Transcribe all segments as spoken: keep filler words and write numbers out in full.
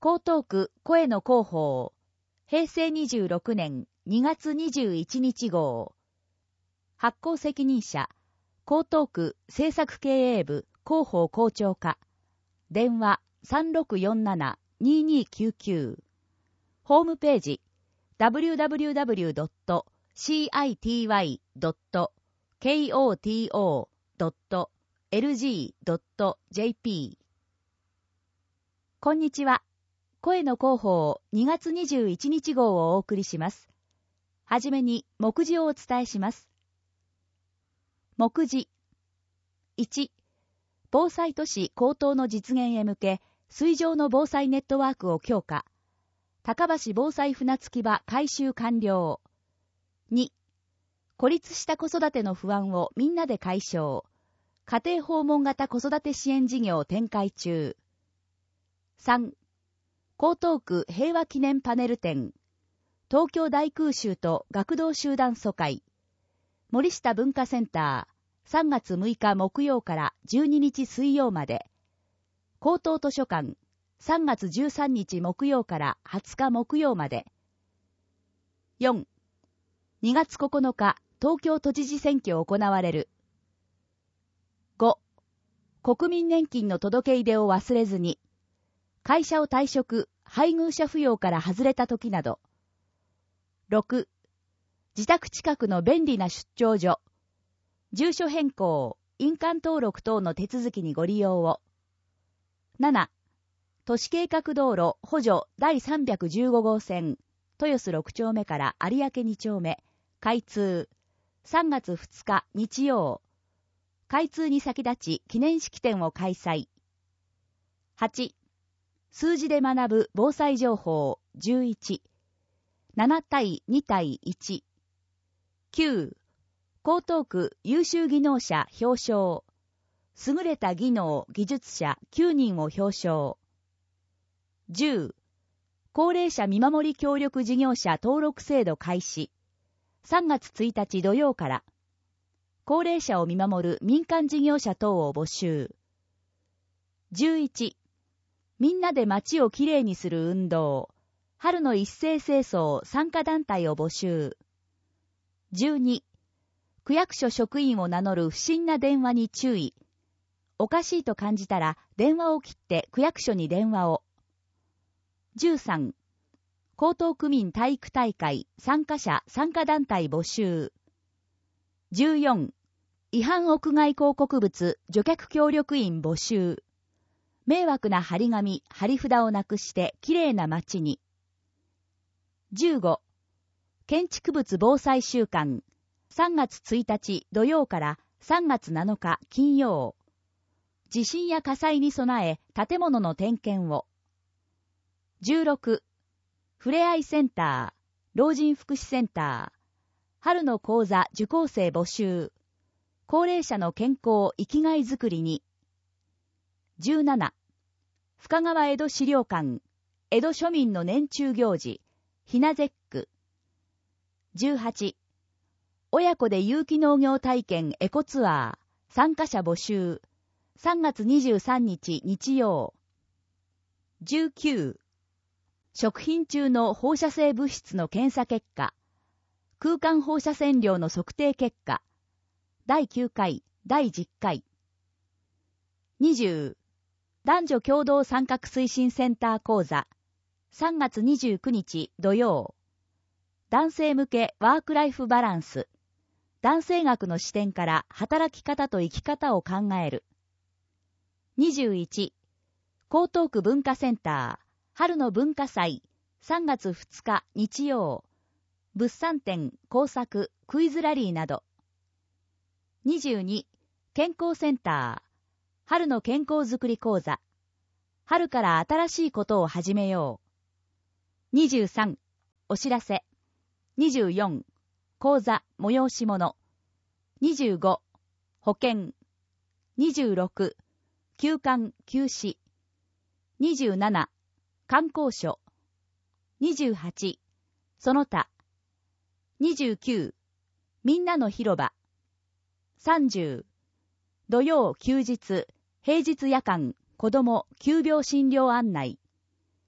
江東区声の広報、平成にじゅうろくねんにがつにじゅういちにち号。発行責任者、江東区政策経営部広報校長課。電話 さんろくよんななにーにーきゅうきゅう。ホームページ ダブリューダブリューダブリュードットシーアイティーワイドットケーオーティーオードットエルジードットジェーピー。こんにちは。声の広報にがつにじゅういちにち号をお送りします。はじめに目次をお伝えします。目次いち、防災都市高等の実現へ向け、水上の防災ネットワークを強化。高橋防災船着き場改修完了。に、孤立した子育ての不安をみんなで解消。家庭訪問型子育て支援事業展開中。さん、江東区平和記念パネル展。東京大空襲と学童集団疎開。森下文化センター、さんがつむいか木曜からじゅうににち水曜まで。高等図書館、さんがつじゅうさんにち木曜からはつか木曜まで。よん、にがつここのか、東京都知事選挙行われる。ご、国民年金の届け出を忘れずに。会社を退職、配偶者扶養から外れた時など。ろく、自宅近くの便利な出張所。住所変更、印鑑登録等の手続きにご利用を。なな、都市計画道路補助だいさんびゃくじゅうごごうせん、豊洲ろくちょうめから有明にちょうめ、開通。さんがつふつか日曜。開通に先立ち記念式典を開催。はち、数字で学ぶ防災情報じゅういち。ななたいにたいいち。きゅう、江東区優秀技能者表彰。優れた技能技術者きゅうにんを表彰。じゅう、高齢者見守り協力事業者登録制度開始。さんがつついたち土曜から。高齢者を見守る民間事業者等を募集。じゅういち、みんなで街をきれいにする運動。春の一斉清掃参加団体を募集。じゅうに、区役所職員を名乗る不審な電話に注意。おかしいと感じたら電話を切って区役所に電話を。じゅうさん、江東区民体育大会参加者参加団体募集。じゅうよん、違反屋外広告物除却協力員募集。迷惑な張り紙、張り札をなくしてきれいな街に。じゅうご、建築物防災週間。さんがつついたち土曜からさんがつなのか金曜。地震や火災に備え建物の点検を。じゅうろく、ふれあいセンター、老人福祉センター。春の講座受講生募集。高齢者の健康生きがいづくりに。じゅうなな、深川江戸資料館、江戸庶民の年中行事、ひな絶句。じゅうはち、親子で有機農業体験エコツアー、参加者募集。さんがつにじゅうさんにち日曜。じゅうきゅう、食品中の放射性物質の検査結果。空間放射線量の測定結果。だいきゅうかい、だいじゅっかい。にじゅう、男女共同参画推進センター講座。さんがつにじゅうくにち土曜。男性向けワークライフバランス。男性学の視点から働き方と生き方を考える。にじゅういち、江東区文化センター、春の文化祭。さんがつふつか日曜。物産展、工作、クイズラリーなど。にじゅうに、健康センター、春の健康づくり講座。春から新しいことを始めよう。にじゅうさん、お知らせ。にじゅうよん、講座、催し物。にじゅうご、保険。にじゅうろく、休館、休止。にじゅうなな、観光所。にじゅうはち、その他。にじゅうきゅう、みんなの広場。さんじゅう、土曜休日、平日夜間、子ども急病診療案内。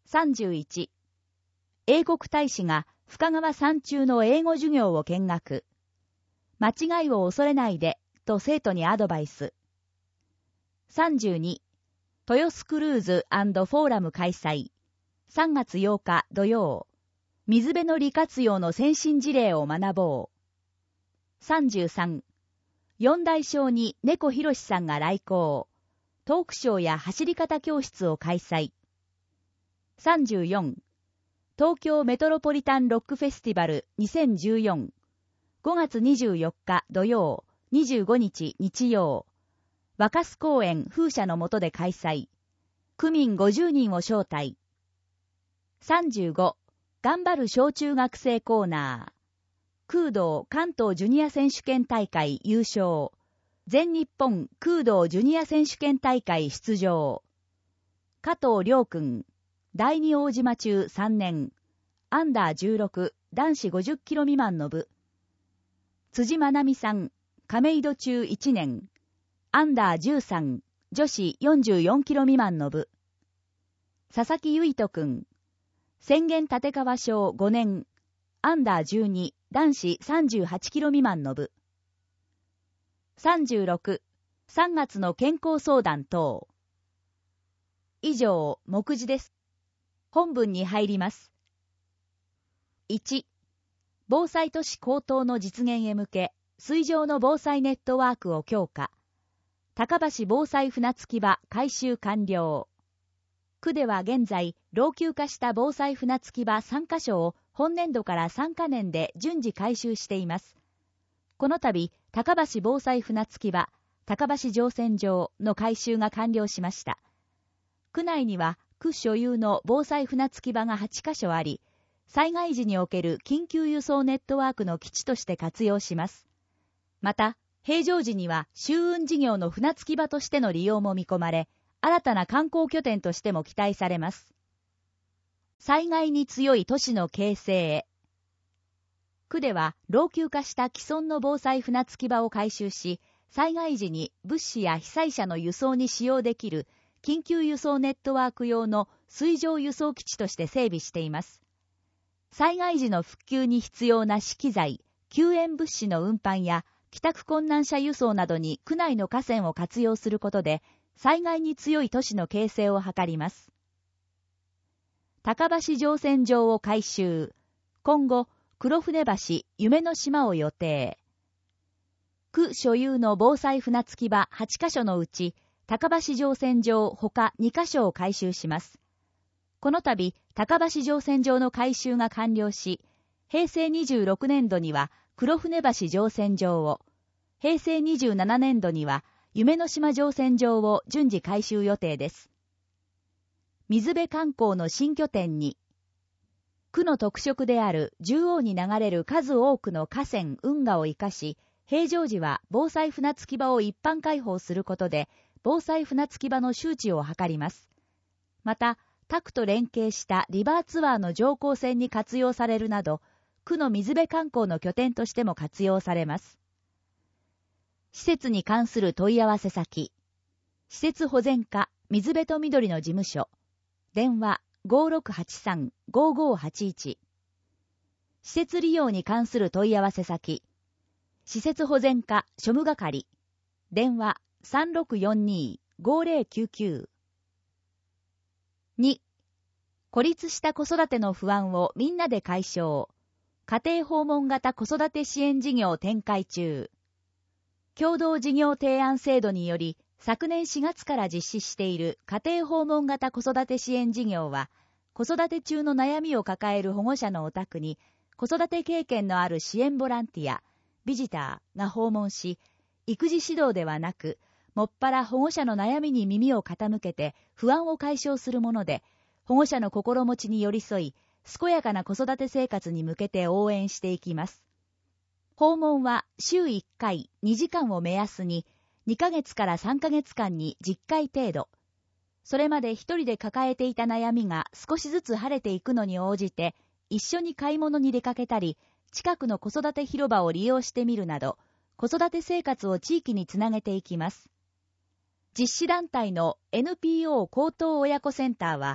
さんじゅういち、英国大使が深川山中の英語授業を見学。間違いを恐れないで、と生徒にアドバイス。さんじゅうに、豊洲クルーズ&フォーラム開催。さんがつようか土曜。水辺の利活用の先進事例を学ぼう。さんじゅうさん、四大将に猫ひろしさんが来校。トークショーや走り方教室を開催。さんじゅうよん、東京メトロポリタンロックフェスティバルにせんじゅうよん。ごがつにじゅうよっか土曜、にじゅうごにち日曜。若洲公園風車の下で開催。区民ごじゅうにんを招待。さんじゅうご、頑張る小中学生コーナー。空道関東ジュニア選手権大会優勝。全日本空道ジュニア選手権大会出場。加藤亮君。第二大島中さんねん。アンダーじゅうろく男子ごじゅっキロ未満の部。辻まなみさん。亀戸中いちねん。アンダーじゅうさん女子よんじゅうよんキロ未満の部。佐々木唯斗君。宣言立川小ごねん。アンダーじゅうに男子さんじゅうはちキロ未満の部。さんじゅうろく、さんがつの健康相談等。以上、目次です。本文に入ります。いち、防災都市高等の実現へ向け、水上の防災ネットワークを強化。高橋防災船着き場改修完了。区では現在、老朽化した防災船着き場さんカ所を本年度からさんかねんで順次改修しています。この度、高橋防災船着き場、高橋乗船場の改修が完了しました。区内には、区所有の防災船着き場がはちカ所あり、災害時における緊急輸送ネットワークの基地として活用します。また、平常時には舟運事業の船着き場としての利用も見込まれ、新たな観光拠点としても期待されます。災害に強い都市の形成へ。区では老朽化した既存の防災船着き場を改修し、災害時に物資や被災者の輸送に使用できる緊急輸送ネットワーク用の水上輸送基地として整備しています。災害時の復旧に必要な資機材、救援物資の運搬や帰宅困難者輸送などに区内の河川を活用することで、災害に強い都市の形成を図ります。高橋乗船場を改修。今後、黒船橋、夢の島を予定。区所有の防災船着き場はちカ所のうち、高橋乗船場ほかにカ所を改修します。この度、高橋乗船場の改修が完了し、へいせいにじゅうろくねんどには黒船橋乗船場を、へいせいにじゅうななねんどには夢の島乗船場を順次改修予定です。水辺観光の新拠点に、区の特色である縦横に流れる数多くの河川運河を生かし、平常時は防災船着き場を一般開放することで、防災船着き場の周知を図ります。また、タクと連携したリバーツアーの乗降船に活用されるなど、区の水辺観光の拠点としても活用されます。施設に関する問い合わせ先、施設保全課水辺と緑の事務所、電話 ごろくはちさんごごはちいち。施設利用に関する問い合わせ先、施設保全課庶務係、電話 さんろくよんにごぜろきゅうきゅう。に、孤立した子育ての不安をみんなで解消。家庭訪問型子育て支援事業展開中。共同事業提案制度により、昨年しがつから実施している家庭訪問型子育て支援事業は、子育て中の悩みを抱える保護者のお宅に、子育て経験のある支援ボランティア、ビジターが訪問し、育児指導ではなく、もっぱら保護者の悩みに耳を傾けて不安を解消するもので、保護者の心持ちに寄り添い、健やかな子育て生活に向けて応援していきます。訪問は週いっかいにじかんを目安に、にかげつからさんかげつかんにじゅっかい程度。それまで一人で抱えていた悩みが少しずつ晴れていくのに応じて、一緒に買い物に出かけたり、近くの子育て広場を利用してみるなど、子育て生活を地域につなげていきます。実施団体の エヌピーオー 高等親子センターは、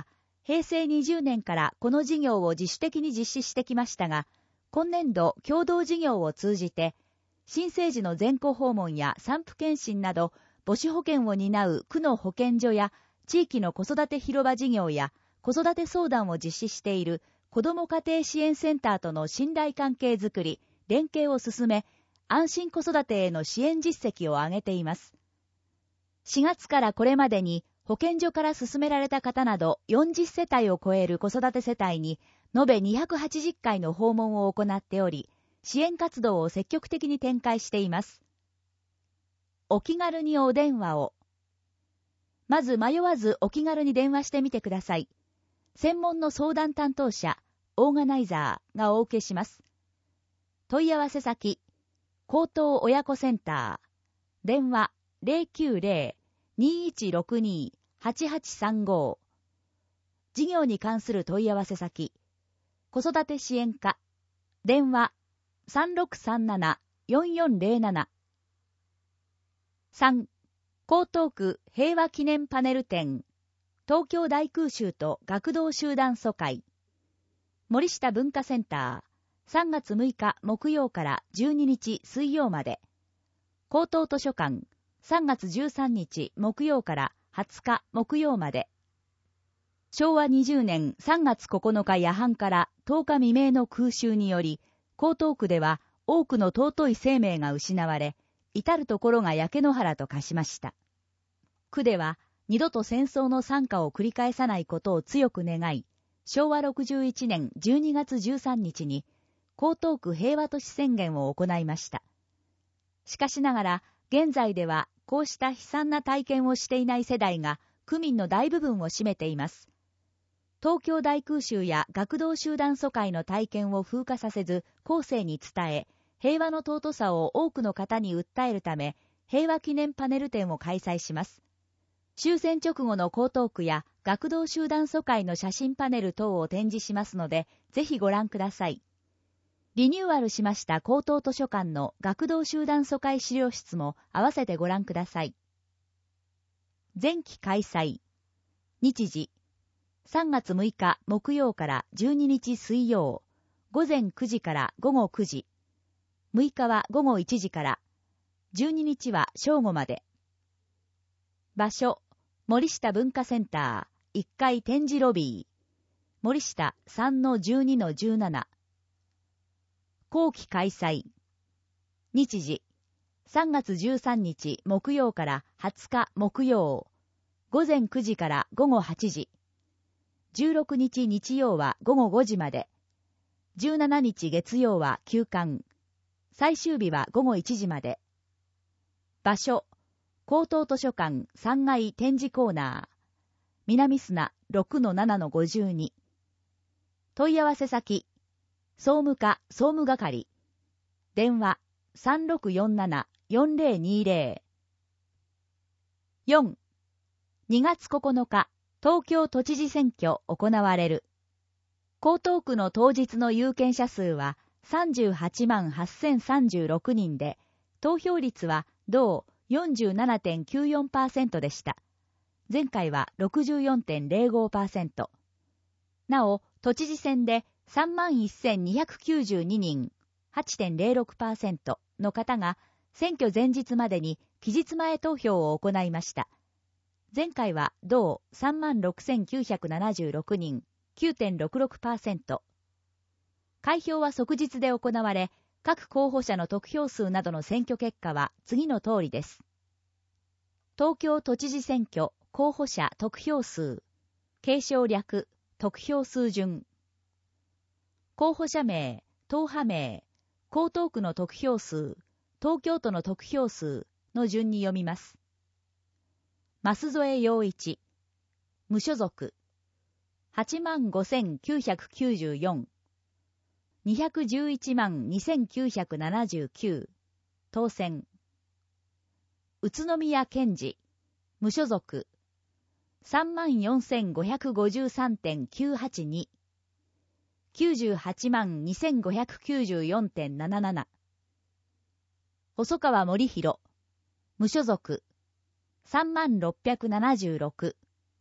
へいせいにじゅうねんからこの事業を自主的に実施してきましたが、今年度共同事業を通じて、新生児の全戸訪問や産婦検診など、母子保健を担う区の保健所や地域の子育て広場事業や子育て相談を実施している子ども家庭支援センターとの信頼関係づくり、連携を進め、安心子育てへの支援実績を上げています。しがつからこれまでに保健所から進められた方などよんじゅっせたいを超える子育て世帯に延べにひゃくはちじゅっかいの訪問を行っており、支援活動を積極的に展開しています。お気軽にお電話を。まず迷わずお気軽に電話してみてください。専門の相談担当者、オーガナイザーがお受けします。問い合わせ先、高等親子センター、電話 ゼロきゅうゼロ にいちろくに はちはちさんご。事業に関する問い合わせ先、子育て支援課、電話 さんろくさんなな よんよんゼロなな。さん. 江東区平和記念パネル展、東京大空襲と学童集団疎開。森下文化センター、さんがつむいか木曜からじゅうににち水曜まで。高等図書館、さんがつじゅうさんにち木曜からはつか木曜まで。しょうわにじゅうねんさんがつここのか夜半からとおか未明の空襲により、江東区では多くの尊い生命が失われ、至るところが焼け野原と化しました。区では二度と戦争の惨禍を繰り返さないことを強く願い、しょうわろくじゅういちねんじゅうにがつじゅうさんにちに江東区平和都市宣言を行いました。しかしながら、現在ではこうした悲惨な体験をしていない世代が区民の大部分を占めています。東京大空襲や学童集団疎開の体験を風化させず後世に伝え、平和の尊さを多くの方に訴えるため、平和記念パネル展を開催します。終戦直後の江東区や学童集団疎開の写真パネル等を展示しますので、ぜひご覧ください。リニューアルしました高等図書館の学童集団疎開資料室も合わせてご覧ください。前期開催。日時。さんがつむいか木曜からじゅうににち水曜。午前くじから午後くじ。むいかは午後いちじから。じゅうににちは正午まで。場所。森下文化センターいっかい展示ロビー。森下 さんのじゅうにのじゅうなな。後期開催。日時。さんがつじゅうさんにち木曜からはつか木曜。午前くじから午後はちじ。じゅうろくにち日曜は午後ごじまで。じゅうしちにち月曜は休館。最終日は午後いちじまで。場所。高等図書館さんがい展示コーナー。南砂 ろくのななのごじゅうに。問い合わせ先。総務課総務係。電話 さんろくよんなな よんぜろにぜろ。よん. にがつここのか、東京都知事選挙行われる。江東区の当日の有権者数はさんじゅうはちまんはっせんさんじゅうろくにんで、投票率は同 よんじゅうななてんきゅうよんパーセント でした。前回は ろくじゅうよんてんぜろごパーセント。なお、都知事選でさんまんせんにひゃくきゅうじゅうににん、はちてんぜろろくパーセント の方が選挙前日までに期日前投票を行いました。前回は同 さんまんろくせんきゅうひゃくななじゅうろくにん、きゅうてんろくろくパーセント。開票は即日で行われ、各候補者の得票数などの選挙結果は次の通りです。東京都知事選挙候補者得票数、継承略、得票数順。候補者名、党派名、江東区の得票数、東京都の得票数の順に読みます。舛添陽一、無所属、はちまんごせんきゅうひゃくきゅうじゅうよん、にひゃくじゅういちまんにせんきゅうひゃくななじゅうきゅう、当選。宇都宮健治、無所属、さんまんよんせんごひゃくごじゅうさんてんきゅうはちに、きゅうじゅうはちまんにせんごひゃくきゅうじゅうよんてんなななな。細川森弘、無所属、さんまんろっぴゃくななじゅうろく、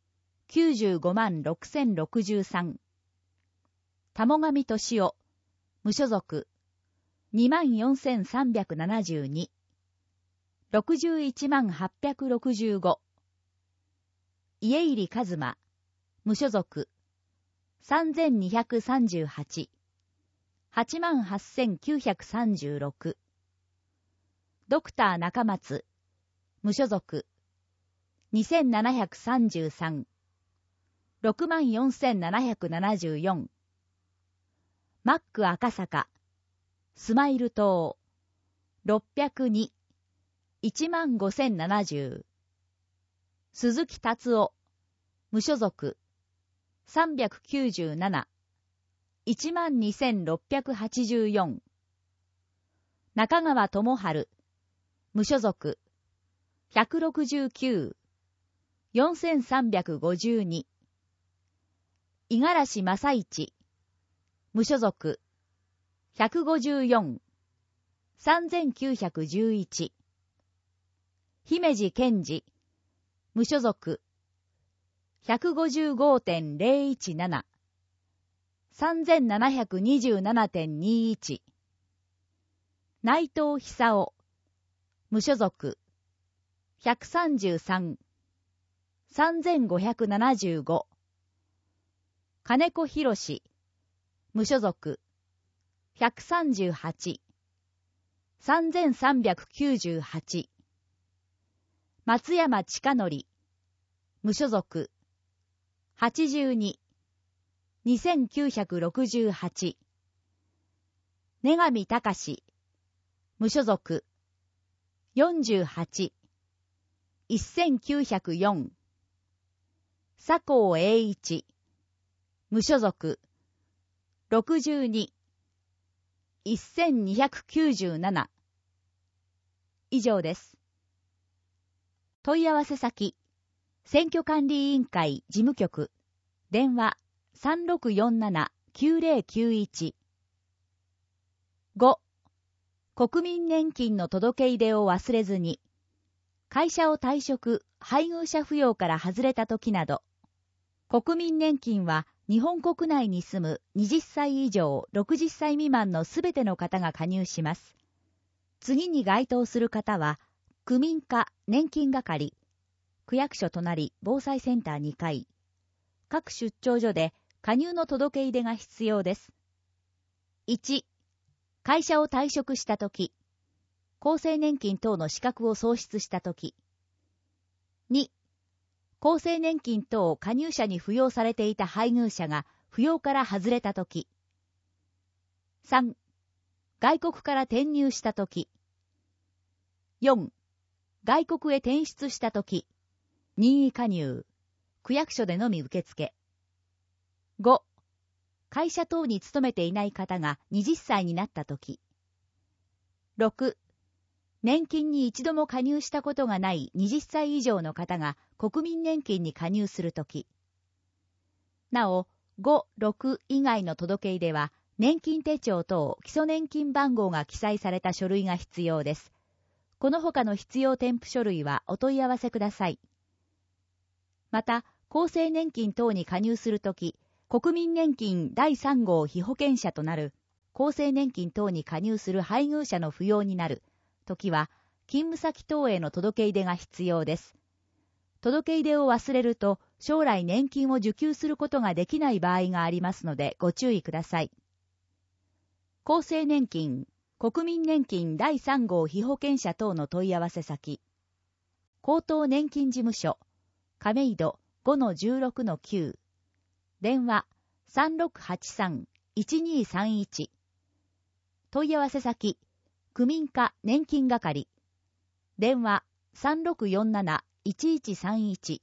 きゅうじゅうごまんろくせんろくじゅうさん。玉上俊夫、無所属、にまんよんせんさんびゃくななじゅうに。ろくじゅういちまんはっぴゃくろくじゅうご。家入一馬、無所属、さんぜんにひゃくさんじゅうはち。はちまんはっせんきゅうひゃくさんじゅうろく。ドクター中松、無所属、にせんななひゃくさんじゅうさん。ろくまんよんせんななひゃくななじゅうよん。マック赤坂、スマイル島、ろっぴゃくに。いちまんごせんななじゅう。鈴木達夫、無所属、さんびゃくきゅうじゅうなな。いちまんにせんろっぴゃくはちじゅうよん。中川智春、無所属、ひゃくろくじゅうきゅう。よんせんさんびゃくごじゅうに。五十嵐正一、無所属、ひゃくごじゅうよん。さんぜんきゅうひゃくじゅういち。姫路健二、無所属、ひゃくごじゅうごてんぜろいちなな。さんぜんななひゃくにじゅうななてんにいち。内藤久夫、無所属、ひゃくさんじゅうさん。さんぜんごひゃくななじゅうご。金子博士、無所属、ひゃくさんじゅうはち。さんぜんさんびゃくきゅうじゅうはち。松山千佳則、無所属、はちじゅうに。にせんきゅうひゃくろくじゅうはち。根上隆、無所属、よんじゅうはち。せんきゅうひゃくよん。佐藤栄一、無所属、ろくじゅうに。せんにひゃくきゅうじゅうなな。以上です。問い合わせ先、選挙管理委員会事務局、電話 さんろくよんななきゅうぜろきゅういち。ご. 国民年金の届け出を忘れずに、会社を退職、配偶者扶養から外れた時など、国民年金は日本国内に住むはたち以上ろくじゅっさい未満のすべての方が加入します。次に該当する方は、区民課年金係、区役所隣防災センターにかい、各出張所で加入の届け出が必要です。いち. 会社を退職したとき、厚生年金等の資格を喪失したとき。に. 厚生年金等加入者に扶養されていた配偶者が扶養から外れたとき。さん. 外国から転入したとき。よん. 外国へ転出したとき。任意加入。区役所でのみ受付。ご. 会社等に勤めていない方がはたちになったとき。ろく. 年金に一度も加入したことがないはたち以上の方が国民年金に加入するとき。なお、ご、ろく以外の届け出は、年金手帳等基礎年金番号が記載された書類が必要です。この他の必要添付書類はお問い合わせください。また、厚生年金等に加入するとき、国民年金だいさん号被保険者となる、厚生年金等に加入する配偶者の扶養になるときは、勤務先等への届け出が必要です。届け出を忘れると、将来年金を受給することができない場合がありますので、ご注意ください。厚生年金、国民年金だいさん号被保険者等の問い合わせ先。高等年金事務所、亀戸 ごのじゅうろくのきゅう。電話 さんろくはちさんいちにさんいち。問い合わせ先、区民課年金係。電話 さんろくよんなないちいちさんいち。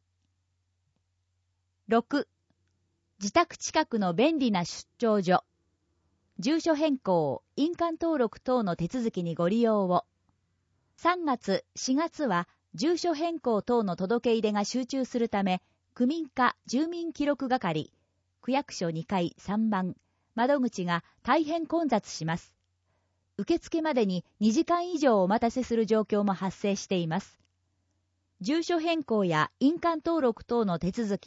ろく. 自宅近くの便利な出張所。住所変更、印鑑登録等の手続きにご利用を。さんがつ、しがつは住所変更等の届け出が集中するため、区民課住民記録係、区役所にかいさんばん、窓口が大変混雑します。受付までににじかん以上お待たせする状況も発生しています。住所変更や印鑑登録等の手続きは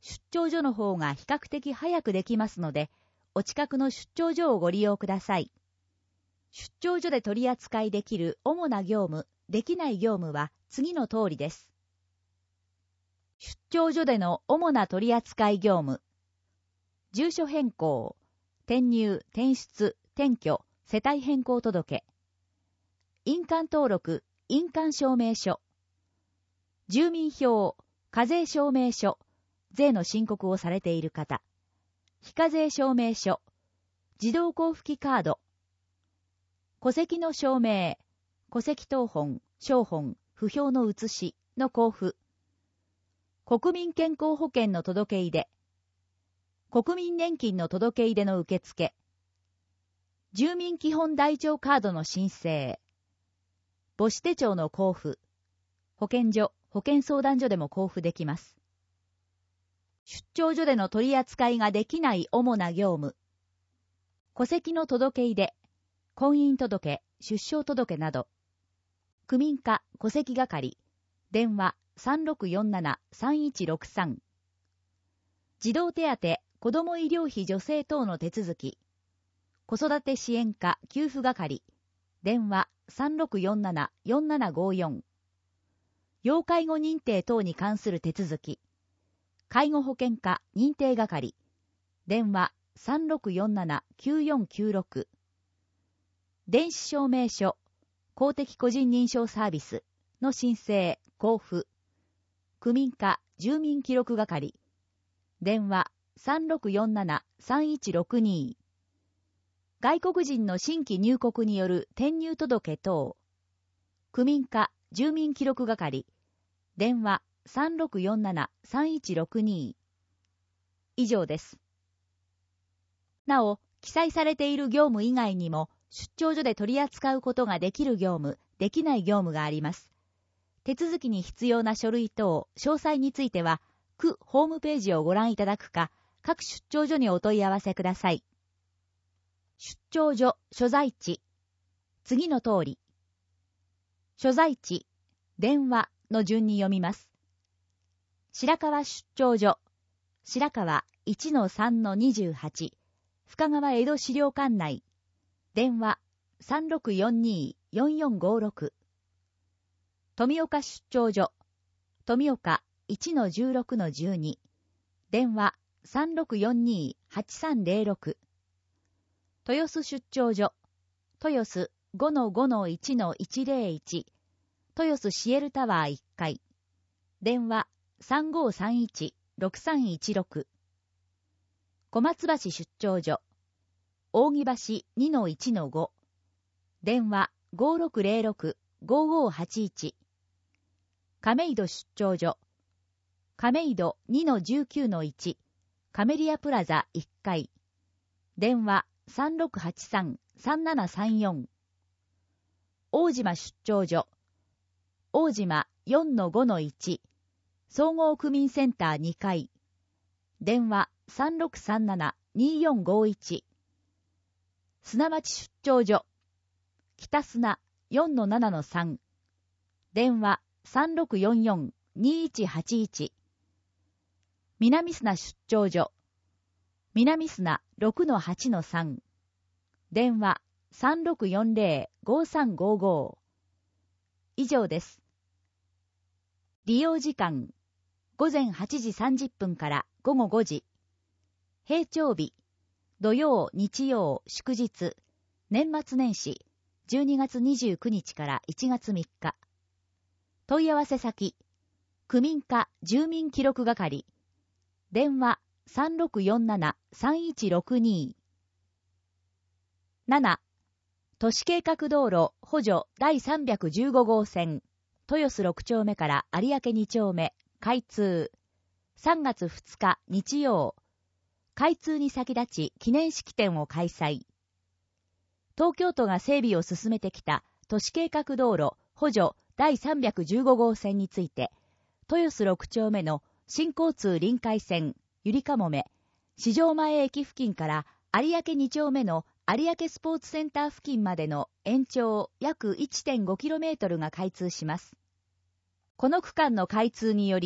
出張所の方が比較的早くできますので、お近くの出張所をご利用ください。出張所で取り扱いできる主な業務、できない業務は次の通りです。出張所での主な取扱業務。住所変更、転入、転出、転居、世帯変更届。印鑑登録、印鑑証明書。住民票、課税証明書、税の申告をされている方。非課税証明書、自動交付カード。戸籍の証明、戸籍謄本、照本、不評の写しの交付。国民健康保険の届け出で。国民年金の届け出の受付。住民基本台帳カードの申請。母子手帳の交付。保健所、保健相談所でも交付できます。出張所での取り扱いができない主な業務。戸籍の届け出、婚姻届、出生届など。区民課戸籍係、電話 さんろくよんななさんいちろくさん。児童手当、子ども医療費助成等の手続き。子育て支援課給付係、電話 さんろくよんななよんななごよん。要介護認定等に関する手続き。介護保険課認定係、電話 さんろくよんななきゅうよんきゅうろく。電子証明書、公的個人認証サービスの申請、交付。区民課住民記録係、電話 さんろくよんななさんいちろくに。外国人の新規入国による転入届等。区民課住民記録係、電話 さんろくよんななさんいちろくに。以上です。なお、記載されている業務以外にも、出張所で取り扱うことができる業務、できない業務があります。手続きに必要な書類等、詳細については、区ホームページをご覧いただくか、各出張所にお問い合わせください。出張所、所在地。次の通り。所在地、電話の順に読みます。白川出張所、白川 いちのさんのにじゅうはち、深川江戸資料館内。電話 さんろくよんによんよんごろく。富岡出張所、富岡 いちのじゅうろくのじゅうに。電話 さんろくよんにはちさんぜろろく。豊洲出張所、豊洲 ごのごのいちのいちぜろいち。豊洲シエルタワーいっかい。電話 さんごさんいちろくさんいちろく。小松橋出張所、扇橋 にのいちのご。電話 ごろくぜろろくごごはちいち。亀戸出張所、亀戸 にのじゅうきゅうのいち。カメリアプラザいっかい。電話 さんろくはちさんさんななさんよん。大島出張所、大島 よんのごのいち。総合区民センターにかい。電話 さんろくさんななによんごいち。砂町出張所、北砂 よんのななのさん。電話 さんろくよんよんにいちはちいち。南砂出張所、南砂 ろくのはちのさん。電話 さんろくよんぜろごさんごご。以上です。利用時間、ごぜんはちじさんじゅっぷんからごごごじ。平調日、土曜、日曜、祝日、年末年始、じゅうにがつにじゅうくにちからいちがつみっか。問い合わせ先、区民課住民記録係、電話 さんろくよんななさんいちろくに。なな. 都市計画道路補助だいさんびゃくじゅうごごうせん、豊洲ろくちょうめから有明にちょうめ、開通。さんがつふつか日曜。開通に先立ち記念式典を開催。東京都が整備を進めてきた都市計画道路補助だいさんびゃくじゅうごごうせんについて、豊洲ろくちょうめの新交通臨海線ゆりかもめ、市場前駅付近から有明にちょうめの有明スポーツセンター付近までの延長約 いってんごキロメートル が開通します。この区間の開通により、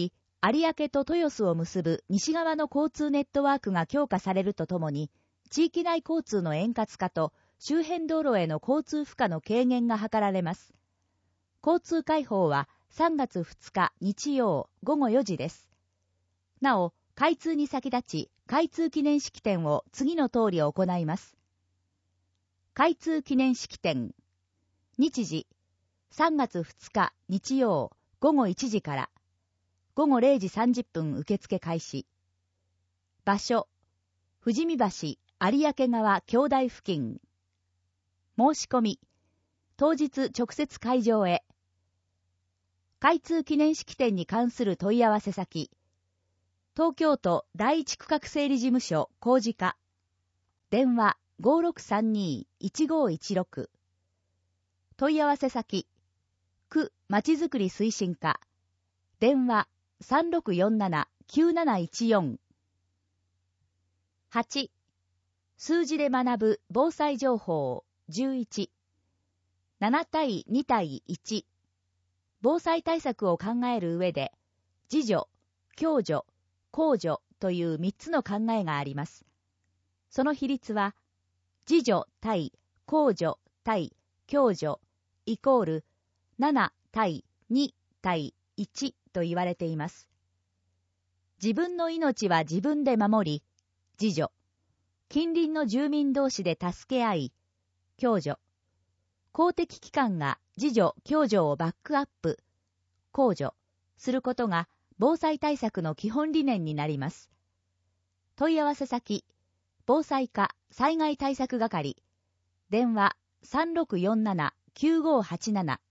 有明と豊洲を結ぶ西側の交通ネットワークが強化されるとともに、地域内交通の円滑化と周辺道路への交通負荷の軽減が図られます。交通開放はさんがつふつか日曜ごごよじです。なお、開通に先立ち、開通記念式典を次の通り行います。開通記念式典。日時、さんがつふつか日曜ごごいちじから、ごごれいじさんじゅっぷん受付開始。場所、富士見橋有明川橋台付近。申し込み、当日直接会場へ。開通記念式典に関する問い合わせ先、東京都第一区画整理事務所工事課。電話 ごろくさんにいちごいちろく。問い合わせ先、区まちづくり推進課。電話 さんろくよんななきゅうなないちよん。はち. 数字で学ぶ防災情報じゅういち。ななたいにたいいち。防災対策を考える上で、自助、共助、公助というみっつの考えがあります。その比率は、自助対公助対共助イコールななたいにたいいちと言われています。自分の命は自分で守り、自助。近隣の住民同士で助け合い、共助。公的機関が自助・共助をバックアップ、公助することが防災対策の基本理念になります。問い合わせ先、防災課災害対策係。電話 さんろくよんななきゅうごはちなな。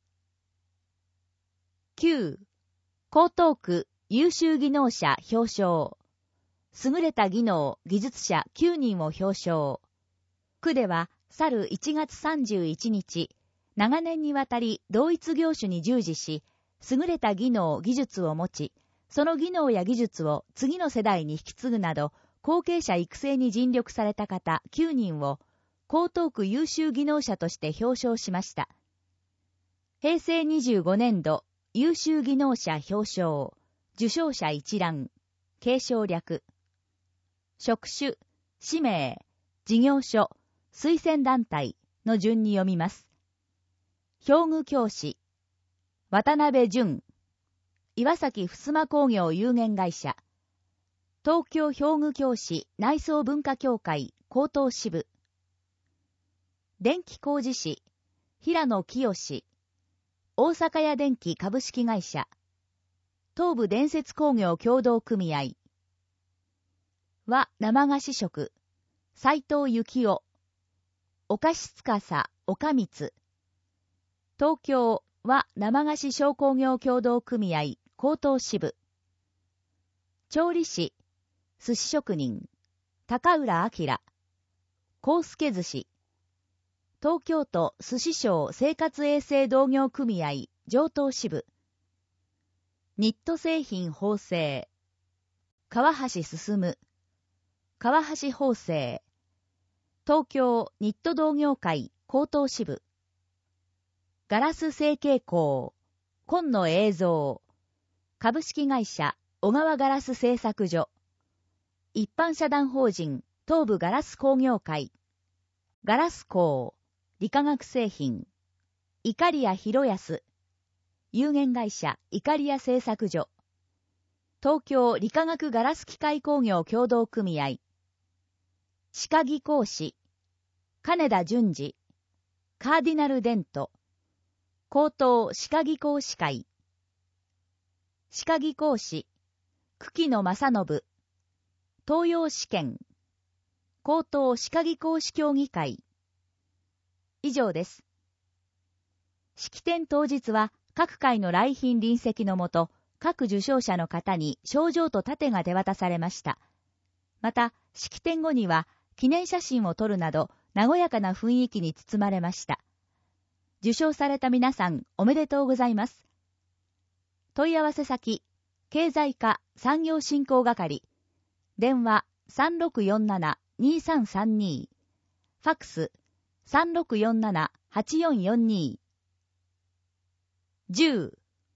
きゅう. 江東区優秀技能者表彰。優れた技能・技術者きゅうにんを表彰。区では、去るいちがつさんじゅういちにち、長年にわたり同一業種に従事し、優れた技能・技術を持ち、その技能や技術を次の世代に引き継ぐなど、後継者育成に尽力された方きゅうにんを、江東区優秀技能者として表彰しました。へいせいにじゅうごねんど、優秀技能者表彰、受賞者一覧、継承略。職種、氏名、事業所、推薦団体の順に読みます。表具教師、渡辺淳、岩崎襖工業有限会社、東京表具教師内装文化協会江東支部、電気工事士、平野清、大阪屋電機株式会社、東部電節工業協同組合、和生菓子職、斉藤幸雄、お菓子司、岡光、東京和生菓子商工業協同組合、江東支部、調理師、寿司職人、高浦明、幸助寿司、東京都寿司商生活衛生同業組合、上東支部、ニット製品縫製、川橋進、川橋縫製、東京ニット同業会江東支部、ガラス成形工、今野映像、株式会社小川ガラス製作所、一般社団法人東部ガラス工業会、ガラス工、理化学製品、イカリア広安、有限会社イカリア製作所、東京理化学ガラス機械工業協同組合、歯科技工士、金田淳二、カーディナルデント、高等歯科技工士会、歯科技工士、久木野正信、東洋試験、高等歯科技工士協議会。以上です。式典当日は各会の来賓臨席のもと、各受賞者の方に賞状と盾が手渡されました。また、式典後には記念写真を撮るなど、和やかな雰囲気に包まれました。受賞された皆さん、おめでとうございます。問い合わせ先、経済課産業振興係、電話 さんろくよんななにさんさんに、ファックス さんろくよんななはちよんよんに。じゅう.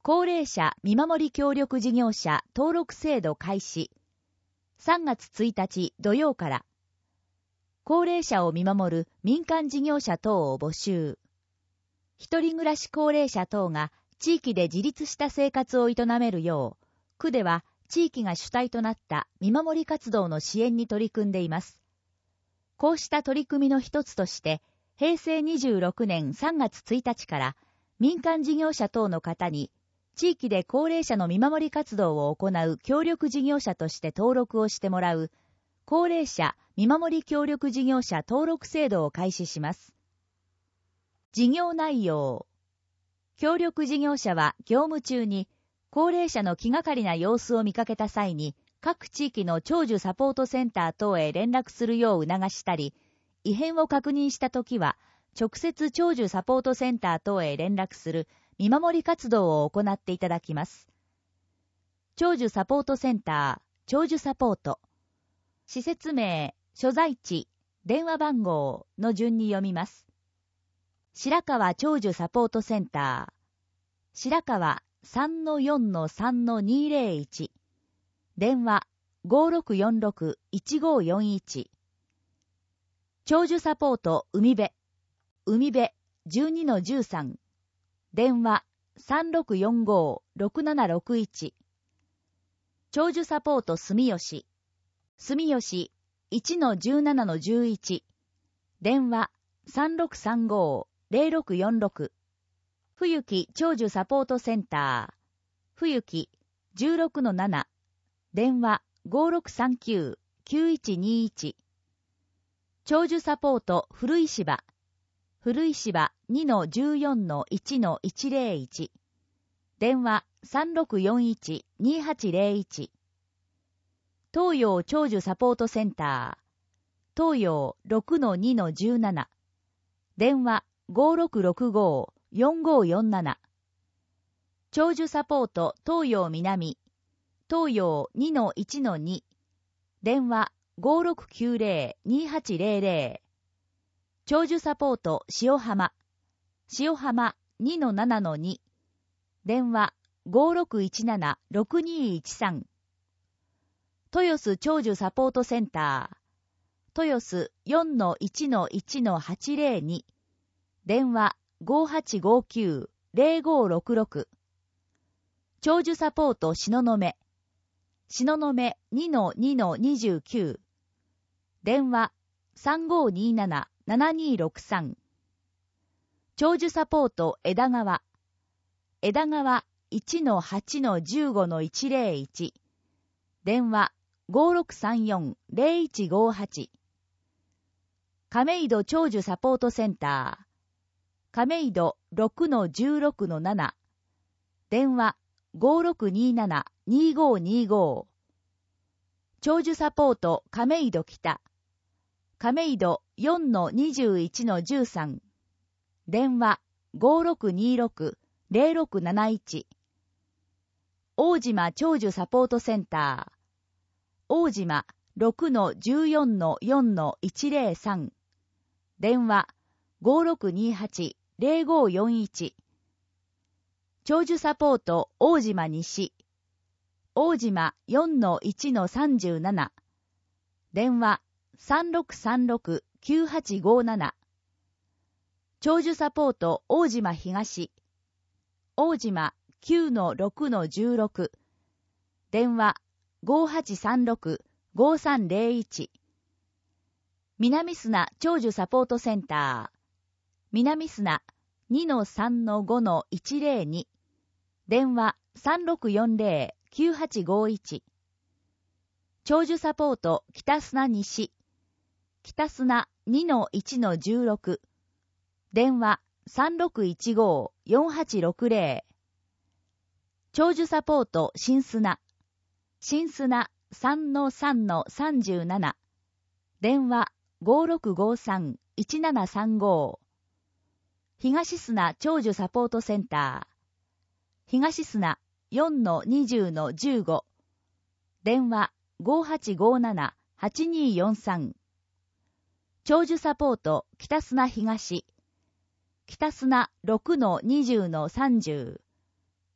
高齢者見守り協力事業者登録制度開始。さんがつついたち土曜から。高齢者を見守る民間事業者等を募集。一人暮らし高齢者等が地域で自立した生活を営めるよう、区では地域が主体となった見守り活動の支援に取り組んでいます。こうした取り組みの一つとして、へいせいにじゅうろくねんさんがつついたちから民間事業者等の方に、地域で高齢者の見守り活動を行う協力事業者として登録をしてもらう、高齢者見守り協力事業者登録制度を開始します。事業内容。協力事業者は業務中に高齢者の気がかりな様子を見かけた際に各地域の長寿サポートセンター等へ連絡するよう促したり、異変を確認したときは直接長寿サポートセンター等へ連絡する見守り活動を行っていただきます。長寿サポートセンター、長寿サポート。施設名、所在地、電話番号の順に読みます。白川長寿サポートセンター。白川 さんのよんのさんのにぜろいち。電話 ごろくよんろくいちごよんいち。長寿サポート海辺。海辺 じゅうにのじゅうさん。電話 さんろくよんごろくななろくいち。長寿サポート住吉。住吉 いちのじゅうななのじゅういち。電話 さんろくさんごぜろろくよんろく。冬木長寿サポートセンター。冬木 じゅうろくのなな。電話 ごろくさんきゅうきゅういちにいち。長寿サポート古石芝。古石芝 にのじゅうよんのいちのいちぜろいち。電話 さんろくよんいちにはちぜろいち。東洋長寿サポートセンター。東洋 ろくのにのじゅうなな。電話ごろくろくごよんごよんなな。長寿サポート東洋南。東洋 にのいちのに。電話ごろくきゅうぜろにはちぜろぜろ。長寿サポート塩浜。塩浜 にのななのに。電話ごろくいちななろくにいちさん。豊洲長寿サポートセンター。豊洲 よんのいちのいちのはちぜろに。電話ごはちごきゅうぜろごろくろく。長寿サポート東雲。東雲 にのにのにじゅうきゅう。電話さんごにななななにろくさん。長寿サポート枝川。枝川 いちのはちのじゅうごのいちぜろいち。電話ごろくさんよんぜろいちごはち。亀戸長寿サポートセンター。亀戸 ろくのじゅうろくのなな。電話ごろくにななにごにご。長寿サポート亀戸北。亀戸 よんのにじゅういちのじゅうさん。電話ごろくにろくぜろろくなないち。大島長寿サポートセンター。大島 ろくのじゅうよんのよんのいちぜろさん。電話ごろくにはちぜろごよんいち。長寿サポート大島西。大島 よんのいちのさんじゅうなな。電話さんろくさんろくきゅうはちごなな。長寿サポート大島東。大島 きゅうのろくのじゅうろく。電話ごはちさんろくごさんぜろいち。南砂長寿サポートセンター。南砂 にのさんのごのいちぜろに。電話さんろくよんぜろきゅうはちごいち。長寿サポート北砂西。北砂 にのいちのじゅうろく。電話さんろくいちごよんはちろくぜろ。長寿サポート新砂。新砂 さんのさんのさんじゅうなな。電話ごろくごさんいちななさんご。東砂長寿サポートセンター。東砂 よんのにじゅうのじゅうご。電話ごはちごななはちによんさん。長寿サポート北砂東。北砂 ろくのにじゅうのさんじゅう。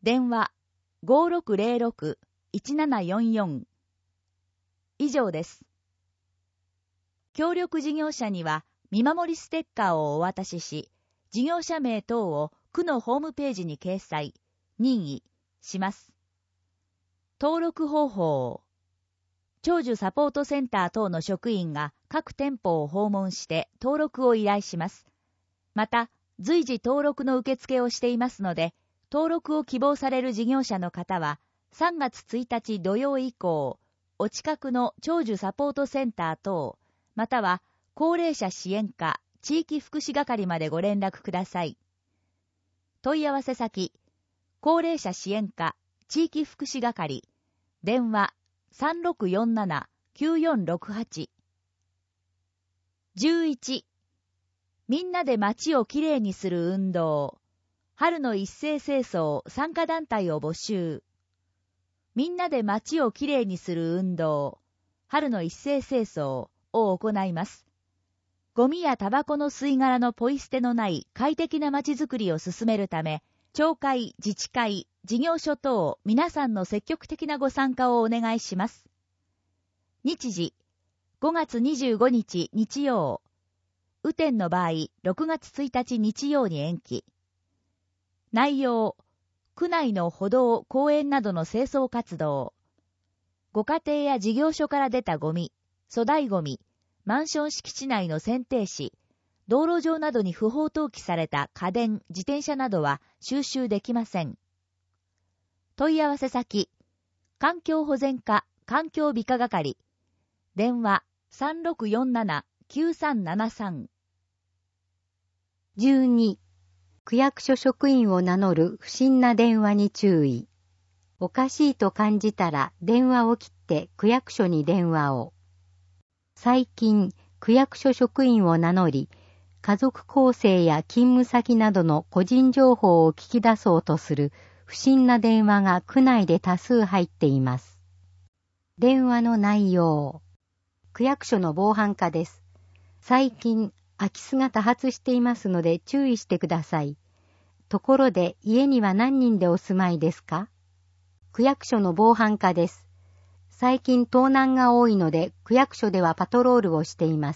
電話 ごろくぜろろくいちななよんよん。以上です。協力事業者には見守りステッカーをお渡しし、事業者名等を区のホームページに掲載、任意します。登録方法。長寿サポートセンター等の職員が各店舗を訪問して登録を依頼します。また、随時登録の受付をしていますので、登録を希望される事業者の方は、さんがつついたち土曜以降、お近くの長寿サポートセンター等、または高齢者支援課、地域福祉係までご連絡ください。問い合わせ先、高齢者支援課、地域福祉係、電話 さんろくよんななきゅうよんろくはち。じゅういち、みんなで街をきれいにする運動。春の一斉清掃参加団体を募集。みんなで街をきれいにする運動。春の一斉清掃を行います。ゴミやタバコの吸い殻のポイ捨てのない快適な街づくりを進めるため、町会、自治会、事業所等皆さんの積極的なご参加をお願いします。日時、ごがつにじゅうごにち日曜。雨天の場合、ろくがつついたち日曜に延期。内容、区内の歩道、公園などの清掃活動。ご家庭や事業所から出たゴミ、粗大ゴミ、マンション敷地内の剪定紙、道路上などに不法投棄された家電、自転車などは収集できません。問い合わせ先、環境保全課環境美化係、電話 さんろくよんななきゅうさんななさん。 じゅうに、区役所職員を名乗る不審な電話に注意。おかしいと感じたら電話を切って区役所に電話を。最近、区役所職員を名乗り、家族構成や勤務先などの個人情報を聞き出そうとする不審な電話が区内で多数入っています。電話の内容。区役所の防犯課です。最近、空き巣が多発していますので注意してください。ところで家には何人でお住まいですか？区役所の防犯課です。最近盗難が多いので区役所ではパトロールをしています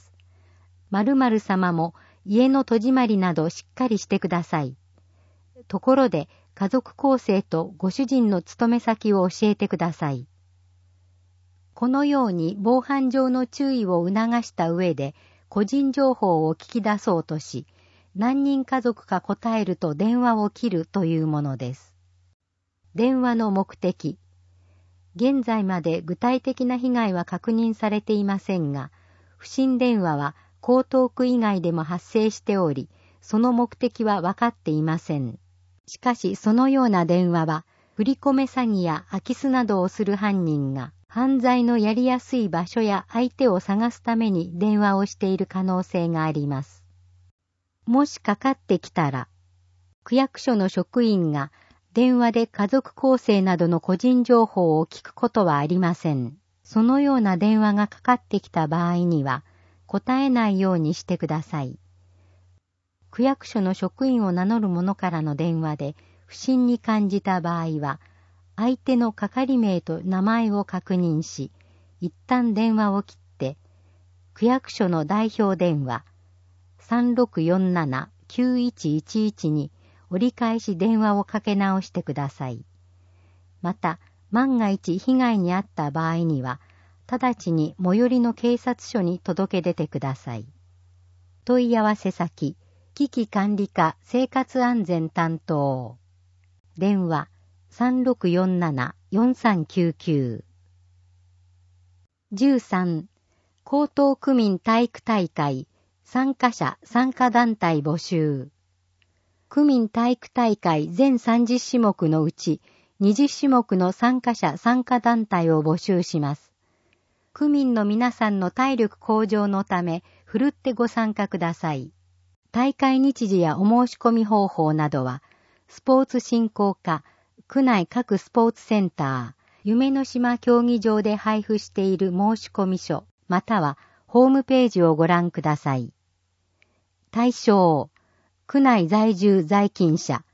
。〇〇様も家の戸締まりなどしっかりしてください。ところで家族構成とご主人の勤め先を教えてください。このように防犯上の注意を促した上で個人情報を聞き出そうとし、何人家族か答えると電話を切るというものです。電話の目的。現在まで具体的な被害は確認されていませんが、不審電話は江東区以外でも発生しており、その目的は分かっていません。しかしそのような電話は、振り込め詐欺や空き巣などをする犯人が、犯罪のやりやすい場所や相手を探すために電話をしている可能性があります。もしかかってきたら、区役所の職員が電話で家族構成などの個人情報を聞くことはありません。そのような電話がかかってきた場合には、答えないようにしてください。区役所の職員を名乗る者からの電話で不審に感じた場合は、相手の係名と名前を確認し、一旦電話を切って、区役所の代表電話 さんろくよんななきゅういちいちいち に折り返し電話をかけ直してください。また、万が一被害に遭った場合には、直ちに最寄りの警察署に届け出てください。問い合わせ先、危機管理課生活安全担当。電話さんろくよんななよんさんきゅうきゅう。じゅうさん、江東区民体育大会参加者参加団体募集。区民体育大会全さんじゅっしゅもくのうちにじゅっしゅもくの参加者参加団体を募集します。区民の皆さんの体力向上のため、ふるってご参加ください。大会日時やお申し込み方法などは、スポーツ振興課、区内各スポーツセンター、夢の島競技場で配布している申し込み書、またはホームページをご覧ください。対象、区内在住在勤者、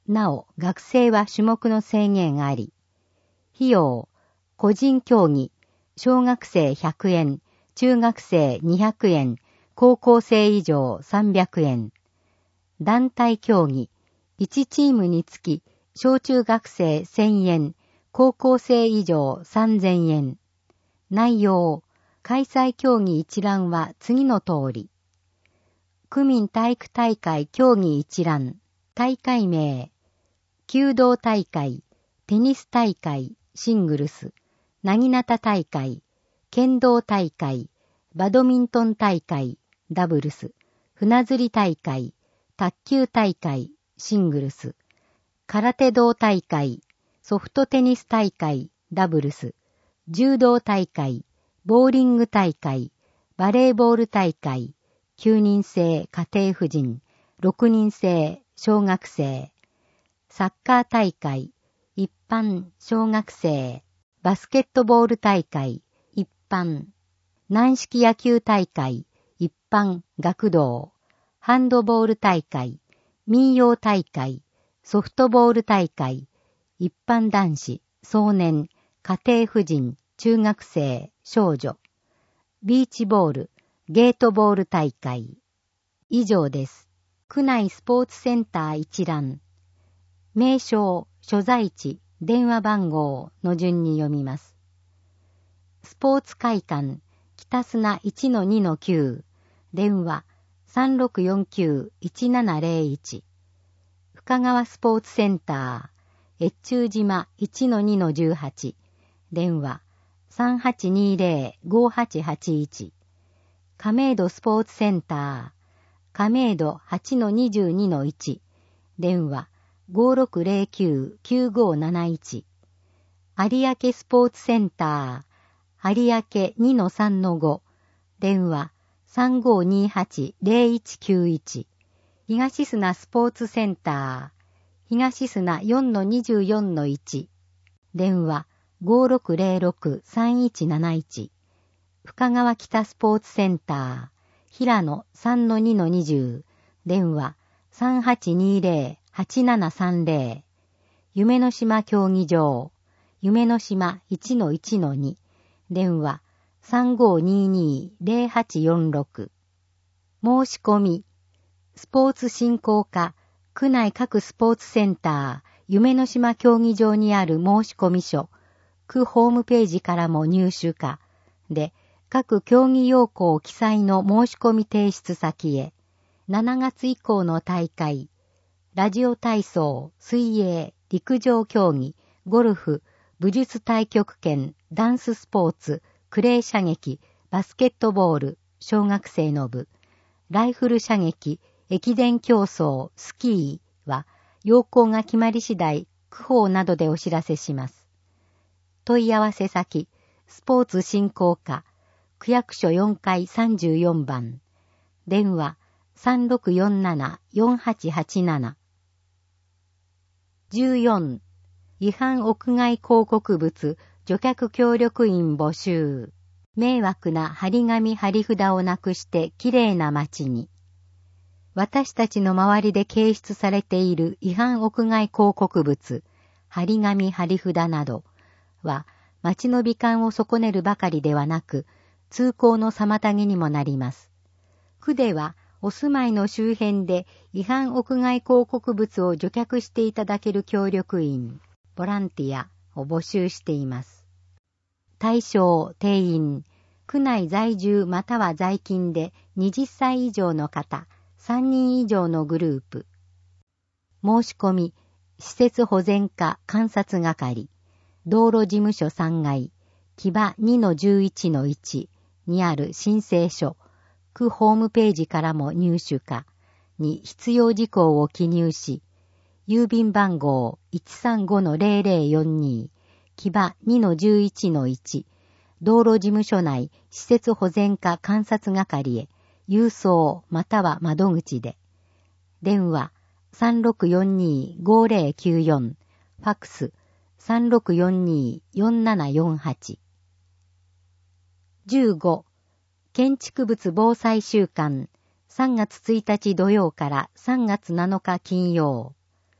なお、学生は種目の制限あり。費用、個人競技、小学生ひゃくえん、中学生にひゃくえん、高校生以上さんびゃくえん。団体競技、いちチームにつき、小中学生せんえん、高校生以上さんぜんえん。内容、開催競技一覧は次の通り。区民体育大会競技一覧、大会名、弓道大会、テニス大会、シングルス、なぎなた大会、剣道大会、バドミントン大会、ダブルス、船釣り大会、卓球大会、シングルス、空手道大会、ソフトテニス大会、ダブルス、柔道大会、ボーリング大会、バレーボール大会、きゅうにん制家庭婦人、ろくにん制小学生、サッカー大会、一般小学生、バスケットボール大会、一般、軟式野球大会、一般学童、ハンドボール大会、民謡大会、ソフトボール大会、一般男子、少年、家庭婦人、中学生、少女、ビーチボール、ゲートボール大会。以上です。区内スポーツセンター一覧。名称、所在地、電話番号の順に読みます。スポーツ会館、北砂 いちのにのきゅう、電話 さんろくよんきゅう いちななゼロいち。深川スポーツセンター、越中島 いちのにのじゅうはち、電話 さんはちにゼロ ごはちはちいち。亀戸スポーツセンター、亀戸 はちのにじゅうにのいち、電話 ごろくゼロきゅう きゅうごなないち。有明スポーツセンター、有明 にのさんのご、電話 さんごにはちゼロいちきゅういち。東砂スポーツセンター、東砂 よんのにじゅうよんのいち、電話 ごろくゼロろく さんいちなないち。深川北スポーツセンター、平野 さんのにのにじゅう、電話 さんはちにゼロ はちななさんゼロ。夢の島競技場、夢の島 いちのいちのに、電話 さんごににゼロはちよんろく。申し込み、スポーツ振興課、区内各スポーツセンター、夢の島競技場にある申し込み書、区ホームページからも入手可で、各競技要項記載の申し込み提出先へ、しちがつ以降の大会、ラジオ体操、水泳、陸上競技、ゴルフ、武術太極拳、ダンススポーツ、クレー射撃、バスケットボール、小学生の部、ライフル射撃、駅伝競争、スキーは、要項が決まり次第、区報などでお知らせします。問い合わせ先、スポーツ振興課、区役所よんかいさんじゅうよんばん、電話 さんろくよんなな よんはちはちなな。じゅうよん. 違反屋外広告物除却協力員募集。迷惑な張り紙張り札をなくしてきれいな街に。私たちの周りで掲出されている違反屋外広告物、張り紙張り札などは、街の美観を損ねるばかりではなく、通行の妨げにもなります。区では、お住まいの周辺で違反屋外広告物を除却していただける協力員、ボランティアを募集しています。対象、定員、区内在住または在勤ではたち以上の方、さんにん以上のグループ。申し込み、施設保全課監察係、道路事務所さんがい、木場 にのじゅういちのいち にある申請書、区ホームページからも入手可に必要事項を記入し、郵便番号 いちさんごのゼロゼロよんに、木場 にのじゅういちのいち、道路事務所内施設保全課監察係へ郵送または窓口で。電話 さんろくよんに ごゼロきゅうよん、ファックス さんろくよんに よんななよんはち。じゅうご. 建築物防災週間さんがつついたち土曜からさんがつなのか金曜。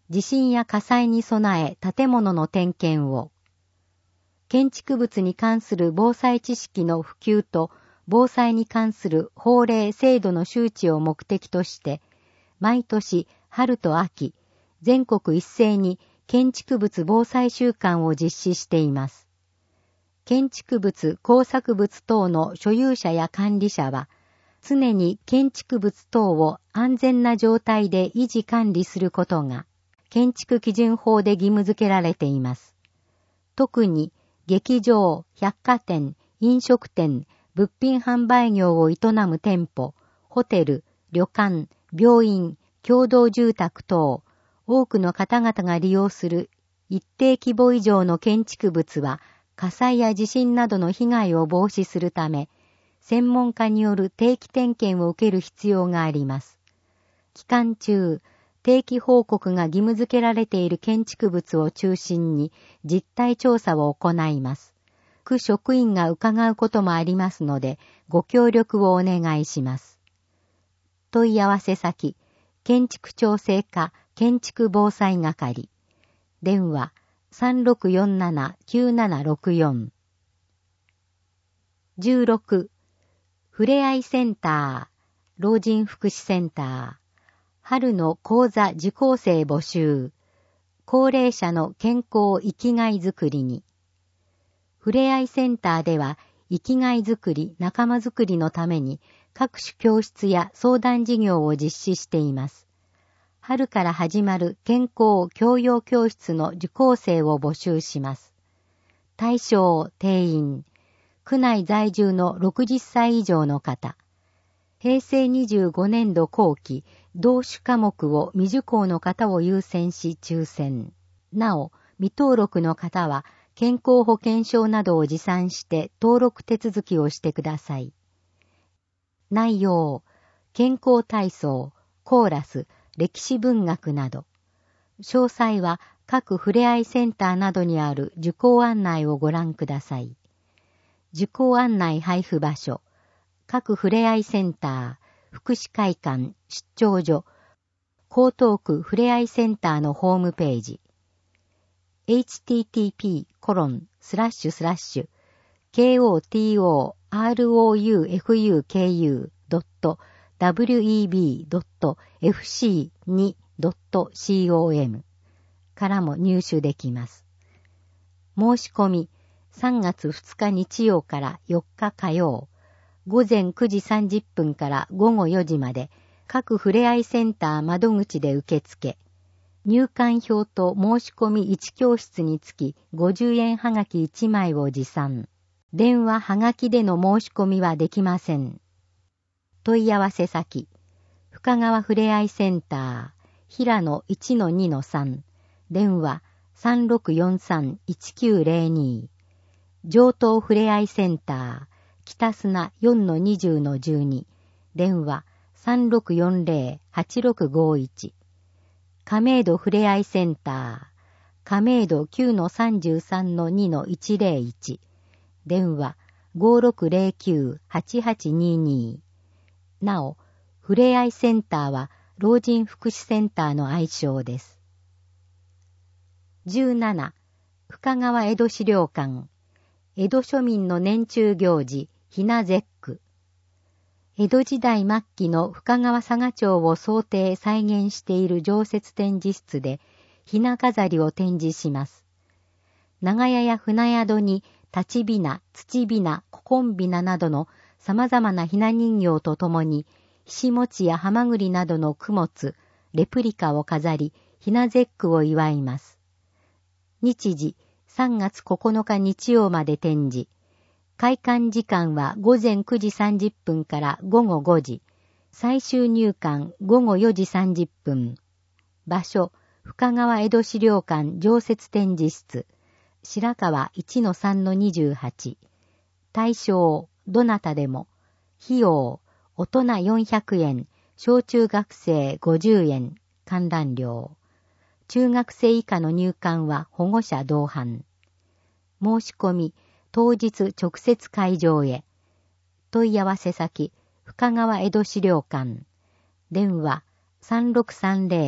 地震や火災に備え建物の点検を。建築物に関する防災知識の普及と防災に関する法令制度の周知を目的として、毎年春と秋、全国一斉に建築物防災週間を実施しています。建築物、工作物等の所有者や管理者は、常に建築物等を安全な状態で維持管理することが、建築基準法で義務付けられています。特に、劇場、百貨店、飲食店、物品販売業を営む店舗、ホテル、旅館、病院、共同住宅等、多くの方々が利用する一定規模以上の建築物は、火災や地震などの被害を防止するため、専門家による定期点検を受ける必要があります。期間中、定期報告が義務付けられている建築物を中心に実態調査を行います。区職員が伺うこともありますので、ご協力をお願いします。問い合わせ先、建築調整課建築防災係。電話、さんろくよんなな きゅうななろくよん。じゅうろく、ふれあいセンター、老人福祉センター、春の講座受講生募集、高齢者の健康生きがいづくりに。ふれあいセンターでは、生きがいづくり、仲間づくりのために、各種教室や相談事業を実施しています。春から始まる健康教養教室の受講生を募集します。対象定員、区内在住のろくじゅっさい以上の方、へいせいにじゅうごねんど後期、同種科目を未受講の方を優先し抽選。なお、未登録の方は健康保険証などを持参して登録手続きをしてください。内容、健康体操、コーラス、歴史文学など。詳細は各ふれあいセンターなどにある受講案内をご覧ください。受講案内配布場所、各ふれあいセンター、福祉会館、出張所、江東区ふれあいセンターのホームページ。エイチティーティーピーコロンスラッシュスラッシュ ケーオーティーオーアールオーユーエフユーケーユードットダブリューイービードットエフシーツードットコム からも入手できます。申し込みさんがつふつか日曜からよっか火曜、午前くじさんじゅっぷんから午後よじまで各ふれあいセンター窓口で受付。入館票と申し込みいち教室につきごじゅうえんはがきいちまいを持参。電話はがきでの申し込みはできません。問い合わせ先、深川ふれあいセンター、平野 いちのにのさん、電話 さんろくよんさんいちきゅうゼロに、上東ふれあいセンター、北砂 よんのにじゅうのじゅうに、電話 さんろくよんゼロ はちろくごいち、亀戸ふれあいセンター、亀戸 きゅうのさんじゅうさんのにのいちゼロいち、電話 ごろくゼロきゅう はちはちにに。なお、ふれあいセンターは老人福祉センターの愛称です。じゅうなな、深川江戸資料館、江戸庶民の年中行事、ひな節句。江戸時代末期の深川佐賀町を想定再現している常設展示室で、ひな飾りを展示します。長屋や船宿に立ちびな、土びな、古今びななどの様々なひな人形とともに、ひしもちやはまぐりなどの供物、レプリカを飾り、ひな節句を祝います。日時、さんがつここのか日曜まで展示。開館時間はごぜんくじさんじゅっぷんからごごごじ。最終入館ごごよじさんじゅっぷん。場所、深川江戸資料館常設展示室。白川 いちのさんのにじゅうはち。対象、どなたでも。費用、大人よんひゃくえん、小中学生ごじゅうえん、観覧料。中学生以下の入館は保護者同伴。申し込み、当日直接会場へ。問い合わせ先、深川江戸資料館。電話 さんろくさんゼロ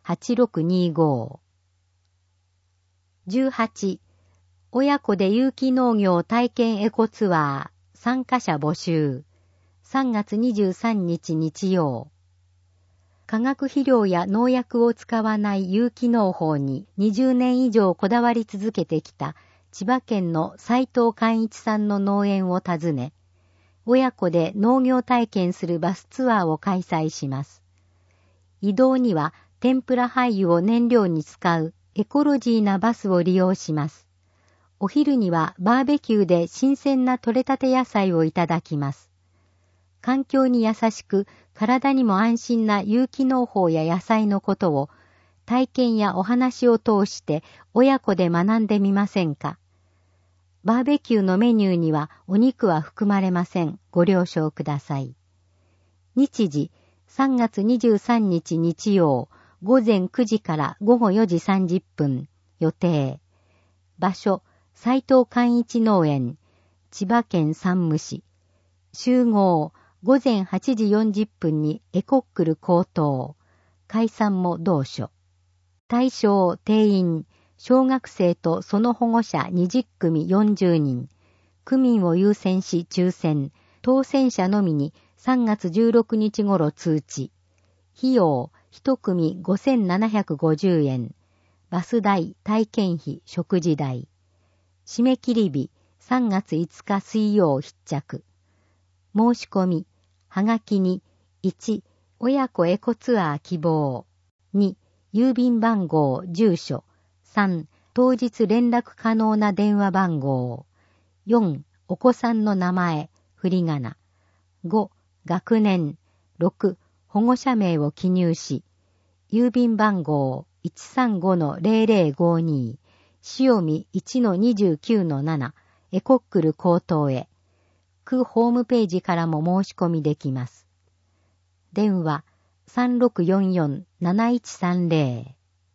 はちろくにご。じゅうはち、親子で有機農業体験エコツアー、参加者募集。さんがつにじゅうさんにち日曜。化学肥料や農薬を使わない有機農法ににじゅうねん以上こだわり続けてきた千葉県の斉藤寛一さんの農園を訪ね、親子で農業体験するバスツアーを開催します。移動には天ぷら廃油を燃料に使うエコロジーなバスを利用します。お昼にはバーベキューで新鮮な採れたて野菜をいただきます。環境に優しく体にも安心な有機農法や野菜のことを体験やお話を通して親子で学んでみませんか。バーベキューのメニューにはお肉は含まれません。ご了承ください。日時さんがつにじゅうさんにち日曜ごぜんくじからごごよじさんじゅっぷん予定。場所斉藤寛一農園千葉県山武市。集合ごぜんはちじよんじゅっぷんにエコックル口頭。解散も同所。対象定員小学生とその保護者にじゅっくみよんじゅうにん。区民を優先し抽選。当選者のみにさんがつじゅうろくにち頃通知。費用いちくみごせんななひゃくごじゅうえん。バス代、体験費、食事代。締め切り日さんがついつか水曜必着。申し込み、はがきに、いち、親子エコツアー希望。に、郵便番号、住所。さん、当日連絡可能な電話番号。よん、お子さんの名前、振り仮名。ご、学年。ろく、保護者名を記入し、郵便番号 いちさんごのぜろぜろごに、塩見 いちのにじゅうきゅうのなな、エコックル口頭へ。区ホームページからも申し込みできます。電話 さんろくよんよんなないちさんぜろ。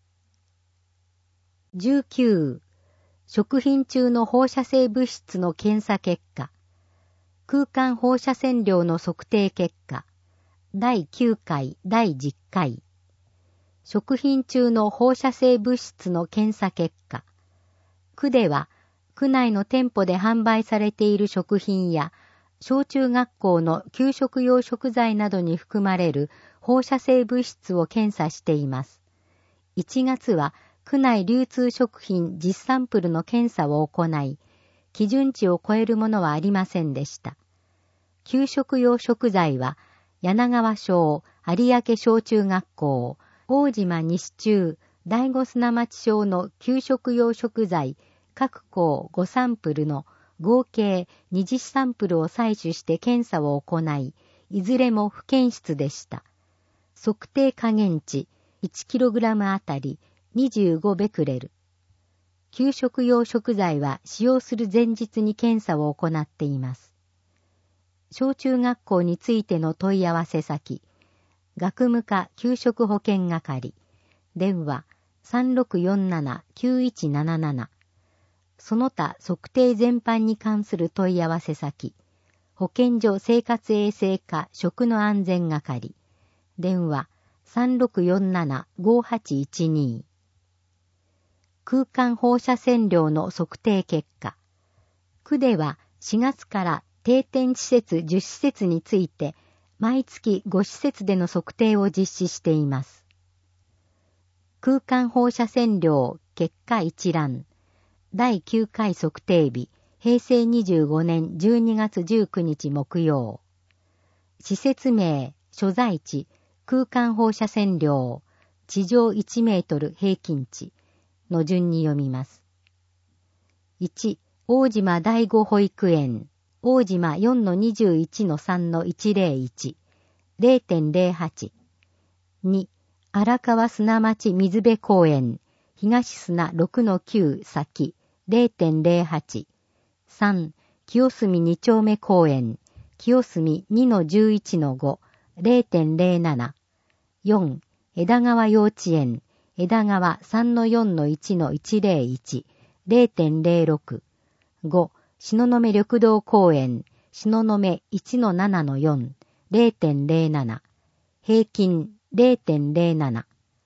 じゅうきゅう、食品中の放射性物質の検査結果。空間放射線量の測定結果。だいきゅうかいだいじゅっかい。食品中の放射性物質の検査結果。区では、区内の店舗で販売されている食品や、小中学校の給食用食材などに含まれる放射性物質を検査しています。いちがつは区内流通食品じゅっサンプルの検査を行い、基準値を超えるものはありませんでした。給食用食材は、柳川小有明小中学校、大島西中第五砂町小の給食用食材各校ごサンプルの合計にじゅうサンプルを採取して検査を行い、いずれも不検出でした。測定下限値 いちキログラム あたりにじゅうごベクレル。給食用食材は使用する前日に検査を行っています。小中学校についての問い合わせ先、学務課給食保健係、電話 さんろくよんななきゅういちなななな。その他測定全般に関する問い合わせ先、保健所生活衛生課食の安全係、電話 さんろくよんななごはちいちに。空間放射線量の測定結果。区ではしがつから定点施設じゅっしせつについて毎月ごしせつでの測定を実施しています。空間放射線量結果一覧。だいきゅうかい測定日、へいせいにじゅうごねんじゅうにがつじゅうくにち木曜。施設名、所在地、空間放射線量、地上いちメートル平均値の順に読みます。いち、大島第五保育園、大島 よんのにじゅういちのさんのいちぜろいち、れいてんぜろはち。に、荒川砂町水辺公園、東砂 ろくのきゅう 先、れいてんぜろはち。さん、清澄に丁目公園、清澄 にのじゅういちのご、れいてんぜろなな。よん、枝川幼稚園、枝川 さんのよんのいちのいちぜろいち、れいてんぜろろく。ご、東雲緑道公園、東雲 いちのななのよん、れいてんぜろなな。平均 れいてんぜろなな。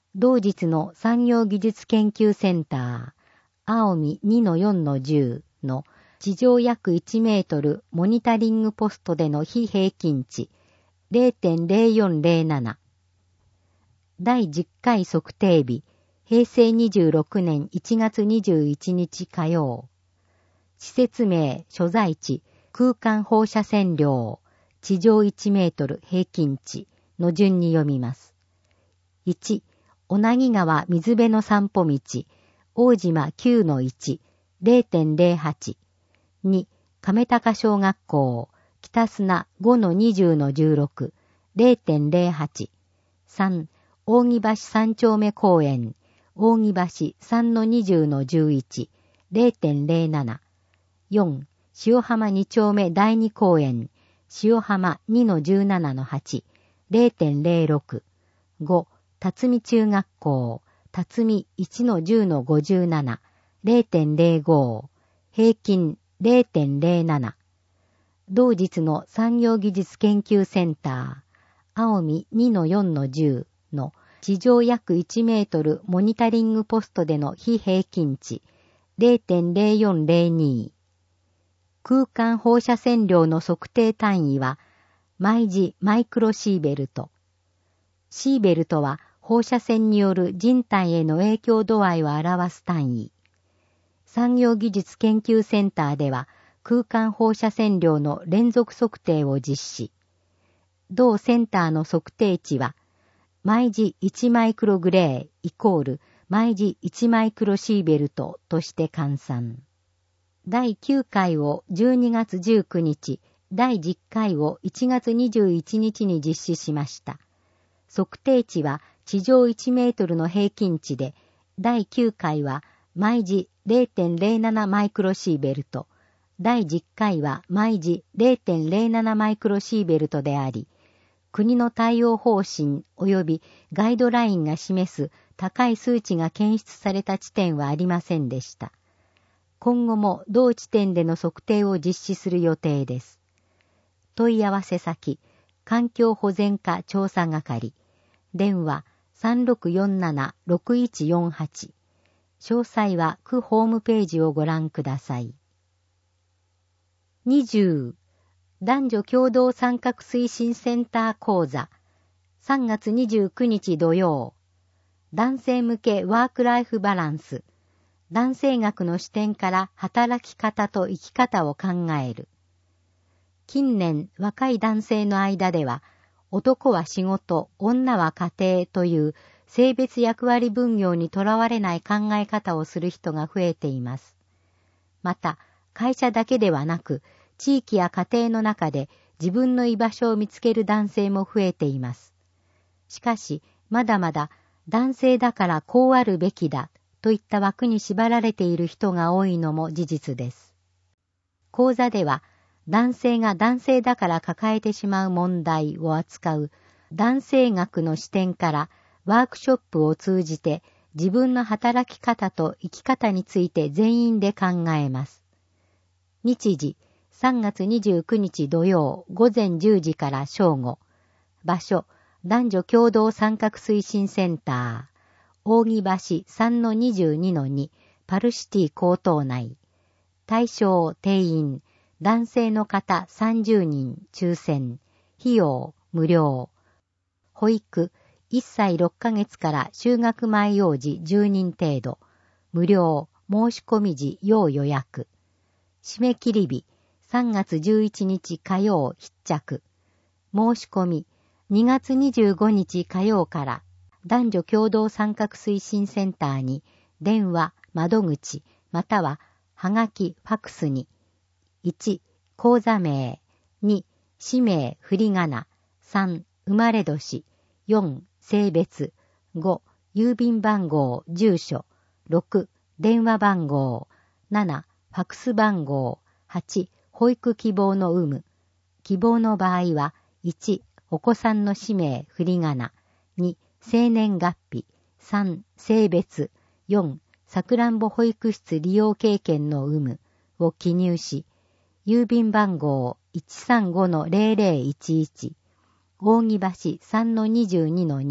同日の産業技術研究センター、青海 にのよんのじゅう の地上約いちメートルモニタリングポストでの非平均値 ゼロてんゼロよんゼロなな。だいじゅっかい測定日、へいせいにじゅうろくねんいちがつにじゅういちにち火曜。施設名、所在地、空間放射線量、地上いちメートル平均値の順に読みます。いち、小名木川水辺の散歩道、大島 きゅうのいち、ゼロてんゼロはち。に、亀高小学校、北砂 ごのにじゅうのじゅうろく、ゼロてんゼロはち。さん、扇橋三丁目公園、扇橋 さんのにじゅうのじゅういち、ゼロてんゼロなな。よん、塩浜に丁目第二公園、塩浜 にのじゅうななのはち、ゼロてんゼロろく。ご、辰巳中学校、辰巳いちのじゅうのごじゅうなな、ゼロてんゼロご。平均 ゼロてんゼロなな。同日の産業技術研究センター、青海 にのよんのじゅう の地上約いちメートルモニタリングポストでの非平均値 ゼロてんゼロよんゼロに。空間放射線量の測定単位は毎時マイクロシーベルト。シーベルトは放射線による人体への影響度合いを表す単位。産業技術研究センターでは空間放射線量の連続測定を実施。同センターの測定値は毎時いちマイクログレーイコール毎時いちマイクロシーベルトとして換算。だいきゅうかいをじゅうにがつじゅうくにち、だいじゅっかいをいちがつにじゅういちにちに実施しました。測定値は地上いちメートルの平均値で、だいきゅうかいは毎時 ゼロてんゼロななマイクロシーベルト、だいじゅっかいは毎時 ゼロてんゼロななマイクロシーベルトであり、国の対応方針及びガイドラインが示す高い数値が検出された地点はありませんでした。今後も同地点での測定を実施する予定です。問い合わせ先、環境保全課調査係、電話 さんろくよんななろくいちよんはち。詳細は区ホームページをご覧ください。にじゅう、男女共同参画推進センター講座、さんがつにじゅうくにち土曜、男性向けワークライフバランス、男性学の視点から働き方と生き方を考える。近年、若い男性の間では、男は仕事、女は家庭という性別役割分業にとらわれない考え方をする人が増えています。また、会社だけではなく、地域や家庭の中で自分の居場所を見つける男性も増えています。しかし、まだまだ男性だからこうあるべきだといった枠に縛られている人が多いのも事実です。講座では、男性が男性だから抱えてしまう問題を扱う男性学の視点からワークショップを通じて自分の働き方と生き方について全員で考えます。日時、さんがつにじゅうくにち土曜ごぜんじゅうじから正午。場所、男女共同参画推進センター、扇橋 さんのにじゅうにのに パルシティ高等内。対象定員、男性の方さんじゅうにん抽選、費用無料。保育、いっさいろっかげつから就学前幼児じゅうにん程度。無料、申し込み時要予約。締め切り日、さんがつじゅういちにち火曜必着。申し込み、にがつにじゅうごにち火曜から男女共同参画推進センターに電話、窓口、またははがき、ファクスにいち、口座名、に、氏名、振り仮名、さん、生まれ年、よん、性別、ご、郵便番号、住所、ろく、電話番号、なな、ファクス番号、はち、保育希望の有無。希望の場合は、いち、お子さんの氏名、振り仮名、に、生年月日、さん、性別、よん、さくらんぼ保育室利用経験の有無を記入し、郵便番号 いちさんごのゼロゼロいちいち、扇橋 さんのにじゅうにのに、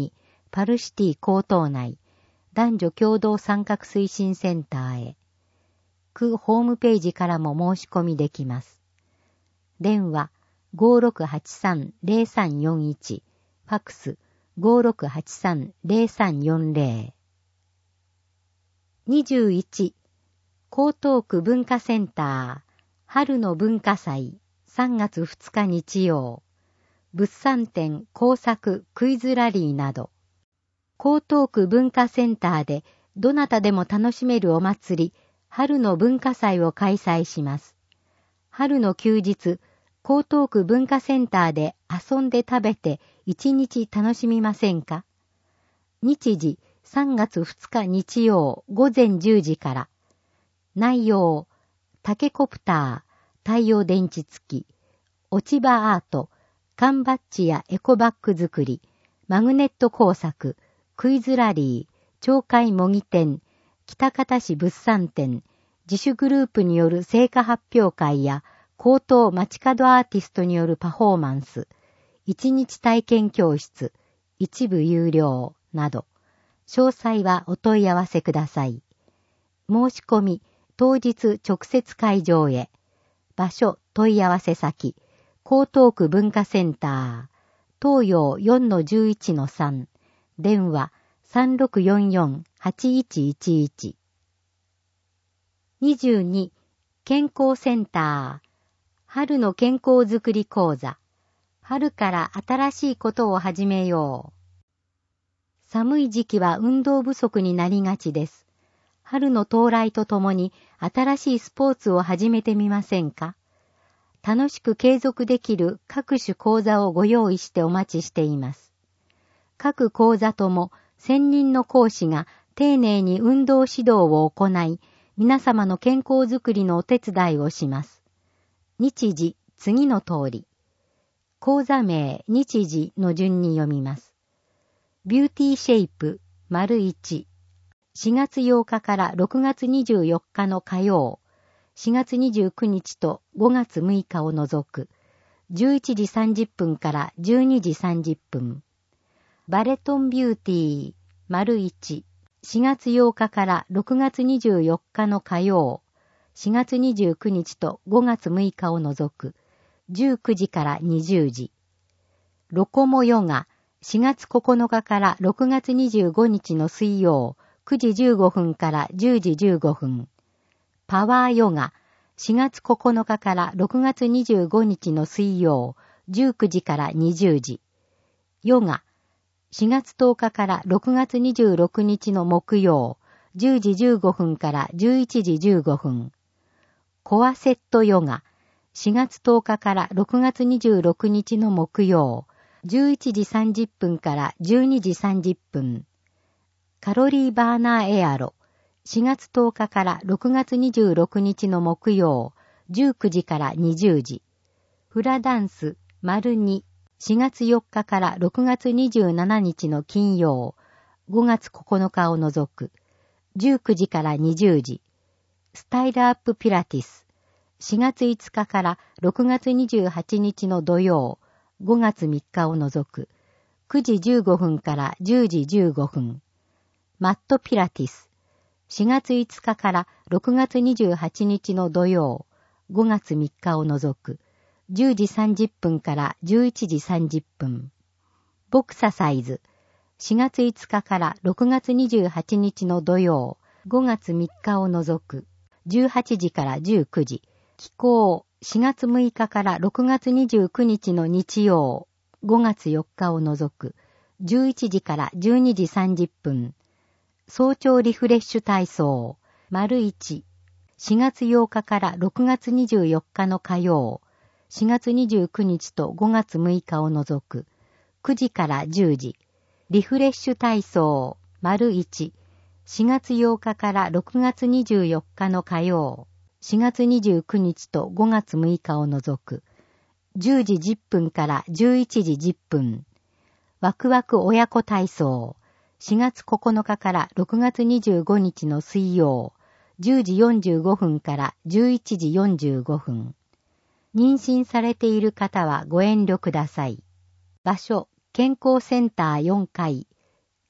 パルシティ高等内男女共同参画推進センターへ。区ホームページからも申し込みできます。電話 ごーろくはちさんゼロさんよんいち、ファックス ごーろくはちさんゼロさんよんゼロ。にじゅういち、江東区文化センター春の文化祭さんがつふつか日曜、物産展、工作、クイズラリーなど、江東区文化センターでどなたでも楽しめるお祭り、春の文化祭を開催します。春の休日、江東区文化センターで遊んで食べて一日楽しみませんか？日時さんがつふつか日曜ごぜんじゅうじから。内容、タケコプター、太陽電池付き、落ち葉アート、缶バッジやエコバッグ作り、マグネット工作、クイズラリー、町会模擬展、北方市物産展、自主グループによる成果発表会や高等街角アーティストによるパフォーマンス、一日体験教室、一部有料など、詳細はお問い合わせください。申し込み、当日直接会場へ。場所、問い合わせ先、江東区文化センター、東洋 よんのじゅういちのさん、電話 さんろくよんよんはちいちいちいち。にじゅうに、健康センター、春の健康づくり講座、春から新しいことを始めよう。寒い時期は運動不足になりがちです。春の到来とともに新しいスポーツを始めてみませんか？楽しく継続できる各種講座をご用意してお待ちしています。各講座とも専任の講師が丁寧に運動指導を行い、皆様の健康づくりのお手伝いをします。日時、次の通り。講座名、日時の順に読みます。ビューティーシェイプ、丸いち。しがつようかからろくがつにじゅうよっかの火曜、しがつにじゅうくにちとごがつむいかを除く、じゅういちじさんじゅっぷんからじゅうにじさんじゅっぷん。バレトンビューティー、丸いち。しがつようかからろくがつにじゅうよっかの火曜、しがつにじゅうくにちとごがつむいかを除く、じゅうくじからにじゅうじ。ロコモヨガ、しがつここのかからろくがつにじゅうごにちの水曜、くじじゅうごふんからじゅうじじゅうごふん。パワーヨガ、しがつここのかからろくがつにじゅうごにちの水曜、じゅうくじからにじゅうじ。ヨガ、しがつとおかからろくがつにじゅうろくにちの木曜、じゅうじじゅうごふんからじゅういちじじゅうごふん。コアセットヨガ、しがつとおかからろくがつにじゅうろくにちの木曜、じゅういちじさんじゅっぷんからじゅうにじさんじゅっぷん。カロリーバーナーエアロ、しがつとおかからろくがつにじゅうろくにちの木曜、じゅうくじからにじゅうじ。フラダンス、丸に、しがつよっかからろくがつにじゅうしちにちの金曜、ごがつここのかを除く、じゅうくじからにじゅうじ。スタイルアップピラティス、しがついつかからろくがつにじゅうはちにちの土曜、ごがつみっかを除く、くじじゅうごふんからじゅうじじゅうごふん。マットピラティス、しがついつかからろくがつにじゅうはちにちの土曜、ごがつみっかを除く、じゅうじさんじゅっぷんからじゅういちじさんじゅっぷん。ボクササイズ、しがついつかからろくがつにじゅうはちにちの土曜、ごがつみっかを除く、じゅうはちじからじゅうくじ。気候、しがつむいかからろくがつにじゅうくにちの日曜、ごがつよっかを除く、じゅういちじからじゅうにじさんじゅっぷん。早朝リフレッシュ体操、丸いち。しがつようかからろくがつにじゅうよっかの火曜、しがつにじゅうくにちとごがつむいかを除く、くじからじゅうじ。リフレッシュ体操、丸いち。しがつようかからろくがつにじゅうよっかの火曜、しがつにじゅうくにちとごがつむいかを除く、じゅうじじゅっぷんからじゅういちじじゅっぷん。ワクワク親子体操、しがつここのかからろくがつにじゅうごにちの水曜、じゅうじよんじゅうごふんからじゅういちじよんじゅうごふん。妊娠されている方はご遠慮ください。場所、健康センターよんかい、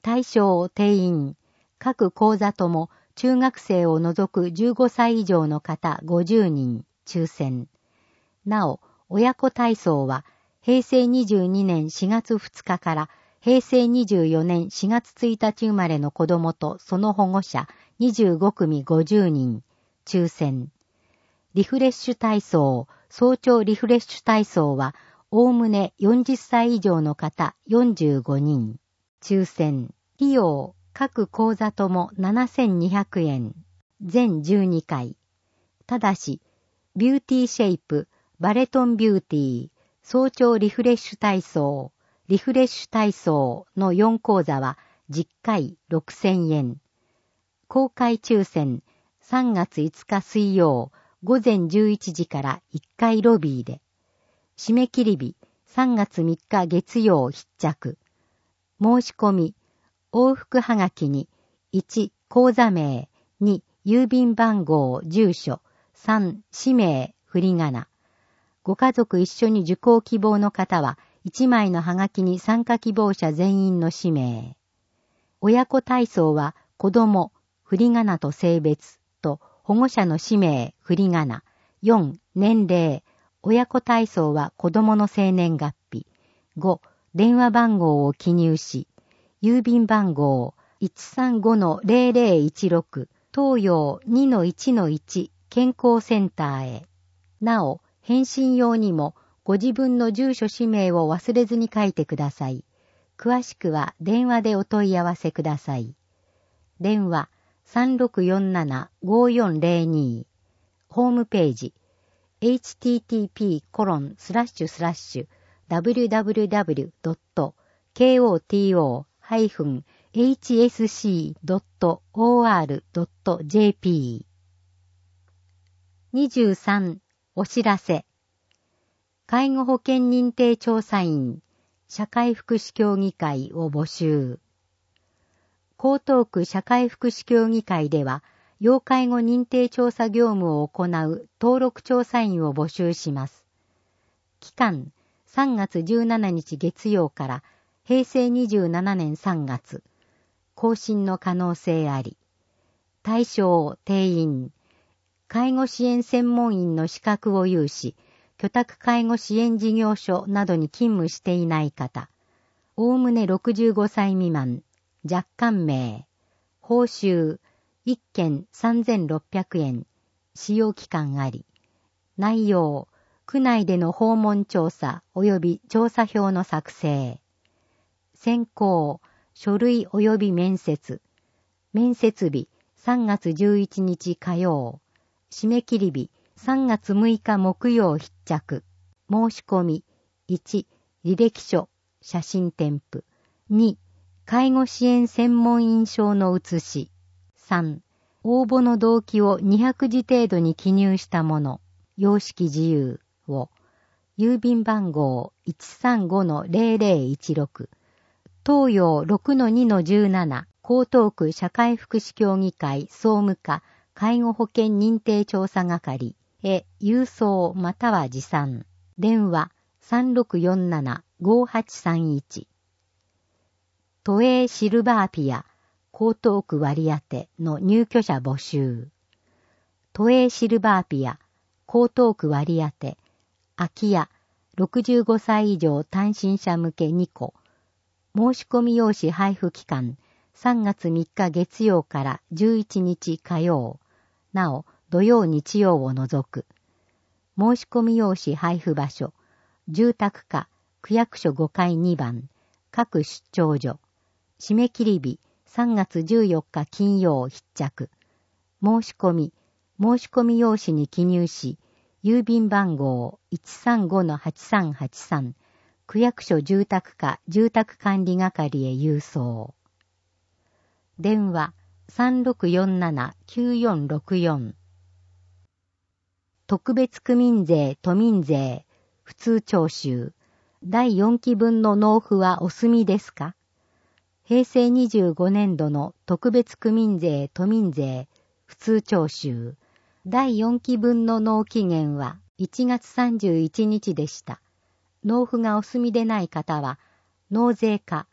対象定員、各講座とも中学生を除くじゅうごさい以上の方ごじゅうにん抽選。なお、親子体操はへいせいにじゅうにねんしがつふつかからへいせいにじゅうよねんしがつついたち生まれの子供とその保護者にじゅうごくみごじゅうにん抽選。リフレッシュ体操、早朝リフレッシュ体操はおおむねよんじゅっさい以上の方よんじゅうごにん抽選。費用、各講座ともななせんにひゃくえん。全じゅうにかい。ただし、ビューティーシェイプ、バレトンビューティー、早朝リフレッシュ体操、リフレッシュ体操のよん講座はじゅっかいろくせんえん。公開抽選さんがついつか水曜ごぜんじゅういちじからいっかいロビーで。締め切り日さんがつみっか月曜必着。申し込み、往復はがきにいち講座名、に郵便番号住所、さん氏名振り仮名。ご家族一緒に受講希望の方はいちまいのはがきに参加希望者全員の氏名。親子体操は子供、振り仮名と性別と保護者の氏名振り仮名。よん年齢。親子体操は子供の生年月日。ご電話番号を記入し、郵便番号 いちさんごのぜろぜろいちろく 東洋 にのいちのいち 健康センターへ。なお、返信用にもご自分の住所氏名を忘れずに書いてください。詳しくは電話でお問い合わせください。電話 さんろくよんななごよんぜろに。ホームページ エイチティーティーピーコロンスラッシュスラッシュダブリュダブリュダブリュドットケーオーティーオーハイフンエイチエスシードットオーアールドットジェーピー。にじゅうさんお知らせ。介護保険認定調査員社会福祉協議会を募集。江東区社会福祉協議会では、要介護認定調査業務を行う登録調査員を募集します。期間、さんがつじゅうしちにち月曜からへいせいにじゅうななねんさんがつ。更新の可能性あり。対象、定員。介護支援専門員の資格を有し、居宅介護支援事業所などに勤務していない方。おおむねろくじゅうごさい未満。若干名。報酬。いっけんさんぜんろっぴゃくえん。使用期間あり。内容。区内での訪問調査及び調査票の作成。選考。書類及び面接。面接日。さんがつじゅういちにち火曜。締め切り日。さんがつむいか木曜必着。申し込み。いち履歴書、写真添付。に介護支援専門員証の写し。さん応募の動機をにひゃくじ程度に記入したもの。様式自由を。郵便番号 いちさんごのぜろぜろいちろく。東洋 ろくのにのじゅうなな。江東区社会福祉協議会総務課介護保険認定調査係へ郵送または持参。電話 さんろくよんななごはちさんいち。都営シルバーピア江東区割当の入居者募集。都営シルバーピア江東区割当空き家ろくじゅうごさい以上単身者向けにこ。申し込み用紙配布期間さんがつみっか月曜からじゅういちにち火曜。なお土曜日曜を除く。申し込み用紙配布場所。住宅課区役所ごかいにばん。各出張所。締め切り日さんがつじゅうよっか金曜必着。申し込み。申し込み用紙に記入し、郵便番号 いちさんごのはちさんはちさん。区役所住宅課住宅管理係へ郵送。電話 さんろくよんななきゅうよんろくよん。特別区民税都民税普通徴収だいよんきぶんの納付はお済みですか？へいせいにじゅうごねんどの特別区民税都民税普通徴収だいよんきぶんの納期限はいちがつさんじゅういちにちでした。納付がお済みでない方は納税課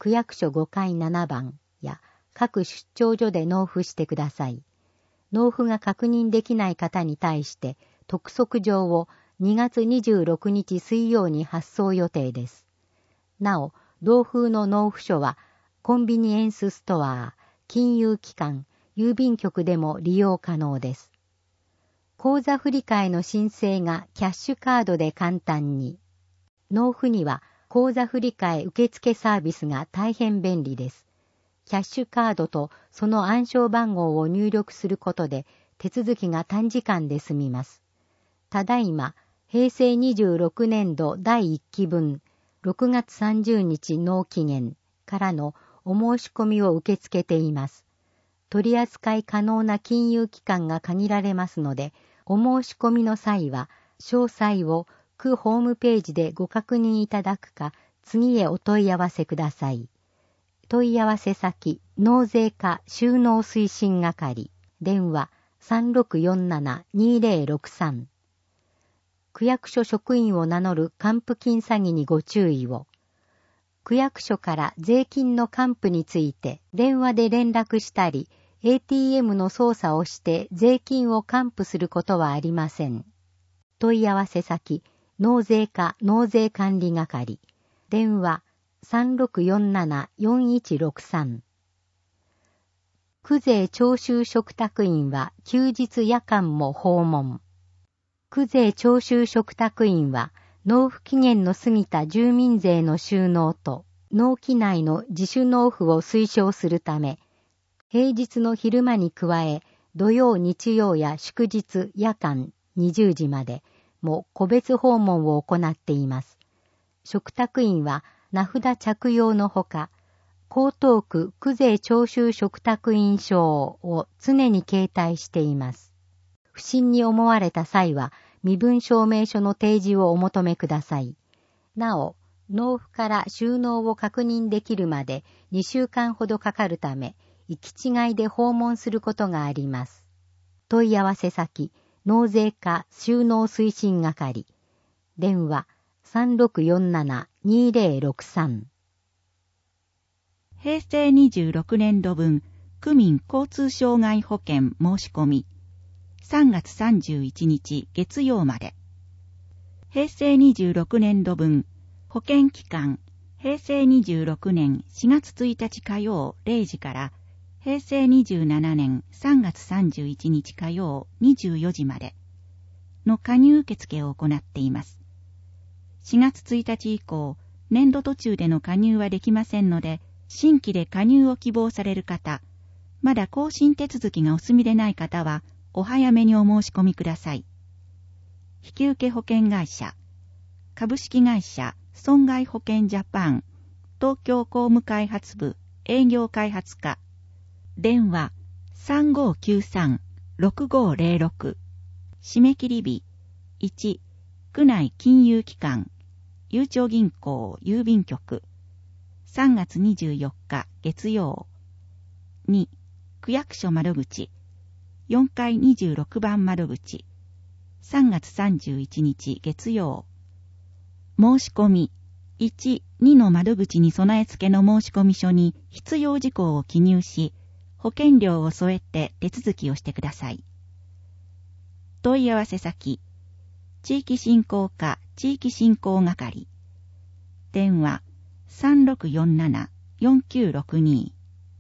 区役所ごかいななばんや各出張所で納付してください。納付が確認できない方に対して督促状をにがつにじゅうろくにち水曜に発送予定です。なお、同封の納付書はコンビニエンスストア、金融機関、郵便局でも利用可能です。口座振替の申請がキャッシュカードで簡単に。納付には口座振替受付サービスが大変便利です。キャッシュカードとその暗証番号を入力することで手続きが短時間で済みます。ただいま、へいせいにじゅうろくねんどだいいっきぶん、ろくがつさんじゅうにち納期限からのお申し込みを受け付けています。取り扱い可能な金融機関が限られますので、お申し込みの際は、詳細を区ホームページでご確認いただくか、次へお問い合わせください。問い合わせ先、納税課収納推進係、電話 さんろくよんななにぜろろくさん。区役所職員を名乗る還付金詐欺にご注意を。区役所から税金の還付について電話で連絡したり、エーティーエム の操作をして税金を還付することはありません。問い合わせ先、納税課納税管理係、電話 さんろくよんななよんいちろくさん。区税徴収嘱託員は休日夜間も訪問。区税徴収嘱託員は納付期限の過ぎた住民税の収納と納期内の自主納付を推奨するため、平日の昼間に加え、土曜日曜や祝日夜間にじゅうじまでも個別訪問を行っています。嘱託員は名札着用のほか、江東区区税徴収嘱託員証を常に携帯しています。不審に思われた際は、身分証明書の提示をお求めください。なお、納付から収納を確認できるまでにしゅうかんほどかかるため、行き違いで訪問することがあります。問い合わせ先、納税課収納推進係、電話 さんろくよんななにぜろろくさん。 へいせいにじゅうろくねんどぶん、区民交通障害保険申し込み、さんがつさんじゅういちにち月曜まで。へいせいにじゅうろくねんどぶん、保険期間、へいせいにじゅうろくねんしがつついたち火曜れいじから、へいせいにじゅうななねんさんがつさんじゅういちにち火曜にじゅうよじまでの加入受付を行っています。しがつついたち以降、年度途中での加入はできませんので、新規で加入を希望される方、まだ更新手続きがお済みでない方は、お早めにお申し込みください。引受保険会社、株式会社損害保険ジャパン、東京工務開発部営業開発課、電話 さんごーきゅうさんろくごーぜろろく、締め切り日いち、区内金融機関、ゆうちょ銀行郵便局、さんがつにじゅうよっか月曜。に、区役所窓口、よんかいにじゅうろくばん窓口、さんがつさんじゅういちにち月曜。申し込み、いち、にの窓口に備え付けの申込書に必要事項を記入し、保険料を添えて手続きをしてください。問い合わせ先、地域振興課地域振興係、電話 さんろくよんななよんきゅうろくに。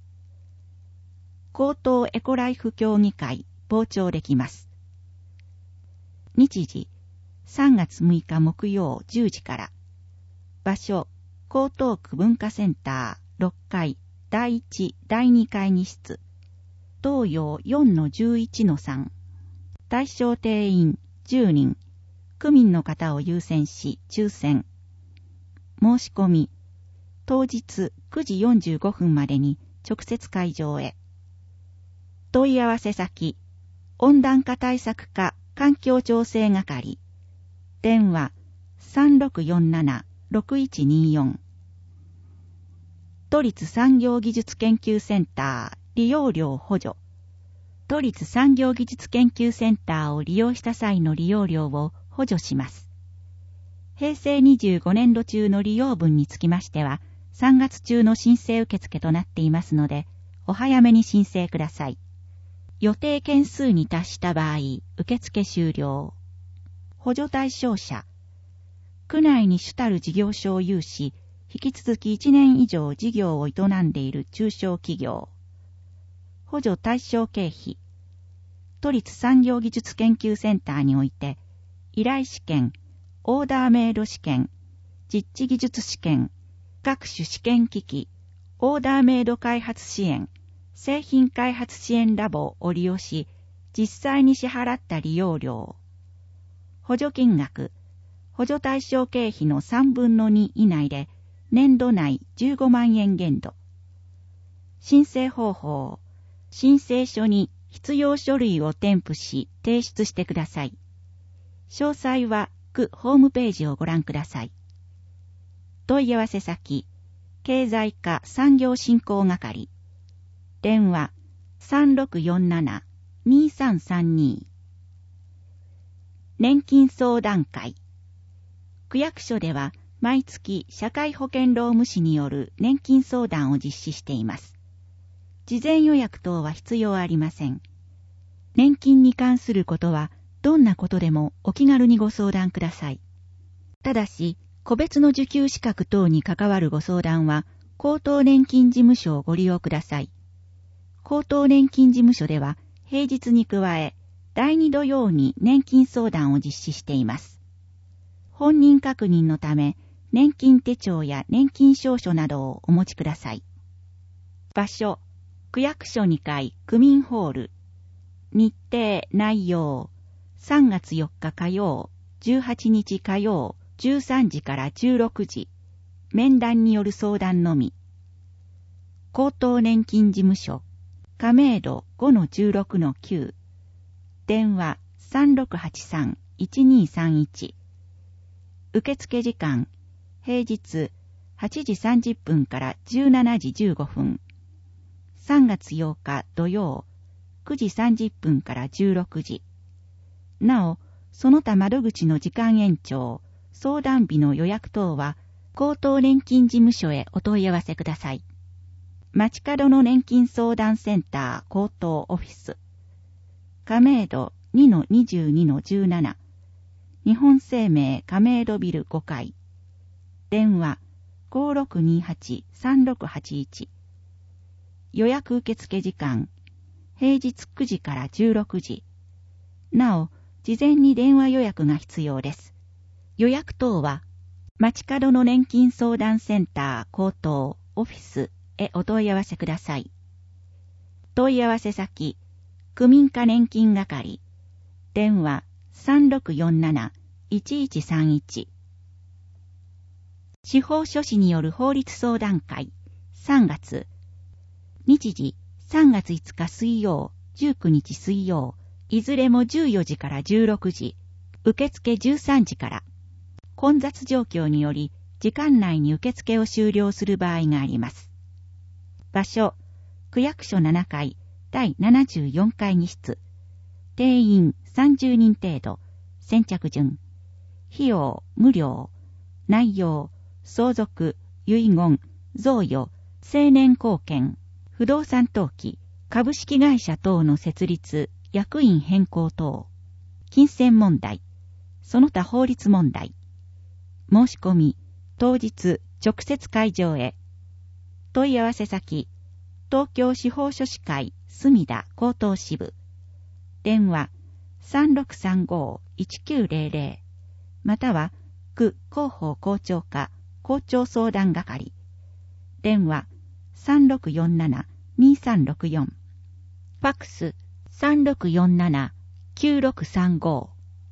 江東エコライフ協議会傍聴できます。日時、さんがつむいか木曜じゅうじから。場所、江東区文化センターろっかいだいいちだいに会議室。東洋 よんのじゅういちのさん。対象定員じゅうにん。区民の方を優先し抽選。申し込み、当日くじよんじゅうごふんまでに直接会場へ。問い合わせ先、温暖化対策課環境調整係。電話 さんろくよんななろくいちによん。都立産業技術研究センター利用料補助。都立産業技術研究センターを利用した際の利用料を補助します。へいせいにじゅうごねんど中の利用分につきましては、 さんがつ中の申請受付となっていますので、お早めに申請ください。予定件数に達した場合、受付終了。補助対象者。区内に主たる事業所を有し、引き続きいちねん以上事業を営んでいる中小企業。補助対象経費。都立産業技術研究センターにおいて、依頼試験、オーダーメイド試験、実地技術試験、各種試験機器、オーダーメイド開発支援、製品開発支援ラボを利用し、実際に支払った利用料。補助金額、補助対象経費のさんぶんのに以内で、年度内じゅうごまんえん限度。申請方法、申請書に必要書類を添付し提出してください。詳細は区ホームページをご覧ください。問い合わせ先、経済課産業振興係。電話 さんろくよんなな にさんさんに。年金相談会。区役所では毎月社会保険労務士による年金相談を実施しています。事前予約等は必要ありません。年金に関することはどんなことでもお気軽にご相談ください。ただし、個別の受給資格等に関わるご相談は、高等年金事務所をご利用ください。高等年金事務所では、平日に加え、だいに土曜に年金相談を実施しています。本人確認のため、年金手帳や年金証書などをお持ちください。場所、区役所にかい区民ホール。日程、内容、さんがつよっか火曜、じゅうはちにち火曜、じゅうさんじからじゅうろくじ、面談による相談のみ。高等年金事務所、亀戸 ごのじゅうろくのきゅう、電話 さんろくはちさん いちにさんいち。受付時間、平日はちじさんじゅっぷんからじゅうしちじじゅうごふん。さんがつようか土曜、くじさんじゅっぷんからじゅうろくじ。なお、その他窓口の時間延長、相談日の予約等は、高等年金事務所へお問い合わせください。街角の年金相談センター高等オフィス。亀戸 にのにじゅうにのじゅうなな。日本生命亀戸ビルごかい。電話 ごろくにはちさんろくはちいち。予約受付時間、平日くじからじゅうろくじ。なお、事前に電話予約が必要です。予約等は、街角の年金相談センター高等オフィスへお問い合わせください。問い合わせ先、区民課年金係。電話 さんろくよんなな いちいちさんいち。司法書士による法律相談会さんがつ。日時さんがついつか水曜、じゅうくにち水曜、いずれもじゅうよじからじゅうろくじ、受付じゅうさんじから。混雑状況により、時間内に受付を終了する場合があります。場所、区役所ななかい、だいななじゅうよんかいに室。定員さんじゅうにん程度。先着順。費用、無料。内容、相続、遺言、贈与、成年後見、不動産登記、株式会社等の設立、役員変更等。金銭問題、その他法律問題。申し込み、当日、直接会場へ。問い合わせ先、東京司法書士会、墨田高等支部。電話、さんろくさんご いちきゅうぜろぜろ。または、区広報校長課、校長相談係。電話、さんろくよんなな にさんろくよん。ファックス、さんろくよんなな きゅうろくさんご。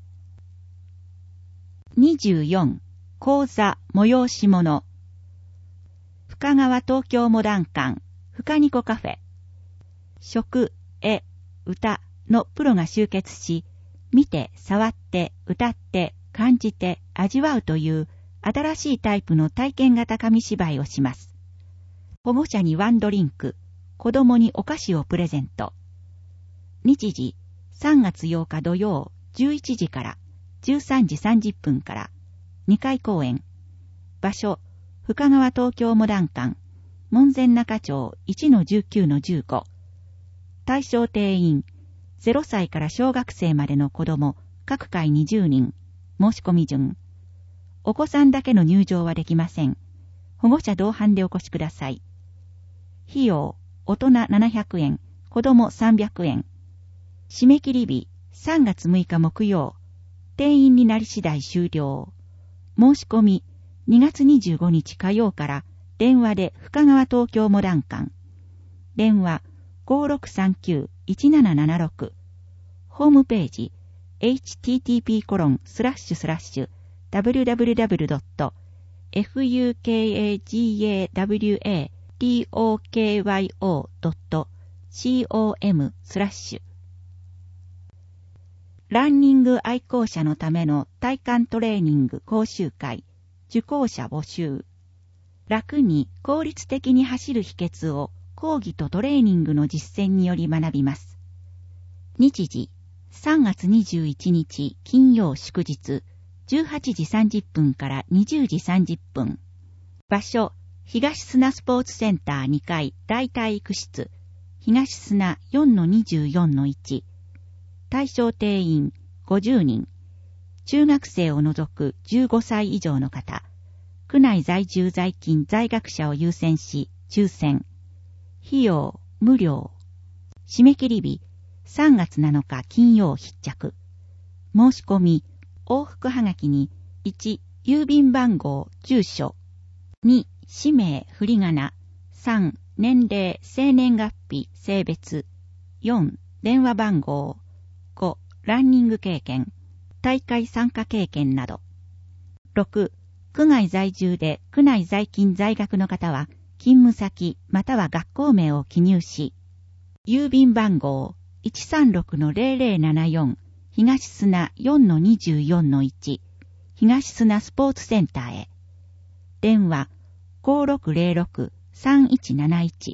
にじゅうよん、講座催し物。深川東京モダン館、深ニコカフェ。食、絵、歌のプロが集結し、見て、触って、歌って、感じて、味わうという新しいタイプの体験型紙芝居をします。保護者にワンドリンク、子供にお菓子をプレゼント。日時、さんがつようか土曜、じゅういちじからじゅうさんじさんじゅっぷんから、にかい公演。場所、 深川東京モダン館、門前仲町 いちのじゅうきゅうのじゅうご。対象定員、ゼロさいから小学生までの子供、各回にじゅうにん。申し込み順。お子さんだけの入場はできません。保護者同伴でお越しください。費用、大人ななひゃくえん、子供さんびゃくえん。締め切り日、さんがつむいか木曜。定員になり次第終了。申し込み、にがつにじゅうごにち火曜から電話で深川東京モダン館。電話 ごろくさんきゅういちななななろく。ホームページ エイチティーティーピーコロンスラッシュスラッシュダブリューダブリューダブリュードットフカガワトキョドットコム スラッシュランニング愛好者のための体幹トレーニング講習会受講者募集。楽に効率的に走る秘訣を講義とトレーニングの実践により学びます。日時さんがつにじゅういちにち金曜祝日じゅうはちじさんじゅっぷんからにじゅうじさんじゅっぷん。場所東砂スポーツセンターにかい大体育室東砂 よんのにじゅうよんのいち。対象定員ごじゅうにん。中学生を除くじゅうごさい以上の方。区内在住在勤在学者を優先し抽選。費用無料。締め切り日さんがつなのか金曜必着。申し込み往復はがきにいち郵便番号住所に氏名振り仮名さん年齢生年月日性別よん電話番号ごランニング経験大会参加経験など。ろく区外在住で区内在勤在学の方は勤務先または学校名を記入し郵便番号 いちさんろくのゼロゼロななよん 東砂 よんのにじゅうよんのいち 東砂スポーツセンターへ。電話 ごろくゼロろくさんいちなないち。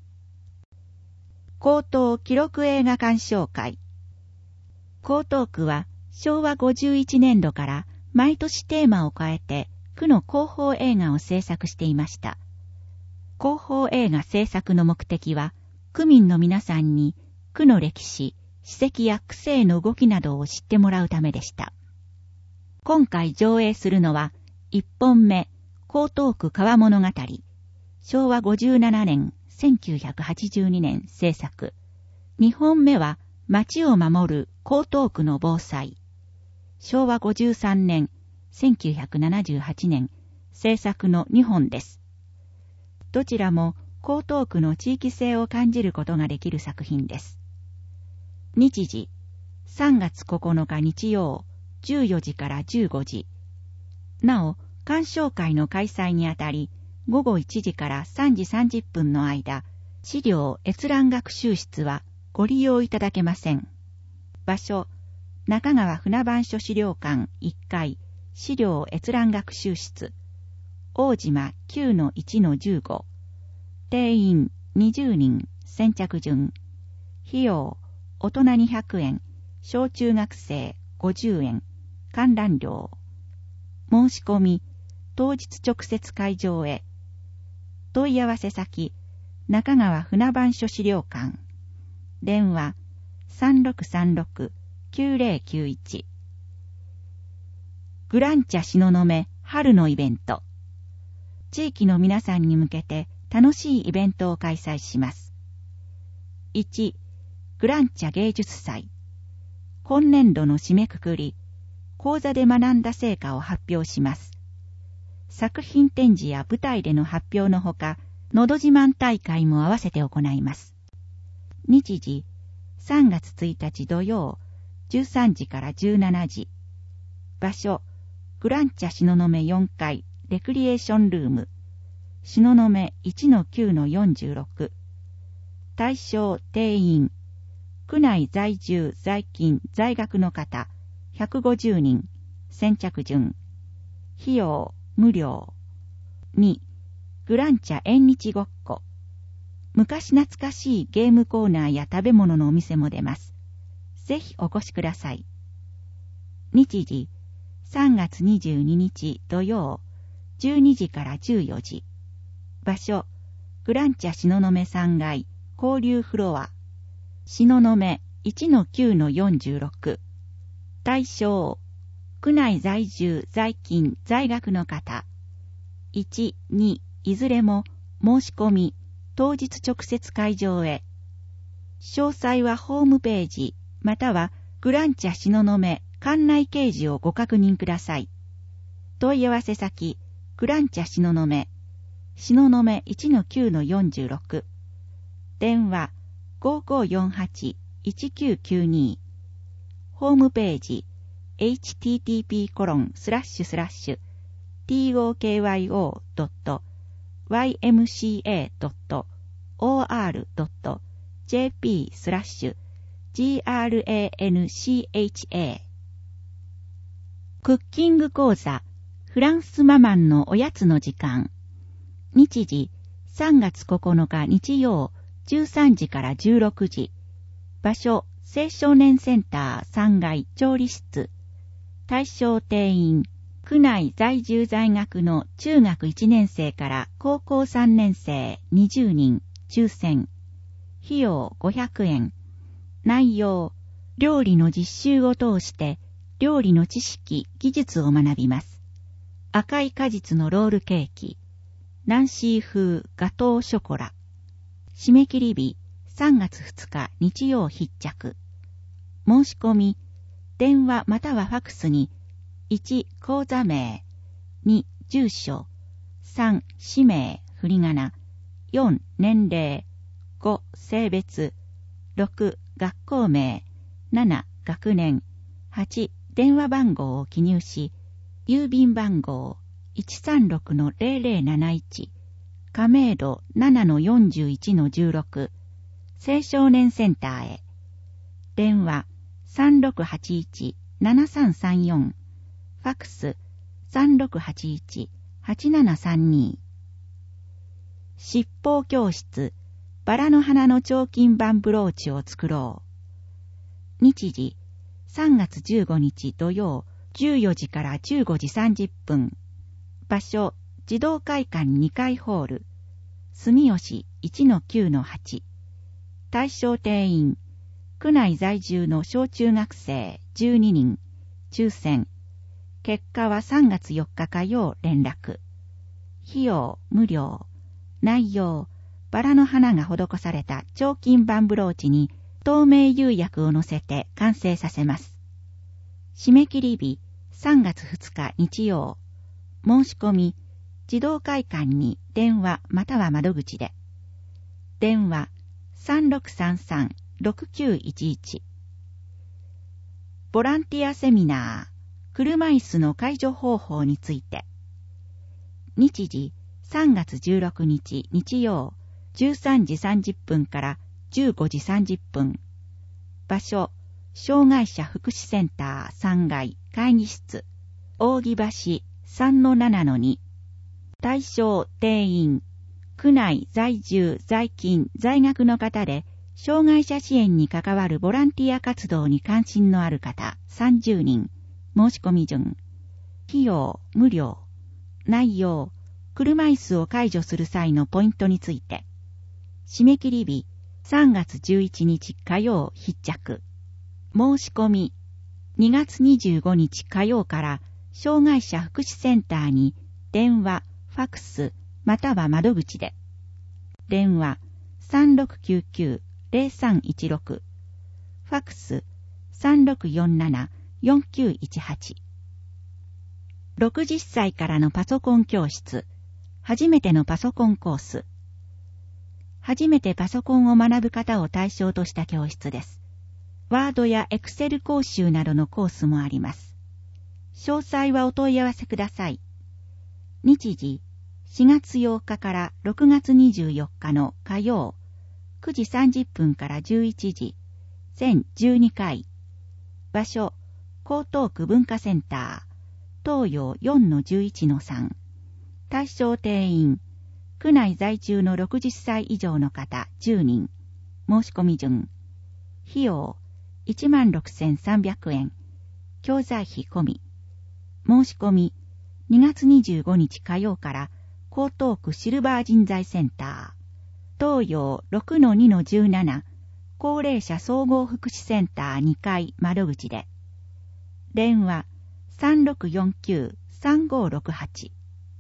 江東記録映画鑑賞会。江東区はしょうわごじゅういちねんどから毎年テーマを変えて区の広報映画を制作していました。広報映画制作の目的は区民の皆さんに区の歴史、史跡や区政の動きなどを知ってもらうためでした。今回上映するのはいっぽんめ、江東区川物語、しょうわごじゅうななねん、せんきゅうひゃくはちじゅうにねん制作。にほんめは町を守る江東区の防災。しょうわごじゅうさんねん、せんきゅうひゃくななじゅうはちねん制作のにほんです。どちらも江東区の地域性を感じることができる作品です。日時さんがつここのか日曜じゅうよじからじゅうごじ。なお鑑賞会の開催にあたりごごいちじからさんじさんじゅっぷんの間資料閲覧学習室はご利用いただけません。場所中川船番所資料館いっかい資料閲覧学習室大島 きゅうのいちのじゅうご。定員にじゅうにん先着順。費用大人にひゃくえん小中学生ごじゅうえん観覧料。申し込み当日直接会場へ。問い合わせ先中川船番所資料館。電話 さんろくさんろくきゅうゼロきゅういち。グランチャ東雲春のイベント。地域の皆さんに向けて楽しいイベントを開催します。いちグランチャ芸術祭。今年度の締めくくり講座で学んだ成果を発表します。作品展示や舞台での発表のほかのど自慢大会も合わせて行います。日時さんがつついたち土曜じゅうさんじからじゅうしちじ。場所グランチャ東雲よんかいレクリエーションルーム東雲 いちのきゅうのよんじゅうろく。対象定員区内在住在勤在学の方ひゃくごじゅうにん先着順。費用無料。にグランチャ縁日ごっこ。昔懐かしいゲームコーナーや食べ物のお店も出ます。ぜひお越しください。日時さんがつにじゅうににち土曜じゅうにじからじゅうよじ。場所、グランチャ東雲さんがい、交流フロア。東雲 いちのきゅうのよんじゅうろく。対象、区内在住、在勤、在学の方。いち、に、いずれも申し込み、当日直接会場へ。詳細はホームページ、またはグランチャ東雲館内掲示をご確認ください。問い合わせ先、グランチャ東雲、東雲 いちのきゅうのよんじゅうろく。電話 ごーごーよんはち いちきゅうきゅうに。ホームページ、エイチティーティーピーコロンスラッシュスラッシュトーカイオードットワイエムシーエードットオーアールドットジェーピースラッシュジーアールエーエヌシーエイチエー。クッキング講座、フランスママンのおやつの時間。日時、さんがつここのか日曜、じゅうさんじからじゅうろくじ。場所、青少年センターさんがい調理室。対象定員、区内在住在学の中学いちねん生から高校さんねん生にじゅうにん、抽選。費用ごひゃくえん。内容、料理の実習を通して料理の知識、技術を学びます。赤い果実のロールケーキ、ナンシー風ガトーショコラ。締め切り日さんがつふつか日曜必着。申し込み、電話またはファクスにいち講座名、に住所、さん氏名振り仮名、よん年齢、ご性別、ろく学校名、なな学年、はち電話番号を記入し、郵便番号 いちさんろくのゼロゼロなないち、亀戸 ななのよんじゅういちのじゅうろく、青少年センターへ。電話 さんろくはちいちななさんさんよん、ファクス さんろくはちいちはちななさんに。七宝教室、バラの花の彫金版ブローチを作ろう。日時、さんがつじゅうごにち土曜、じゅうよじからじゅうごじさんじゅっぷん。場所、児童会館にかいホール。住吉 いちのきゅうのはち。対象定員、区内在住の小中学生じゅうににん。抽選。結果はさんがつよっか火曜連絡。費用無料。内容、バラの花が施された彫金版ブローチに透明釉薬を乗せて完成させます。締め切り日さんがつふつか日曜。申し込み、児童会館に電話または窓口で。電話 さんろくさんさんろくきゅういちいち。ボランティアセミナー、車椅子の介助方法について。日時さんがつじゅうろくにち日曜、じゅうさんじさんじゅっぷんからじゅうごじさんじゅっぷん。場所、障害者福祉センターさんがい会議室、扇橋 さんのななのに。対象定員、区内在住在勤在学の方で障害者支援に関わるボランティア活動に関心のある方さんじゅうにん。申し込み順。費用無料。内容、車椅子を介助する際のポイントについて。締め切り日さんがつじゅういちにち火曜必着。申し込み、にがつにじゅうごにち火曜から障害者福祉センターに電話、ファクスまたは窓口で。電話 さんろくきゅうきゅうゼロさんいちろく、ファクス さんろくよんななよんきゅういちはち。ろくじゅっさいからのパソコン教室、初めてのパソコンコース。初めてパソコンを学ぶ方を対象とした教室です。ワードやエクセル講習などのコースもあります。詳細はお問い合わせください。日時、しがつようかからろくがつにじゅうよっかの火曜、くじさんじゅっぷんからじゅういちじ、全じゅうにかい。場所、江東区文化センター、東洋 よんのじゅういちのさん。対象定員、区内在住のろくじゅっさい以上の方じゅうにん。申し込み順。費用、いちまんろくせんさんびゃくえん。教材費込み。申し込み、 にがつにじゅうごにち火曜から江東区シルバー人材センター、東洋 ろくのにのじゅうなな 高齢者総合福祉センターにかい窓口で。電話 さんろくよんきゅうさんごろくはち。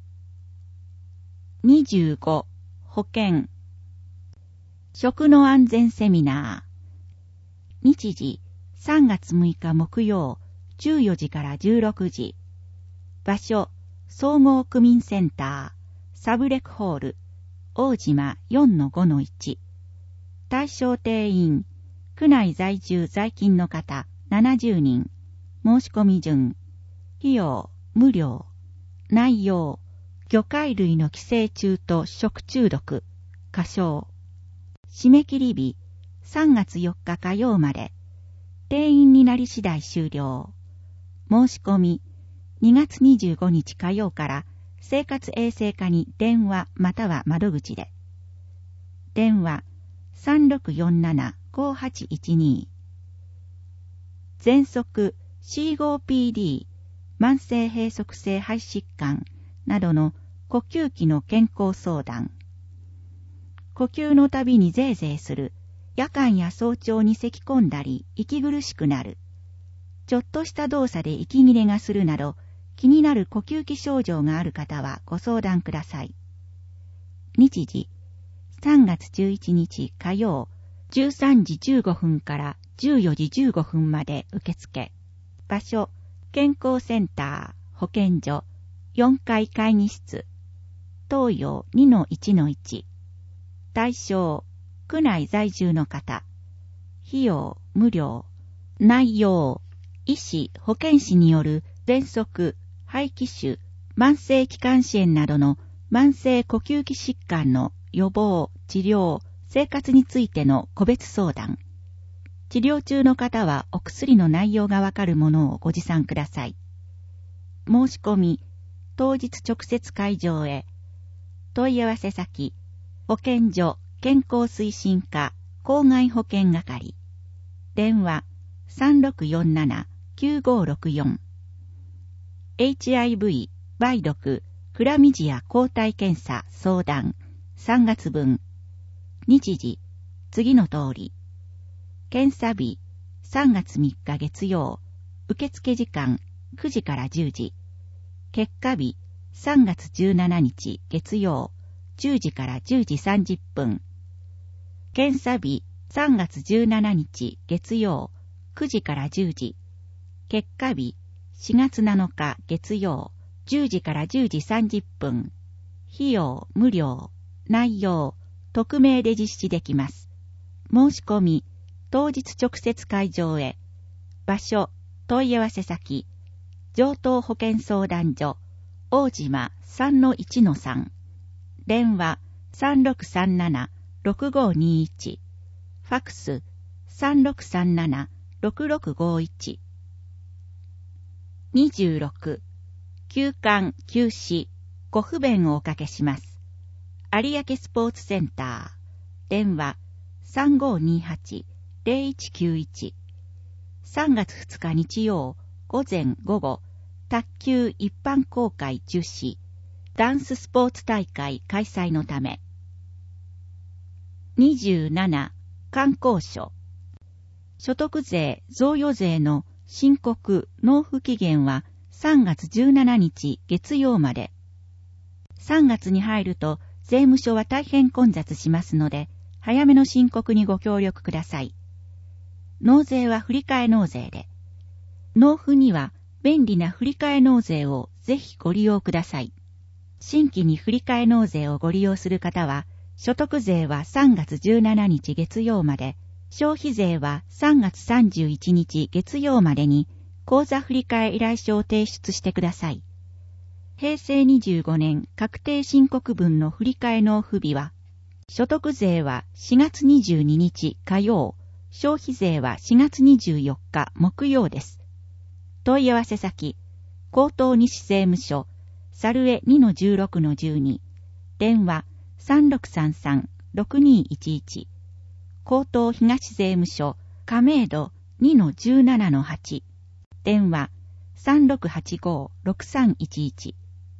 にじゅうご、保健。食の安全セミナー。日時さんがつむいか木曜じゅうよじからじゅうろくじ。場所総合区民センターサブレクホール大島 よんのごのいち。対象定員区内在住在勤の方ななじゅうにん。申し込み順費用無料。内容魚介類の寄生虫と食中毒仮称。締め切り日さんがつよっか火曜まで。定員になり次第終了。申し込みにがつにじゅうごにち火曜から生活衛生課に電話または窓口で。電話 さんろくよんななごはちいちに。喘息 シーオーピーディー、慢性閉塞性肺疾患などの呼吸器の健康相談。呼吸のたびにゼーゼーする。夜間や早朝に咳き込んだり息苦しくなる。ちょっとした動作で息切れがするなど気になる呼吸器症状がある方はご相談ください。日時さんがつじゅういちにち火曜じゅうさんじじゅうごふんからじゅうよじじゅうごふんまで受付。場所健康センター保健所よんかい会議室東洋 にのいちのいち。対象区内在住の方。費用無料。内容医師保健師による喘息肺気腫慢性気管支炎などの慢性呼吸器疾患の予防治療生活についての個別相談。治療中の方はお薬の内容がわかるものをご持参ください。申し込み当日直接会場へ。問い合わせ先保健所健康推進課公害保健係。電話 さんろくよんななきゅうごろくよん。エイチアイブイ 梅毒クラミジア抗体検査相談さんがつぶん。日時次の通り。検査日さんがつみっか月曜。受付時間くじからじゅうじ。結果日さんがつじゅうしちにち月曜。じゅうじからじゅうじさんじゅっぷん。検査日さんがつじゅうしちにち月曜。くじからじゅうじ。結果日しがつなのか月曜。じゅうじからじゅうじさんじゅっぷん。費用無料。内容匿名で実施できます。申し込み当日直接会場へ。場所問い合わせ先上東保健相談所大島 さんのいちのさん。電話 さんろくさんななろくごにいち。ファクス さんろくさんななろくろくごいち。にじゅうろく。休館休止ご不便をおかけします。有明スポーツセンター。電話 さんごにはちぜろいちきゅういち。さんがつふつか日曜午前午後卓球一般公開中止。ダンススポーツ大会開催のため。にじゅうなな。観光所。所得税贈与税の申告納付期限はさんがつじゅうしちにち月曜まで。さんがつに入ると税務署は大変混雑しますので、早めの申告にご協力ください。納税は振替納税で。納付には便利な振替納税をぜひご利用ください。新規に振替納税をご利用する方は、所得税はさんがつじゅうしちにち月曜まで、消費税はさんがつさんじゅういちにち月曜までに、口座振替依頼書を提出してください。へいせいにじゅうごねん確定申告分の振替納付日は、所得税はしがつにじゅうににち火曜、消費税はしがつにじゅうよっか木曜です。問い合わせ先、江東西税務署、猿江 にのじゅうろくのじゅうに。電話 さんろくさんさんろくにいちいち。江東東税務署、亀戸 にのじゅうななのはち。電話 さんろくはちごろくさんいちいち。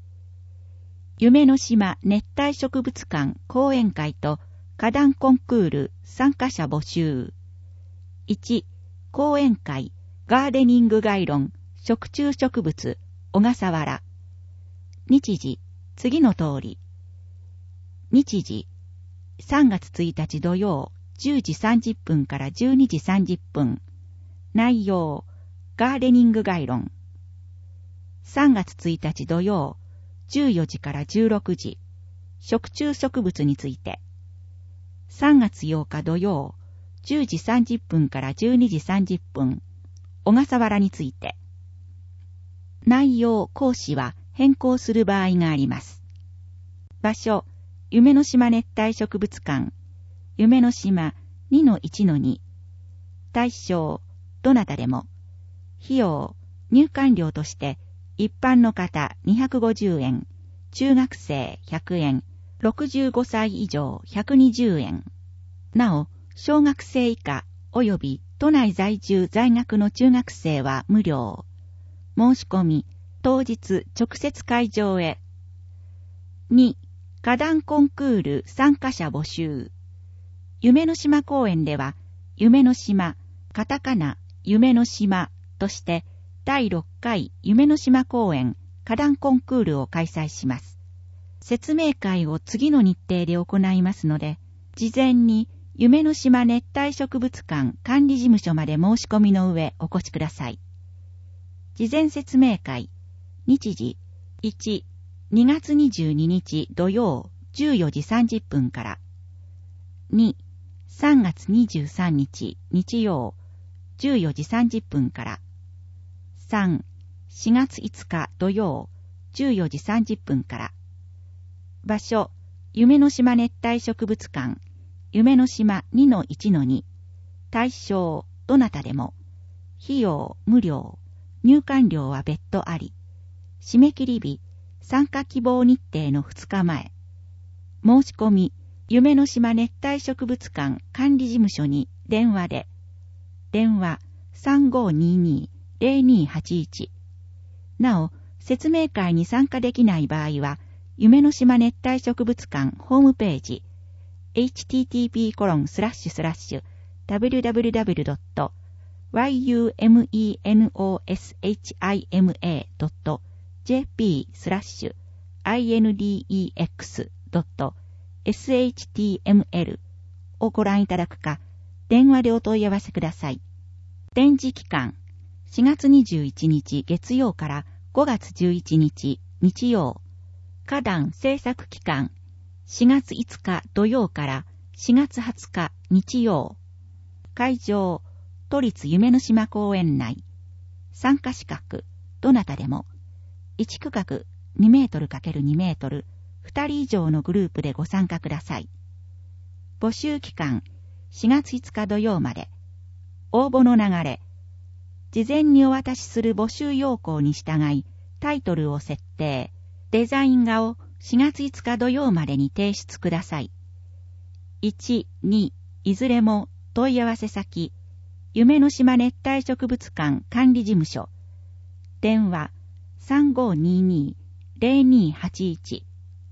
夢の島熱帯植物館講演会と花壇コンクール参加者募集。いち、講演会ガーデニング概論食虫植物小笠原。日時、次の通り。日時、さんがつついたち土曜、じゅうじさんじゅっぷんからじゅうにじさんじゅっぷん。内容、ガーデニング概論。さんがつついたち土曜、じゅうよじからじゅうろくじ。食虫植物について。さんがつようか土曜、じゅうじさんじゅっぷんからじゅうにじさんじゅっぷん。小笠原について。内容、講師は変更する場合があります。場所、夢の島熱帯植物館、夢の島 にのいちのに。対象、どなたでも。費用、入館料として、一般の方にひゃくごじゅうえん、中学生ひゃくえん、ろくじゅうごさい以上ひゃくにじゅうえん。なお、小学生以下及び都内在住在学の中学生は無料。申し込み、当日直接会場へ。に、花壇コンクール参加者募集。夢の島公園では、夢の島、カタカナ、夢の島として、だいろっかい夢の島公園花壇コンクールを開催します。説明会を次の日程で行いますので、事前に夢の島熱帯植物館管理事務所まで申し込みの上お越しください。事前説明会、日時、いち、にがつにじゅうににち土曜じゅうよじさんじゅっぷんから。に、さんがつにじゅうさんにち日曜じゅうよじさんじゅっぷんから。さん、しがついつか土曜じゅうよじさんじゅっぷんから。場所、夢の島熱帯植物館、夢の島 にのいちのに。対象、どなたでも。費用、無料。入館料は別途あり。締め切り日、参加希望日程のふつかまえ。申し込み、夢の島熱帯植物館管理事務所に電話で。電話 さんごーにーにー ゼロにーはちいち。なお、説明会に参加できない場合は、夢の島熱帯植物館ホームページ、エイチティーティーピーコロンスラッシュスラッシュダブリューダブリューダブリュードットワイユーエムイーエヌオーエスエイチアイエムエードットジェーピースラッシュアイエヌディーイーエックスドットエスエイチティーエムエル をご覧いただくか、電話でお問い合わせください。展示期間、しがつにじゅういちにち月曜からごがつじゅういちにち日曜。花壇制作期間、しがついつか土曜からしがつはつか日曜。会場、都立夢の島公園内。参加資格、どなたでも。いち区画にメートル×にメートル、ふたり以上のグループでご参加ください。募集期間、しがついつか土曜まで。応募の流れ。事前にお渡しする募集要項に従い、タイトルを設定。デザイン画をしがついつか土曜までに提出ください。いち、に、いずれも問い合わせ先、夢の島熱帯植物館管理事務所。電話 さんごーにーにー ゼロにーはちいち。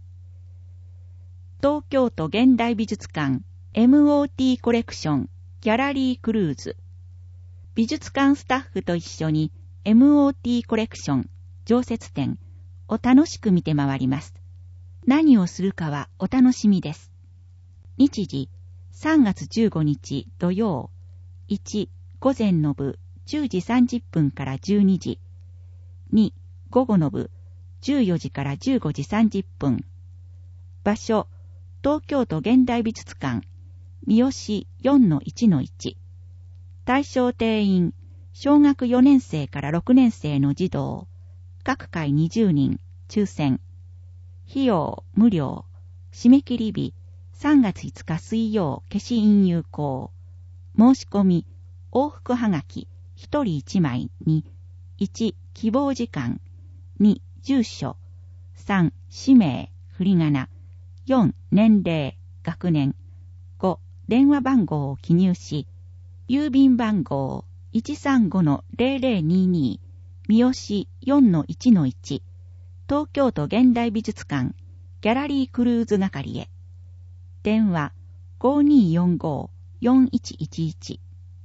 東京都現代美術館 エムオーティー コレクションギャラリークルーズ。美術館スタッフと一緒に エムオーティー コレクション常設展を楽しく見て回ります。何をするかはお楽しみです。日時、さんがつじゅうごにち土曜。いち、午前の部じゅうじさんじゅっぷんからじゅうにじ。に、午後の部じゅうよじからじゅうごじさんじゅっぷん。場所、東京都現代美術館、三好 よんのいちのいち。対象定員、小学よねんせいからろくねんせいの児童。各回にじゅうにん、抽選。費用、無料。締め切り日、さんがついつか水曜、消印有効。申し込み、往復はがき、ひとりいちまいに、いち、希望時間、に、住所、さん、氏名、振り仮名、よん、年齢、学年、ご、電話番号を記入し、郵便番号 いちさんごのゼロゼロにーにー、三好 よんのいちのいち、東京都現代美術館、 ギャラリークルーズ係へ。電話 ごにーよんごーよんいちいちいち。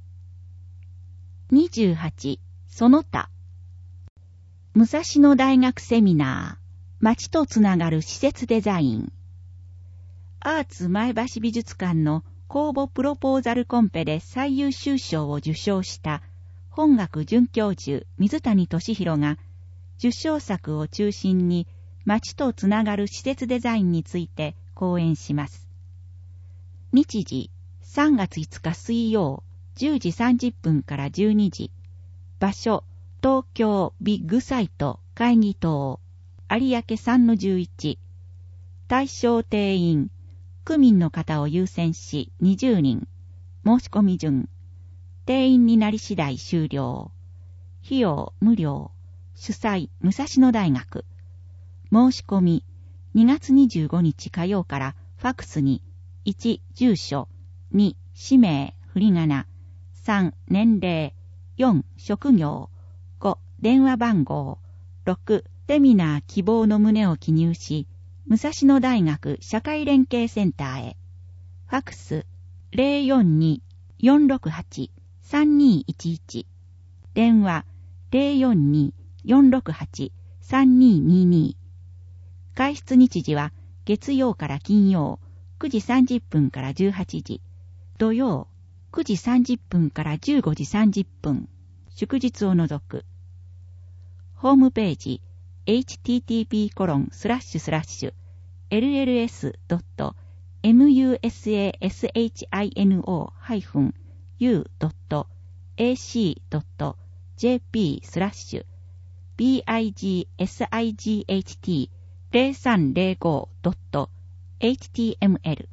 にじゅうはち. その他。武蔵野大学セミナー、街とつながる施設デザイン。アーツ前橋美術館の公募プロポーザルコンペで最優秀賞を受賞した本学准教授水谷俊弘が受賞作を中心に街とつながる施設デザインについて講演します。日時さんがついつか水曜じゅうじさんじゅっぷんからじゅうにじ。場所東京ビッグサイト会議棟有明 さんのじゅういち。対象定員区民の方を優先しにじゅうにん。申し込み順。定員になり次第終了。費用無料。主催武蔵野大学。申し込みにがつにじゅうごにち火曜からファクスにいち住所に氏名振り仮名さん年齢よん職業ご電話番号ろくセミナー希望の旨を記入し武蔵野大学社会連携センターへ。ファクス ゼロよんにーよんろくはちさんにーいちいち。電話 ゼロよんにーよんろくはちさんにーにーにー。開室日時は月曜から金曜くじさんじゅっぷんからじゅうはちじ。土曜くじさんじゅっぷんからじゅうごじさんじゅっぷん。祝日を除く。ホームページエイチティーティーピーコロンスラッシュスラッシュエルエルエスドットムユーエスエーエスエイチアイエヌオーハイフンユードットエーシードットジェーピースラッシュビーアイジーエスアイジーエイチティーゼロさんゼロごドットエイチティーエムエル。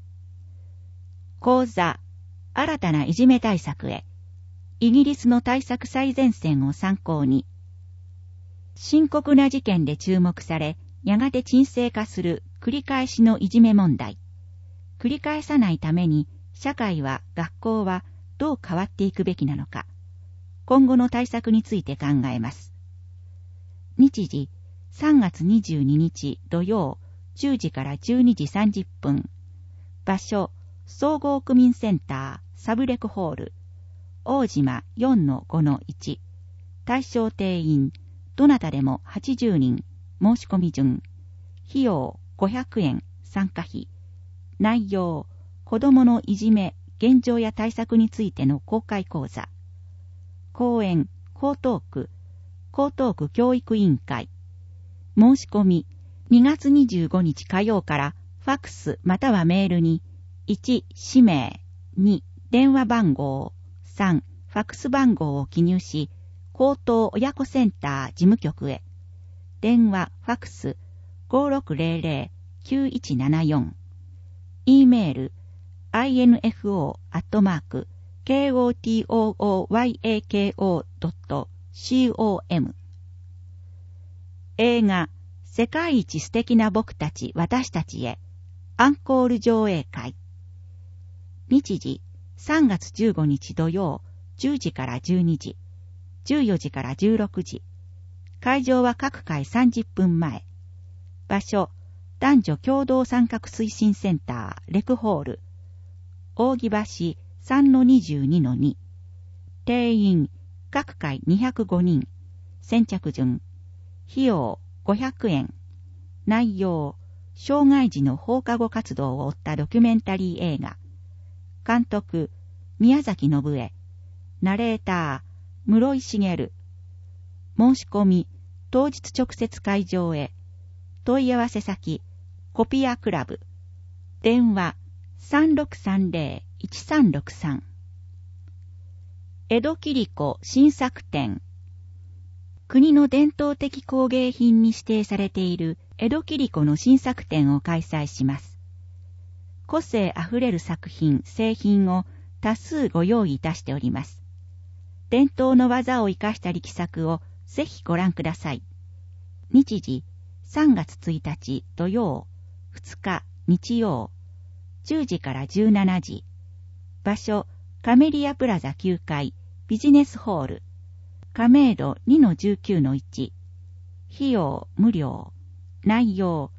講座新たないじめ対策へ。イギリスの対策最前線を参考に。深刻な事件で注目され、やがて沈静化する繰り返しのいじめ問題。繰り返さないために、社会は、学校はどう変わっていくべきなのか。今後の対策について考えます。日時、さんがつにじゅうににち土曜、じゅうじからじゅうにじさんじゅっぷん。場所、総合区民センター、サブレクホール。大島 よんのごのいち。対象定員、どなたでもはちじゅうにん。申し込み順。費用ごひゃくえん。参加費。内容、子どものいじめ、現状や対策についての公開講座。講演、江東区、江東区教育委員会。申し込み、にがつにじゅうごにち火曜からファクスまたはメールに、いち氏名、に電話番号、さんファクス番号を記入し、高等親子センター事務局へ。電話、ファクス ごろくゼロゼロきゅういちななよん。e メール アイエヌエフオー アットマーク ケーオーティーオーオーワイエーケーオー ドット シーオーエム。映画世界一素敵な僕たち私たちへアンコール上映会。日時さんがつじゅうごにち土曜じゅうじからじゅうにじ、じゅうよじからじゅうろくじ。会場は各回さんじゅっぷんまえ。場所、男女共同参画推進センター、レクホール。扇橋 さんのにじゅうにのに。定員、各回にひゃくごにん。先着順。費用、ごひゃくえん。内容、障害児の放課後活動を追ったドキュメンタリー映画。監督、宮崎信江。ナレーター、室井茂。申し込み、当日直接会場へ。問い合わせ先、コピアクラブ。電話、さんろくさんゼロ いちさんろくさん。江戸切子新作展。国の伝統的工芸品に指定されている江戸切子の新作展を開催します。個性あふれる作品、製品を多数ご用意いたしております。伝統の技を生かした力作をぜひご覧ください。日時、さんがつついたち土曜、ふつか日曜、じゅうじからじゅうしちじ。場所、カメリアプラザきゅうかい、ビジネスホール。亀戸 にのじゅうきゅうのいち。費用無料。内容、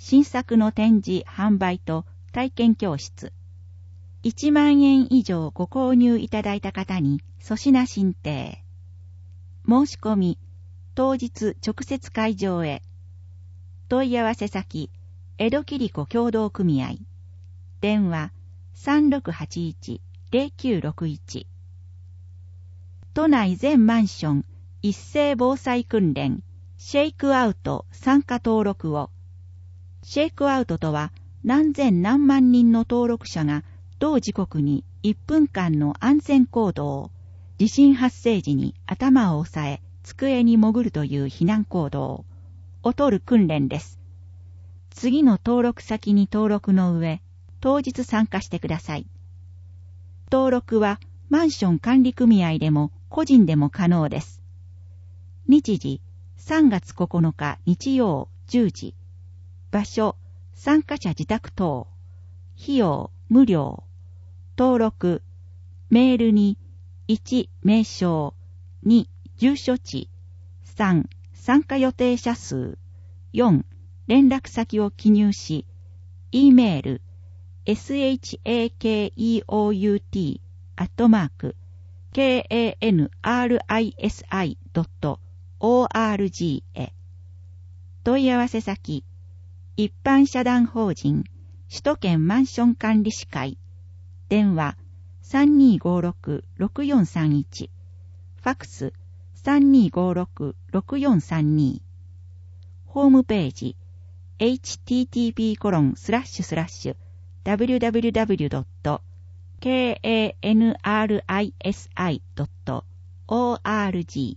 新作の展示、販売と体験教室。いちまんえん以上ご購入いただいた方に粗品進呈。申し込み、当日直接会場へ。問い合わせ先、江戸切子協同組合。電話 さんろくはちいち ゼロきゅうろくいち。都内全マンション一斉防災訓練、シェイクアウト参加登録を。シェイクアウトとは、何千何万人の登録者が同時刻にいっぷんかんの安全行動を、地震発生時に頭を押さえ、机に潜るという避難行動を取る訓練です。次の登録先に登録の上、当日参加してください。登録はマンション管理組合でも個人でも可能です。日時、さんがつここのか日曜じゅうじ。場所、参加者自宅等。費用、無料。登録、メールに、いち、名称、に、住所地、さん、参加予定者数、よん、連絡先を記入し、E メール、エスエイチエーケーイーオーユーティー アットマーク、ケーエーエヌアールアイエスアイ ドット オーアールジー へ。問い合わせ先、一般社団法人、首都圏マンション管理士会。電話、さんにーごーろく ろくよんさんいち。ファクス、さんにーごーろく ろくよんさんに。ホームページ、エイチティーティーピーコロンスラッシュスラッシュダブリューダブリューダブリュードットケーエーエヌアールアイエスアイドットオーアールジ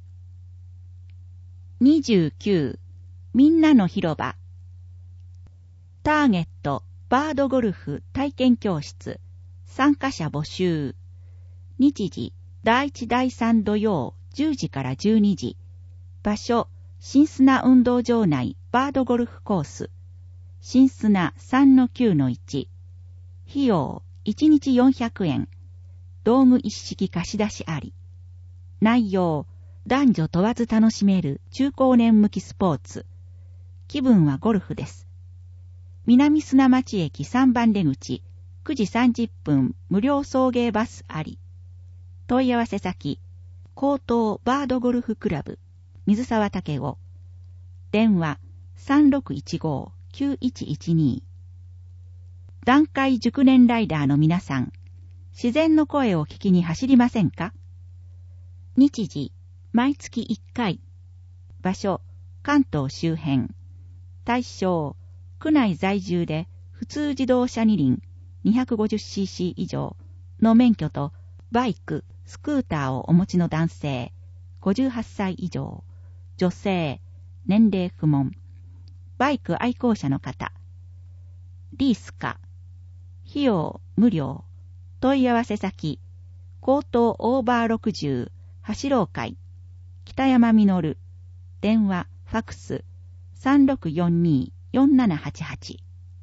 ー。にじゅうきゅう、みんなの広場。ターゲット、バードゴルフ体験教室。参加者募集。日時、だいいちだいさん土曜じゅうじからじゅうにじ。場所、新砂運動場内バードゴルフコース。新砂 さんのきゅうのいち。費用、いちにちよんひゃくえん。道具一式貸し出しあり。内容、男女問わず楽しめる中高年向きスポーツ。気分はゴルフです。南砂町駅さんばん出口、くじさんじゅっぷん無料送迎バスあり。問い合わせ先、高等バードゴルフクラブ、水沢武雄。電話、さんろくいちご きゅういちいちに。団塊熟年ライダーの皆さん、自然の声を聞きに走りませんか？日時、毎月いっかい。場所、関東周辺。対象、区内在住で普通自動車二輪 にひゃくごじゅっシーシー 以上の免許とバイク、スクーターをお持ちの男性、ごじゅうはっさい以上、女性、年齢不問、バイク愛好者の方、リースか、費用無料、問い合わせ先、高等オーバーろくじゅう、走ろう会、北山実、電話、ファクス、さんろくよんにーよんななはちはち。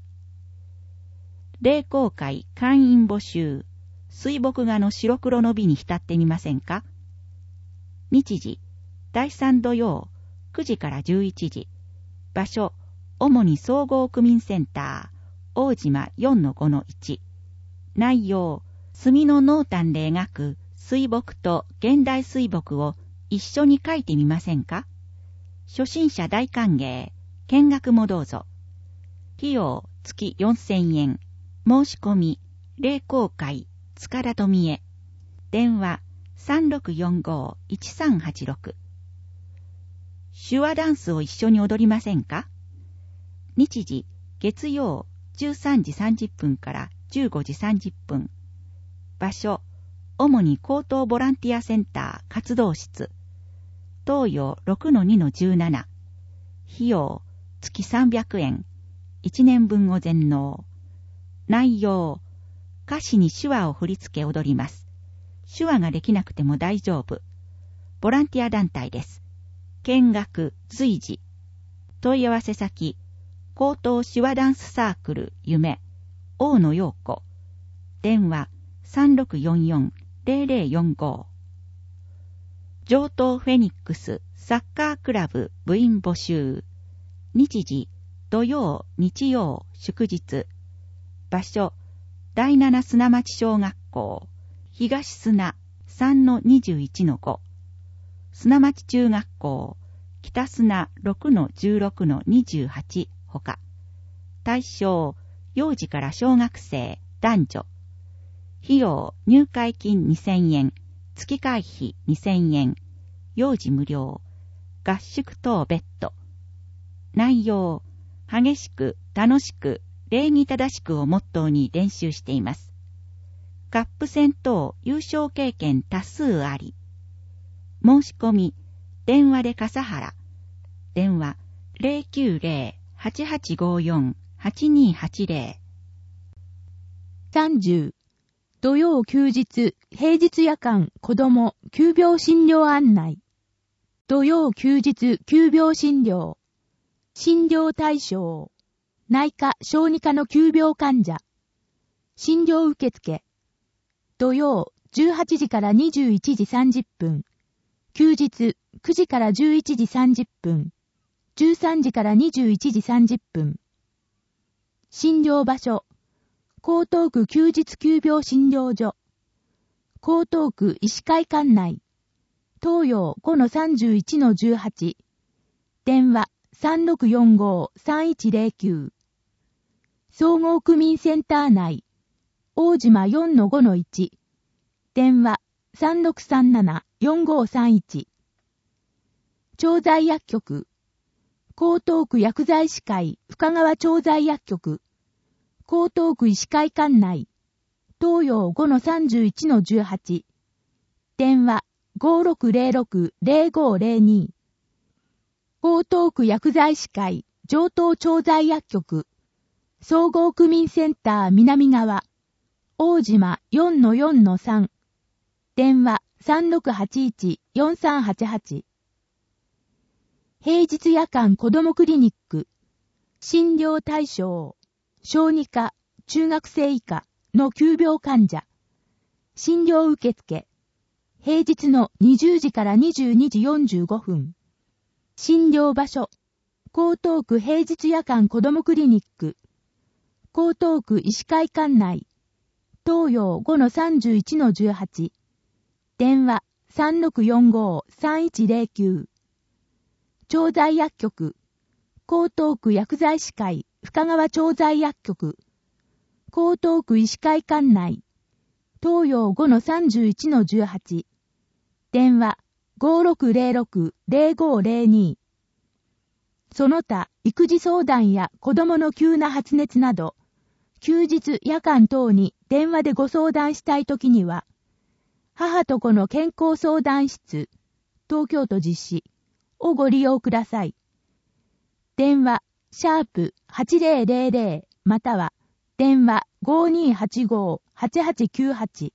霊光会会員募集、水墨画の白黒の美に浸ってみませんか？日時、だいさん土曜、くじからじゅういちじ。場所、主に総合区民センター、大島 よんのごのいち。内容、墨の濃淡で描く水墨と現代水墨を一緒に描いてみませんか？初心者大歓迎。見学もどうぞ。費用月よんせんえん。申し込み、霊光会、塚田富江。電話 さんろくよんご いちさんはちろく。手話ダンスを一緒に踊りませんか？日時、月曜じゅうさんじさんじゅっぷんからじゅうごじさんじゅっぷん。場所、主に高等ボランティアセンター活動室。東洋 ろくのにのじゅうなな。費用、月さんびゃくえん。いちねんぶんを全納。内容、歌詞に手話を振り付け踊ります。手話ができなくても大丈夫。ボランティア団体です。見学、随時。問い合わせ先、高等手話ダンスサークル、夢、大野陽子。電話、さんろくよんよん ゼロゼロよんご。上東フェニックスサッカークラブ部員募集。日時、 土曜、日曜、祝日。場所、第七砂町小学校、東砂 さんのにじゅういちのご。砂町中学校、北砂 ろくのじゅうろくのにじゅうはちほか。対象、幼児から小学生、男女。費用、入会金にせんえん、月会費にせんえん、幼児無料、合宿等別途。内容、激しく、楽しく、礼儀正しくをモットーに練習しています。カップ戦等優勝経験多数あり。申し込み、電話で笠原。電話 ゼロきゅうゼロ はちはちごよん はちにはちゼロ。 さんじゅう。土曜休日、平日夜間、子供、急病診療案内。土曜休日、急病診療。診療対象。内科、小児科の急病患者。診療受付。土曜、じゅうはちじからにじゅういちじさんじゅっぷん。休日、くじからじゅういちじさんじゅっぷん。じゅうさんじからにじゅういちじさんじゅっぷん。診療場所。江東区休日急病診療所。江東区医師会館内。東洋 ごのさんじゅういちのじゅうはち。電話 さんろくよんご さんいちゼロきゅう。総合区民センター内。大島 よんのごのいち。電話 さんろくさんなな よんごさんいち。調剤薬局。江東区薬剤師会深川調剤薬局。江東区医師会館内。東洋 ごのさんじゅういちのじゅうはち。電話 ごろくゼロろく ゼロごゼロに。江東区薬剤師会上東調剤薬局。総合区民センター南側。大島 よんのよんのさん。電話 さんろくはちいち よんさんはちはち。平日夜間子どもクリニック。診療対象。小児科、中学生以下の急病患者。診療受付。平日のにじゅうじからにじゅうにじよんじゅうごふん。診療場所。江東区平日夜間子どもクリニック。江東区医師会館内。東洋 ごのさんじゅういちのじゅうはち。電話 さんろくよんご さんいちゼロきゅう。調剤薬局。江東区薬剤師会深川調剤薬局。江東区医師会館内。東洋 ごのさんじゅういちのじゅうはち。電話 ごろくゼロろく ゼロごゼロに。その他、育児相談や子供の急な発熱など、休日夜間等に電話でご相談したいときには、母と子の健康相談室、東京都実施をご利用ください。電話、シャープはちゼロゼロゼロまたは、電話 ごにはちご はちはちきゅうはち。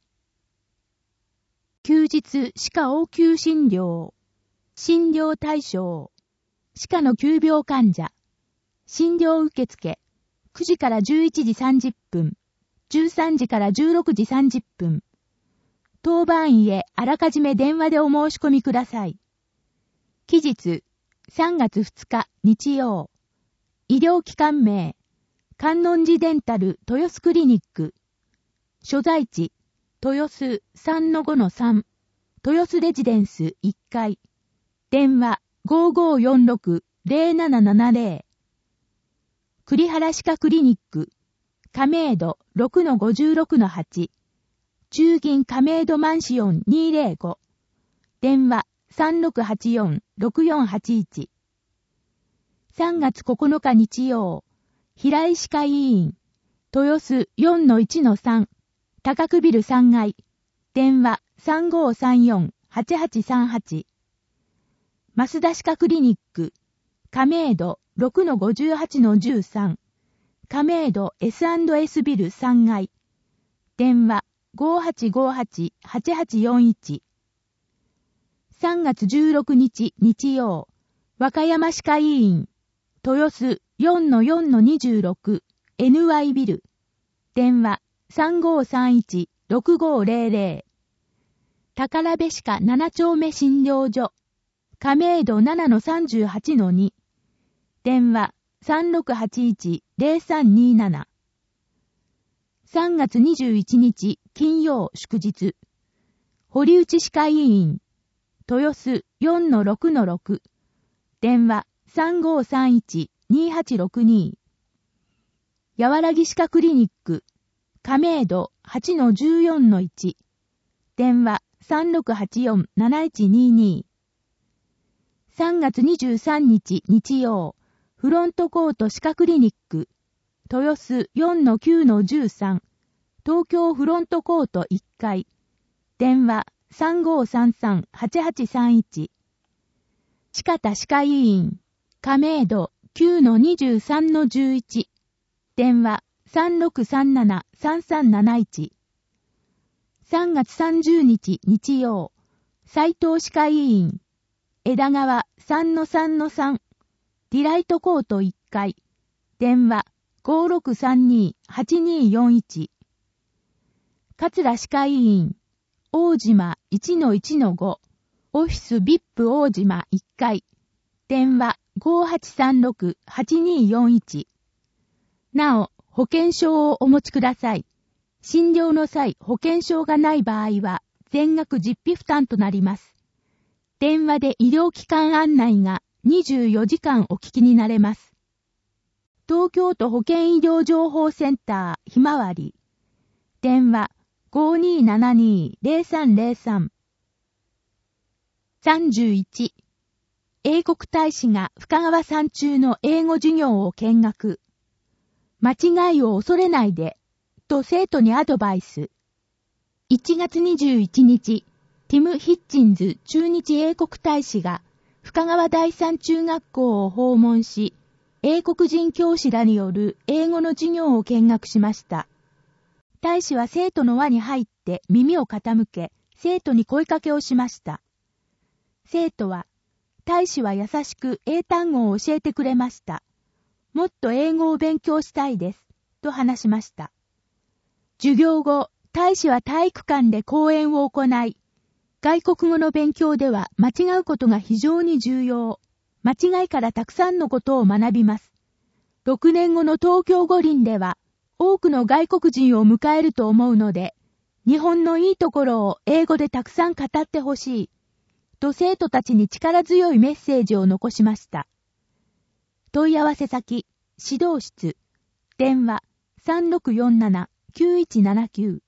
休日歯科応急診療。診療対象。歯科の急病患者。診療受付。くじからじゅういちじさんじゅっぷん。じゅうさんじからじゅうろくじさんじゅっぷん。当番医へあらかじめ電話でお申し込みください。期日、さんがつふつか日曜。医療機関名、観音寺デンタル豊洲クリニック。所在地、豊洲 さんのごのさん。豊洲レジデンスいっかい。電話 ごごよんろく ゼロななななゼロ。栗原歯科クリニック。亀戸 ろくのごじゅうろくのはち。中銀亀戸マンシオンにひゃくご。電話 さんろくはちよん ろくよんはちいち。さんがつここのか日曜。平井歯科医院。豊洲 よんのいちのさん。高久ビルさんがい。電話 さんごさんよん はちはちさんはち。増田歯科クリニック。亀戸 ろくのごじゅうはちのじゅうさん。亀戸 エスアンドエス ビルさんがい。電話 ごはちごはち はちはちよんいち。さんがつじゅうろくにち日曜。和歌山歯科医院。豊洲 よんのよんのにじゅうろく。エヌワイ ビル。電話 さんごさんいち ろくごゼロゼロ。宝部歯科なな丁目診療所。亀戸 ななのさんじゅうはちのに。電話さんろくはちいち ゼロさんにーなな。さんがつにじゅういちにち金曜祝日。堀内歯科医院。豊洲 よんのろくのろく。電話 さんごーさんいち にーはちろくに。やわらぎ歯科クリニック。亀戸 はちのじゅうよんのいち。電話 さんろくはちよん なないちにーにー。さんがつにじゅうさんにち日曜。フロントコート歯科クリニック。豊洲 よんのきゅうのじゅうさん。東京フロントコートいっかい。電話 さんごーさんさん はちはちさんいち。歯科田歯科医院。亀戸 きゅうのにじゅうさんのじゅういち。電話 さんろくさんなな さんさんなないち。さんがつさんじゅうにち日曜。斉藤歯科医院。枝川 さんのさんのさん。ディライトコートいっかい。電話 ごーろくさんにー はちにーよんいち。桂歯科医院。大島 いちのいちのご。オフィス ブイアイピー 大島いっかい。電話 ごーはちさんろく はちにーよんいち。なお、保険証をお持ちください。診療の際、保険証がない場合は、全額実費負担となります。電話で医療機関案内がにじゅうよじかんお聞きになれます。東京都保険医療情報センターひまわり。電話 ごーにーななにー ゼロさんゼロさん。さんじゅういち。英国大使が深川さん中の英語授業を見学。間違いを恐れないで、と生徒にアドバイス。いちがつにじゅういちにち、ティム・ヒッチンズ駐日英国大使が深川第三中学校を訪問し、英国人教師らによる英語の授業を見学しました。大使は生徒の輪に入って耳を傾け、生徒に声かけをしました。生徒は、大使は優しく英単語を教えてくれました。もっと英語を勉強したいです、と話しました。授業後、大使は体育館で講演を行い、外国語の勉強では間違うことが非常に重要。間違いからたくさんのことを学びます。ろくねんごの東京五輪では、多くの外国人を迎えると思うので、日本のいいところを英語でたくさん語ってほしい、と生徒たちに力強いメッセージを残しました。問い合わせ先、指導室、電話 さんろくよんなな きゅういちななきゅう。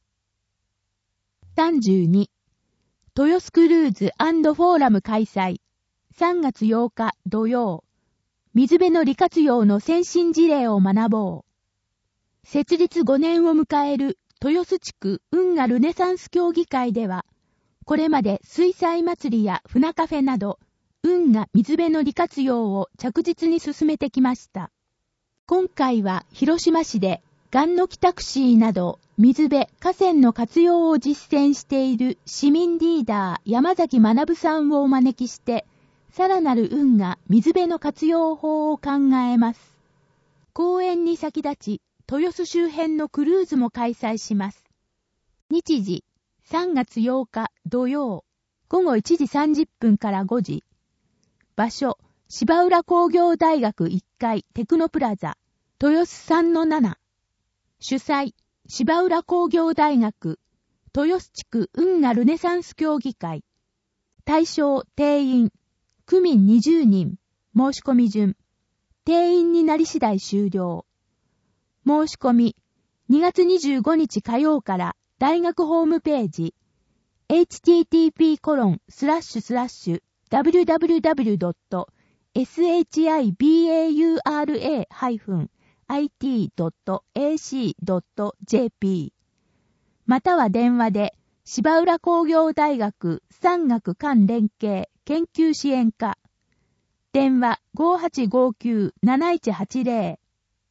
さんじゅうに。豊洲クルーズ&フォーラム開催。さんがつようか土曜。水辺の利活用の先進事例を学ぼう。設立ごねんを迎える豊洲地区運河ルネサンス協議会では、これまで水彩祭りや船カフェなど、運河水辺の利活用を着実に進めてきました。今回は広島市で、ガンノキタクシーなど、水辺、河川の活用を実践している市民リーダー山崎学さんをお招きして、さらなる運河水辺の活用法を考えます。講演に先立ち、豊洲周辺のクルーズも開催します。日時、さんがつようか土曜、ごごいちじさんじゅっぷんからごじ。場所、芝浦工業大学いっかいテクノプラザ、豊洲 さんのなな。主催、芝浦工業大学、豊洲地区運河ルネサンス協議会。対象、定員、区民にじゅうにん、申し込み順。定員になり次第終了。申し込み、にがつにじゅうごにち火曜から大学ホームページ、エイチティーティーピーコロンスラッシュスラッシュダブリュダブリュダブリュドットシバウラ ハイフン アイティー ドット エーシー ドット ジェーピー または電話で芝浦工業大学産学官連携研究支援課電話 ごーはちごーきゅう なないちはちゼロ。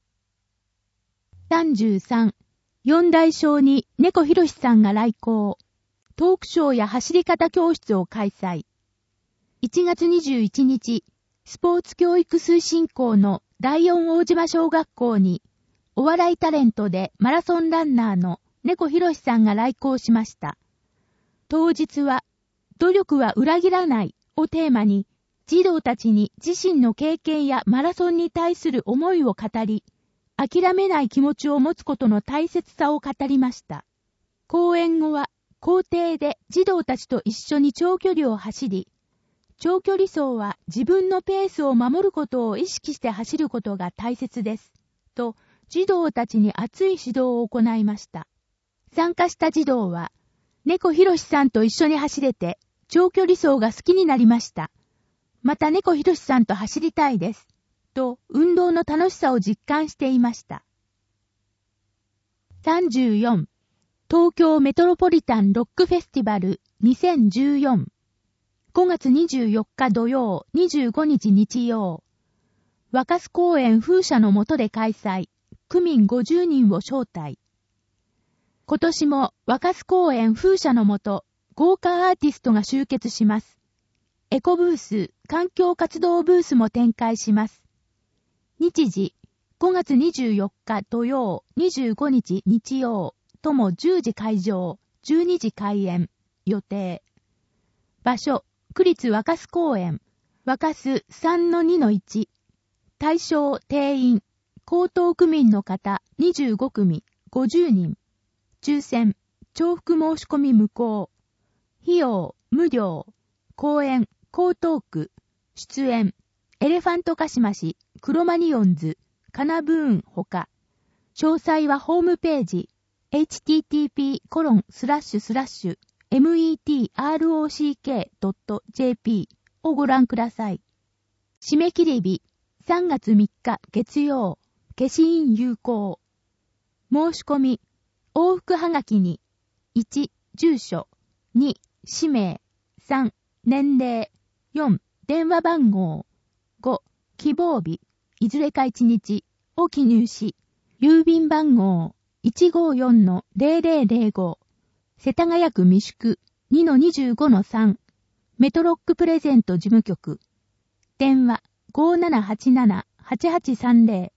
さんじゅうさん。四大小に猫ひろしさんが来校。トークショーや走り方教室を開催。いちがつにじゅういちにち、スポーツ教育推進校の第四大島小学校に、お笑いタレントでマラソンランナーの猫ひろしさんが来校しました。当日は、努力は裏切らないをテーマに、 児童たちに自身の経験やマラソンに対する思いを語り、諦めない気持ちを持つことの大切さを語りました。講演後は、校庭で児童たちと一緒に長距離を走り、長距離走は自分のペースを守ることを意識して走ることが大切です。と、児童たちに熱い指導を行いました。参加した児童は、猫ひろしさんと一緒に走れて、長距離走が好きになりました。また猫ひろしさんと走りたいです。と、運動の楽しさを実感していました。さんじゅうよん、東京メトロポリタンロックフェスティバルにせんじゅうよん。ごがつにじゅうよっか土曜、にじゅうごにち日曜。若洲公園風車の下で開催。区民ごじゅうにんを招待。今年も若洲公園風車の下、豪華アーティストが集結します。エコブース、環境活動ブースも展開します。日時、ごがつにじゅうよっか土曜、にじゅうごにち日曜、ともじゅうじ開場、じゅうにじ開演、予定。場所、区立若洲公園、若洲 さんのにのいち。対象、定員、江東区民の方にじゅうごくみ、ごじゅうにん。抽選、重複申し込み無効。費用、無料。公演、江東区。出演、エレファントカシマシ、クロマニオンズ、カナブーンほか。詳細はホームページ、エイチティーティーピーコロンスラッシュスラッシュメトロックドットジェーピー をご覧ください。締め切り日、さんがつみっか月曜、消印有効。申し込み、往復はがきに、いち、住所、に、氏名、さん、年齢、よん、電話番号、ご、希望日、いずれかいちにちを記入し、郵便番号 いちごよんのゼロゼロゼロご、世田谷区三宿 にのにじゅうごのさん、メトロックプレゼント事務局。電話 ごーななはちななはちはちさんゼロ。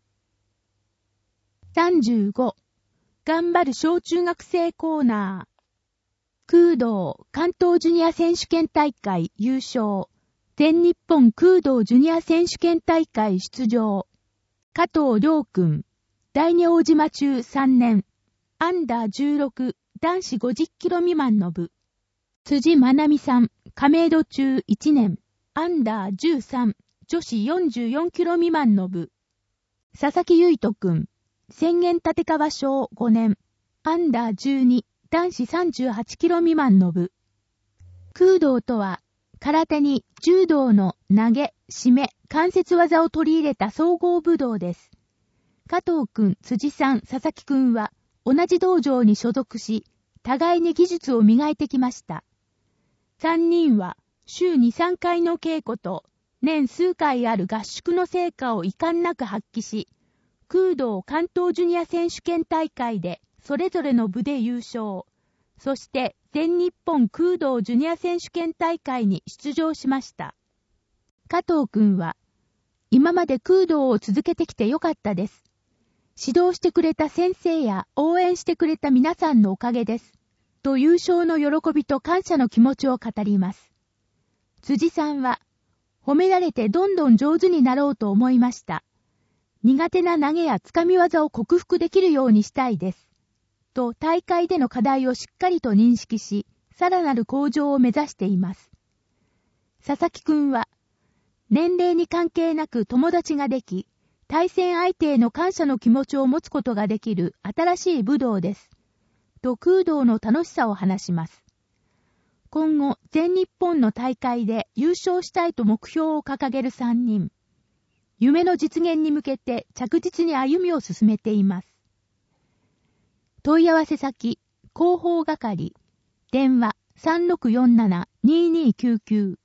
さんじゅうご、頑張る小中学生コーナー。空道関東ジュニア選手権大会優勝。全日本空道ジュニア選手権大会出場。加藤亮君、第二大島中さんねん、アンダーじゅうろく、男子ごじゅっキロ未満の部。辻まなみさん、亀戸中いちねん、アンダーじゅうさん、女子よんじゅうよんキロ未満の部。佐々木結人君、宣言立川小ごねん、アンダーじゅうに、男子さんじゅうはちキロ未満の部。空道とは、空手に柔道の投げ、締め、関節技を取り入れた総合武道です。加藤君、辻さん、佐々木君は、同じ道場に所属し、互いに技術を磨いてきました。三人は、週にさんかいの稽古と、年数回ある合宿の成果を遺憾なく発揮し、空道関東ジュニア選手権大会で、それぞれの部で優勝。そして、全日本空道ジュニア選手権大会に出場しました。加藤君は、今まで空道を続けてきてよかったです。指導してくれた先生や応援してくれた皆さんのおかげです。と優勝の喜びと感謝の気持ちを語ります。辻さんは、褒められてどんどん上手になろうと思いました。苦手な投げやつかみ技を克服できるようにしたいです。と大会での課題をしっかりと認識し、さらなる向上を目指しています。佐々木くんは、年齢に関係なく友達ができ、対戦相手への感謝の気持ちを持つことができる新しい武道です。と空道の楽しさを話します。今後、全日本の大会で優勝したいと目標を掲げるさんにん。夢の実現に向けて着実に歩みを進めています。問い合わせ先、広報係、電話 さんろくよんななにーにーきゅうきゅう。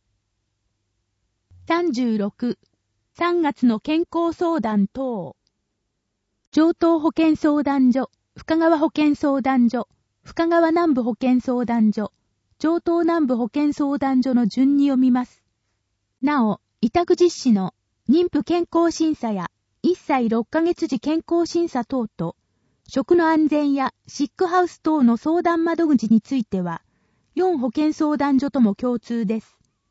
さんじゅうろく、さんがつの健康相談等。城東保健相談所、深川保健相談所、深川南部保健相談所、城東南部保健相談所の順に読みます。なお、委託実施の妊婦健康審査やいっさいろっかげつ時健康審査等と、食の安全やシックハウス等の相談窓口については、よん保健相談所とも共通です。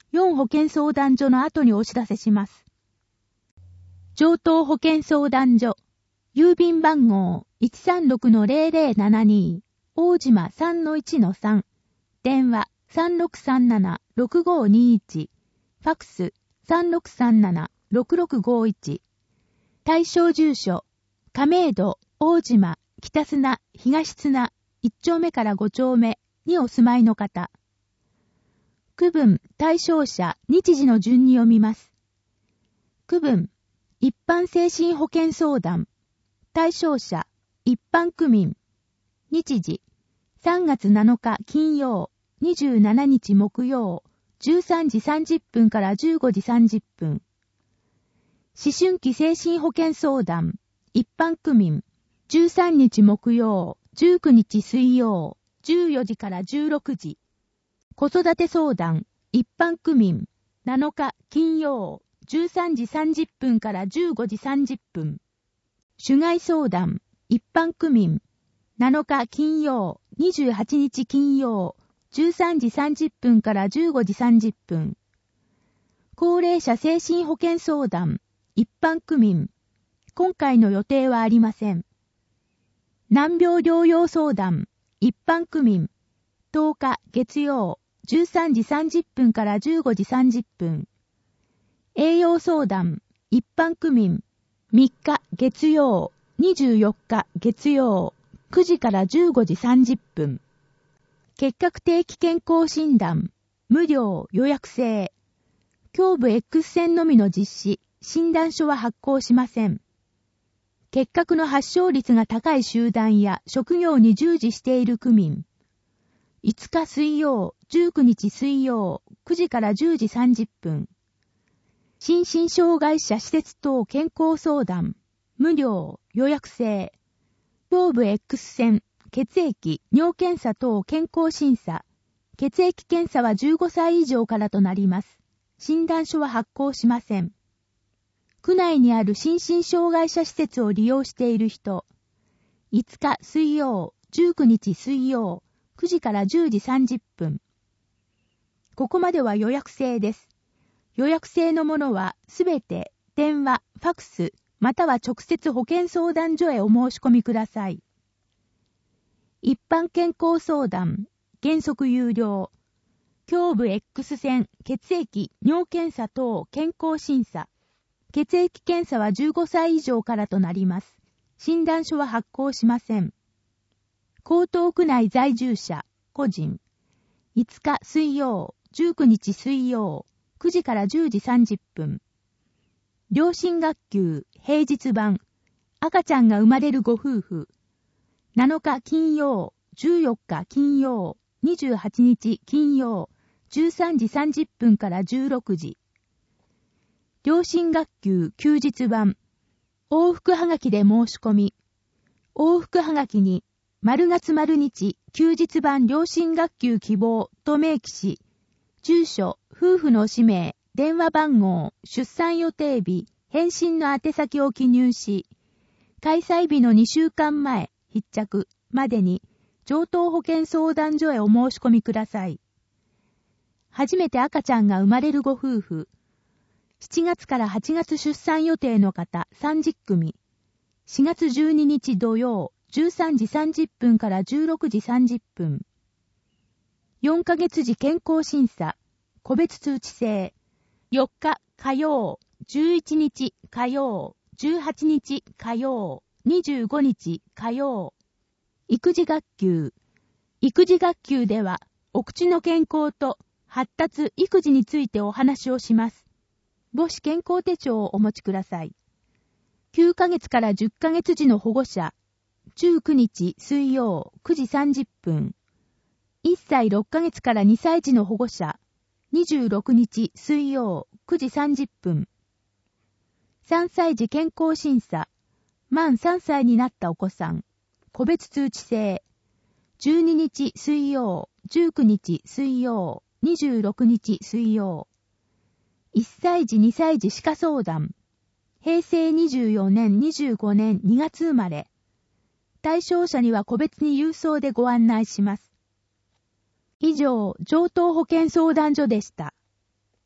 よん保健相談所の後にお知らせします。上東保健相談所、郵便番号 いちさんろくのゼロゼロななに、大島 さんのいちのさん、電話 さんろくさんななろくごにいち、ファックス さんろくさんななろくろくごいち、対象住所、亀戸、大島、北砂、東砂、いち丁目からご丁目にお住まいの方。区分、対象者、日時の順に読みます。区分、一般精神保健相談。対象者、一般区民。日時、さんがつなのか金曜、にじゅうしちにち木曜、じゅうさんじさんじゅっぷんからじゅうごじさんじゅっぷん。思春期精神保健相談。一般区民。じゅうさんにち木曜、じゅうくにち水曜、じゅうよじからじゅうろくじ。子育て相談、一般区民、なのか金曜、じゅうさんじさんじゅっぷんからじゅうごじさんじゅっぷん。主害相談、一般区民、なのか金曜、にじゅうはちにち金曜、じゅうさんじさんじゅっぷんからじゅうごじさんじゅっぷん。高齢者精神保健相談、一般区民、今回の予定はありません。難病療養相談、一般区民、とおか月曜、じゅうさんじさんじゅっぷんからじゅうごじさんじゅっぷん。栄養相談、一般区民、みっか月曜、にじゅうよっか月曜、くじからじゅうごじさんじゅっぷん。結核定期健康診断、無料予約制。胸部 X 線のみの実施、診断書は発行しません。結核の発症率が高い集団や職業に従事している区民。いつか水曜、じゅうくにち水曜、くじからじゅうじさんじゅっぷん。心身障害者施設等健康相談、無料、予約制。胸部 X 線、血液、尿検査等健康審査。血液検査はじゅうごさい以上からとなります。診断書は発行しません。区内にある心身障害者施設を利用している人。いつか水曜、じゅうくにち水曜、くじからじゅうじさんじゅっぷん。ここまでは予約制です。予約制のものはすべて電話、ファックス、または直接保健相談所へお申し込みください。一般健康相談、原則有料。胸部 X 線、血液、尿検査等健康審査。血液検査はじゅうごさい以上からとなります。診断書は発行しません。江東区内在住者、個人。いつか水曜、じゅうくにち水曜、くじからじゅうじさんじゅっぷん。両親学級、平日版。赤ちゃんが生まれるご夫婦。なのか金曜、じゅうよっか金曜、にじゅうはちにち金曜、じゅうさんじさんじゅっぷんからじゅうろくじ。両親学級休日版。往復はがきで申し込み。往復はがきに、丸月丸日休日版両親学級希望と明記し、住所、夫婦の氏名、電話番号、出産予定日、返信の宛先を記入し、開催日のにしゅうかんまえ、必着までに、上東保健相談所へお申し込みください。初めて赤ちゃんが生まれるご夫婦、しちがつからはちがつ出産予定の方さんじゅっくみ、しがつじゅうににち土曜、じゅうさんじさんじゅっぷんからじゅうろくじさんじゅっぷん。よんかげつ時健康審査、個別通知制。よっか火曜、じゅういちにち火曜、じゅうはちにち火曜、にじゅうごにち火曜。育児学級。育児学級では、お口の健康と発達育児についてお話をします。母子健康手帳をお持ちください。きゅうかげつからじゅっかげつ時の保護者。じゅうくにち水曜くじさんじゅっぷん。いっさいろっかげつからにさい児の保護者。にじゅうろくにち水曜くじさんじゅっぷん。さんさい児健康審査。満さんさいになったお子さん。個別通知制。じゅうににち水曜、じゅうくにち水曜、にじゅうろくにち水曜。いっさい児にさい児歯科相談。平成にじゅうよねんにじゅうごねんにがつ生まれ。対象者には個別に郵送でご案内します。以上、上東保健相談所でした。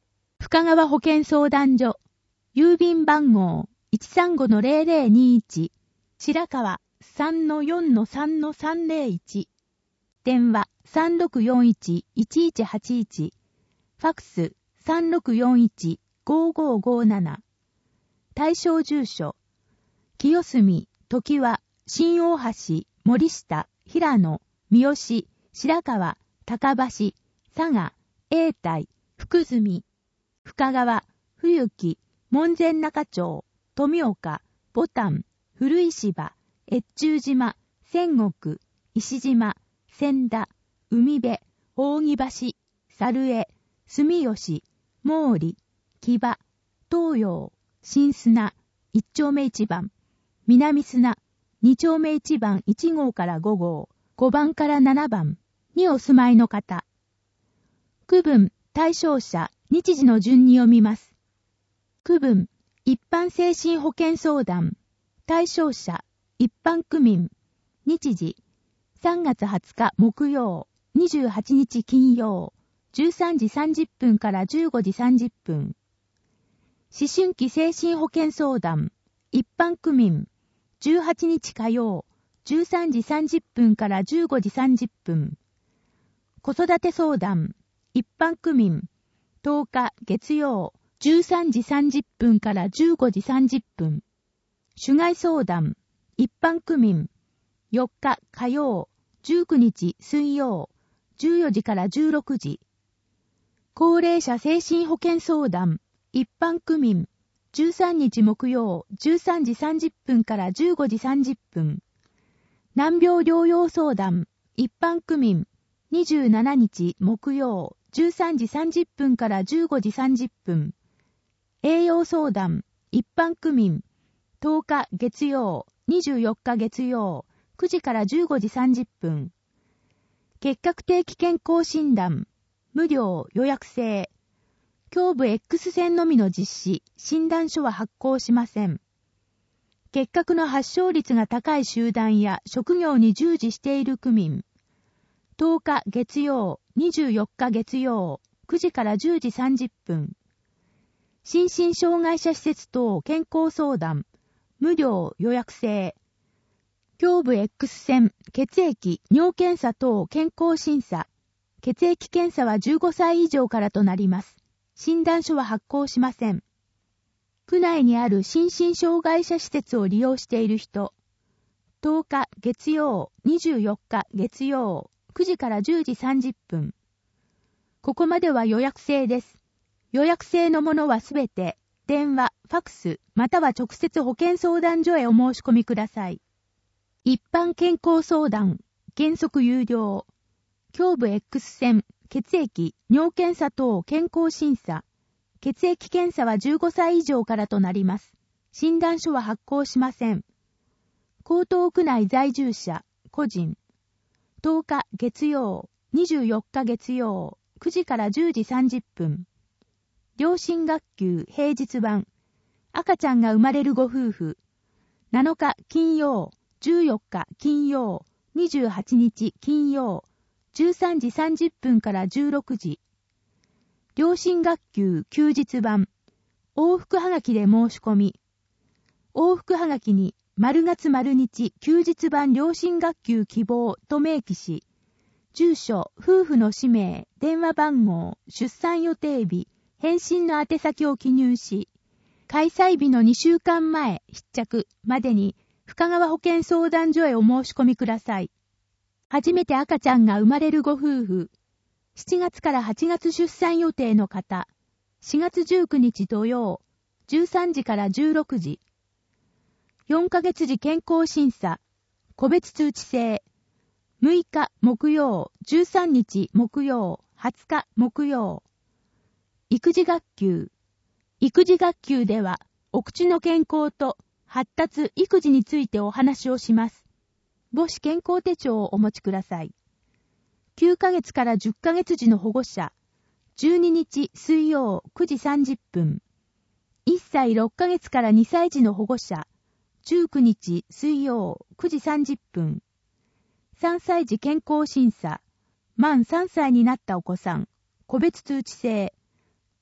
深川保健相談所、郵便番号 いちさんごのゼロゼロにいち、白川 さんのよんのさんのさんゼロいち、電話 さんろくよんいちいちいちはちいち、ファクス さんろくよんいちごごごなな、対象住所、清澄、常盤、新大橋、森下、平野、三好、白川、高橋、佐賀、永代、福住、深川、冬木、門前仲町、富岡、牡丹、古石場、越中島、仙石、石島、千田、海辺、扇橋、猿江、住吉、毛利、木場、東洋、新砂、一丁目一番、南砂、二丁目一番いち号からご号、ご番からなな番にお住まいの方。区分、対象者、日時の順に読みます。区分、一般精神保健相談、対象者、一般区民、日時、さんがつはつか木曜、にじゅうはちにち金曜、じゅうさんじさんじゅっぷんからじゅうごじさんじゅっぷん。思春期精神保健相談、一般区民、じゅうはちにち火曜、じゅうさんじさんじゅっぷんからじゅうごじさんじゅっぷん。子育て相談、一般区民、とおか月曜、じゅうさんじさんじゅっぷんからじゅうごじさんじゅっぷん。主害相談、一般区民、よっか火曜、じゅうくにち水曜、じゅうよじからじゅうろくじ。高齢者精神保健相談、一般区民、じゅうさんにち木曜、じゅうさんじさんじゅっぷんからじゅうごじさんじゅっぷん。難病療養相談、一般区民、にじゅうしちにち木曜、じゅうさんじさんじゅっぷんからじゅうごじさんじゅっぷん。栄養相談、一般区民、とおか月曜、にじゅうよっか月曜、くじからじゅうごじさんじゅっぷん。結核定期健康診断、無料予約制。胸部 X 線のみの実施、診断書は発行しません。結核の発症率が高い集団や職業に従事している区民。とおか月曜、にじゅうよっか月曜、くじからじゅうじさんじゅっぷん。心身障害者施設等健康相談、無料予約制。胸部 X 線、血液、尿検査等健康審査。血液検査はじゅうごさい以上からとなります。診断書は発行しません。区内にある心身障害者施設を利用している人。とおか月曜、にじゅうよっか月曜、くじからじゅうじさんじゅっぷん。ここまでは予約制です。予約制のものはすべて、電話、ファクス、または直接保健相談所へお申し込みください。一般健康相談、原則有料。胸部 X 線、血液、尿検査等健康審査。血液検査はじゅうごさい以上からとなります。診断書は発行しません。江東区内在住者、個人。とおか月曜、にじゅうよっか月曜、くじからじゅうじさんじゅっぷん。両親学級平日版。赤ちゃんが生まれるご夫婦。なのか金曜、じゅうよっか金曜、にじゅうはちにち金曜、じゅうさんじさんじゅっぷんからじゅうろくじ。両親学級休日版。往復はがきで申し込み。往復はがきに丸月丸日休日版両親学級希望と明記し、住所、夫婦の氏名、電話番号、出産予定日、返信の宛先を記入し、開催日のにしゅうかんまえ必着までに深川保健相談所へお申し込みください。初めて赤ちゃんが生まれるご夫婦、しちがつからはちがつ出産予定の方、しがつじゅうくにち土曜、じゅうさんじからじゅうろくじ。よんかげつ時健康審査、個別通知制。むいか木曜、じゅうさんにち木曜、はつか木曜。育児学級。育児学級では、お口の健康と発達育児についてお話をします。母子健康手帳をお持ちください。きゅうかげつからじゅっかげつ時の保護者、じゅうににち水曜くじさんじゅっぷん。いっさいろっかげつからにさい児の保護者、じゅうくにち水曜くじさんじゅっぷん。さんさい児健康審査、満さんさいになったお子さん、個別通知制、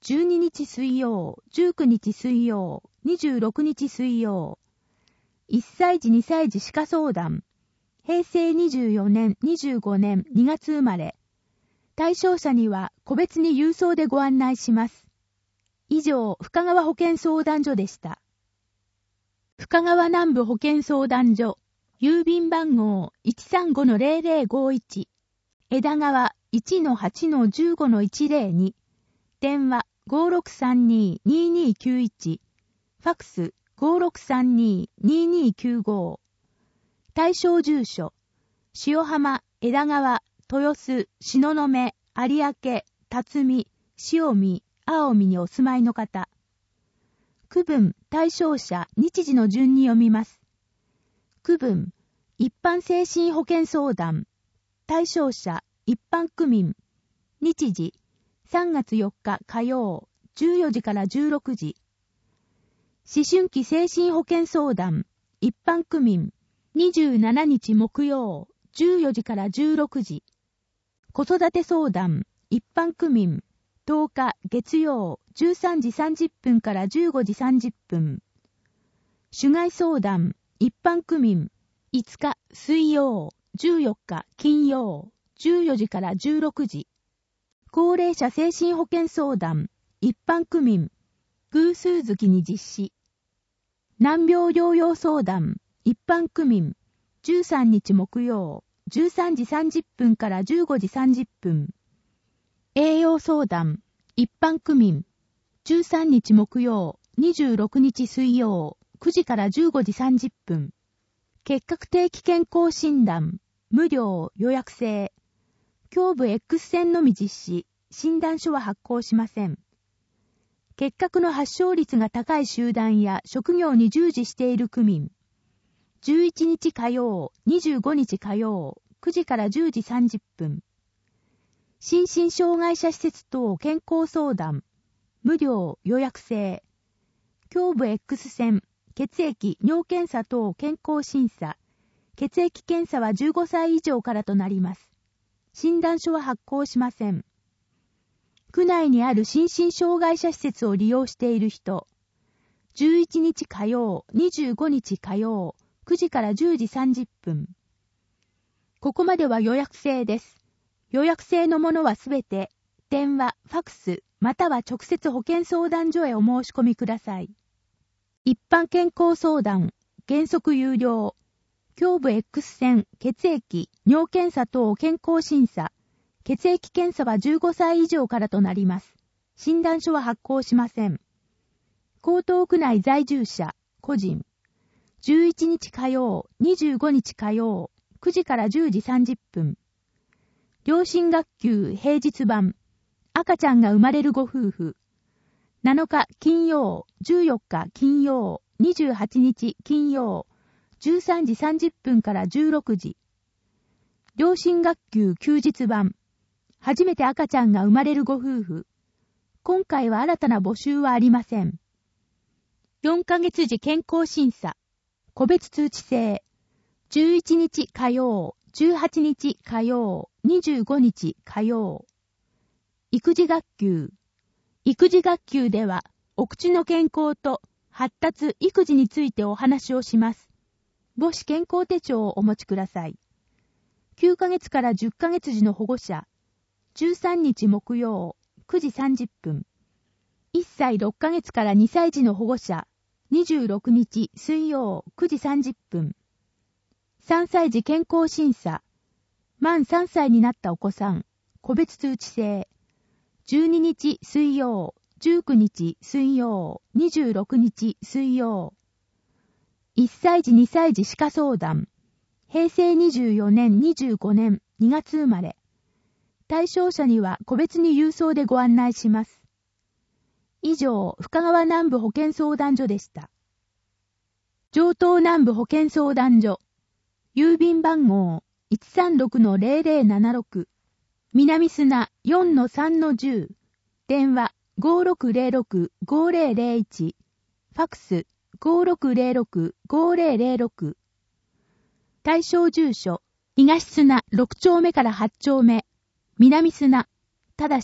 じゅうににち水曜、じゅうくにち水曜、にじゅうろくにち水曜。いっさい児にさい児歯科相談。平成にじゅうよねん、にじゅうごねんにがつ生まれ。対象者には個別に郵送でご案内します。以上、深川保健相談所でした。深川南部保健相談所。郵便番号 いちさんごのゼロゼロごいち。枝川 いちのはちのじゅうごのいちゼロに。電話 ごろくさんに にーにーきゅういち。ファックス ごろくさんに にーにーきゅうご。対象住所。塩浜、枝川、豊洲、東雲、有明、辰巳、塩見、青海にお住まいの方。区分、対象者、日時の順に読みます。区分、一般精神保健相談。対象者、一般区民。日時、さんがつよっか火曜、じゅうよじからじゅうろくじ。思春期精神保健相談。一般区民。にじゅうしちにち木曜、じゅうよじからじゅうろくじ。子育て相談。一般区民。とおか月曜、じゅうさんじさんじゅっぷんからじゅうごじさんじゅっぷん。主害相談。一般区民。いつか水曜、じゅうよっか金曜、じゅうよじからじゅうろくじ。高齢者精神保健相談。一般区民。偶数月に実施。難病療養相談。一般区民。じゅうさんにち木曜、じゅうさんじさんじゅっぷんからじゅうごじさんじゅっぷん。栄養相談。一般区民。じゅうさんにち木曜、にじゅうろくにち水曜、くじからじゅうごじさんじゅっぷん。結核定期健康診断。無料、予約制。胸部 X 線のみ実施。診断書は発行しません。結核の発症率が高い集団や職業に従事している区民。じゅういちにち火曜、にじゅうごにち火曜、くじからじゅうじさんじゅっぷん。心身障害者施設等健康相談。無料、予約制。胸部 X 線、血液、尿検査等健康審査。血液検査はじゅうごさい以上からとなります。診断書は発行しません。区内にある心身障害者施設を利用している人。じゅういちにち火曜、にじゅうごにち火曜、くじからじゅうじさんじゅっぷん。ここまでは予約制です。予約制のものはすべて、電話、ファックス、または直接保健相談所へお申し込みください。一般健康相談、原則有料。胸部 X 線、血液、尿検査等健康審査。血液検査はじゅうごさい以上からとなります。診断書は発行しません。江東区内在住者、個人。じゅういちにち火曜、にじゅうごにち火曜、くじからじゅうじさんじゅっぷん。両親学級平日版。赤ちゃんが生まれるご夫婦。なのか金曜、じゅうよっか金曜、にじゅうはちにち金曜、じゅうさんじさんじゅっぷんからじゅうろくじ。両親学級休日版。初めて赤ちゃんが生まれるご夫婦。今回は新たな募集はありません。よんかげつ時健康審査。個別通知制。じゅういちにち火曜、じゅうはちにち火曜、にじゅうごにち火曜。育児学級。育児学級では、お口の健康と発達育児についてお話をします。母子健康手帳をお持ちください。きゅうかげつからじゅっかげつ時の保護者。じゅうさんにち木曜、くじさんじゅっぷん。いっさいろっかげつからにさい児の保護者。にじゅうろくにち水曜、くじさんじゅっぷん。さんさい児健康審査。満さんさいになったお子さん。個別通知制。じゅうににち水曜、じゅうくにち水曜、にじゅうろくにち水曜。いっさい児にさい児歯科相談。平成にじゅうよねんにじゅうごねんにがつ生まれ。対象者には個別に郵送でご案内します。以上、深川南部保健相談所でした。城東南部保健相談所。郵便番号 いちさんろくのゼロゼロななろく。南砂 よんのさんのじゅう。電話 ごろくゼロろくごゼロゼロいち。ファックス ごろくゼロろくごゼロゼロろく。対象住所、東砂ろくちょうめからはちちょうめ。南砂。ただし、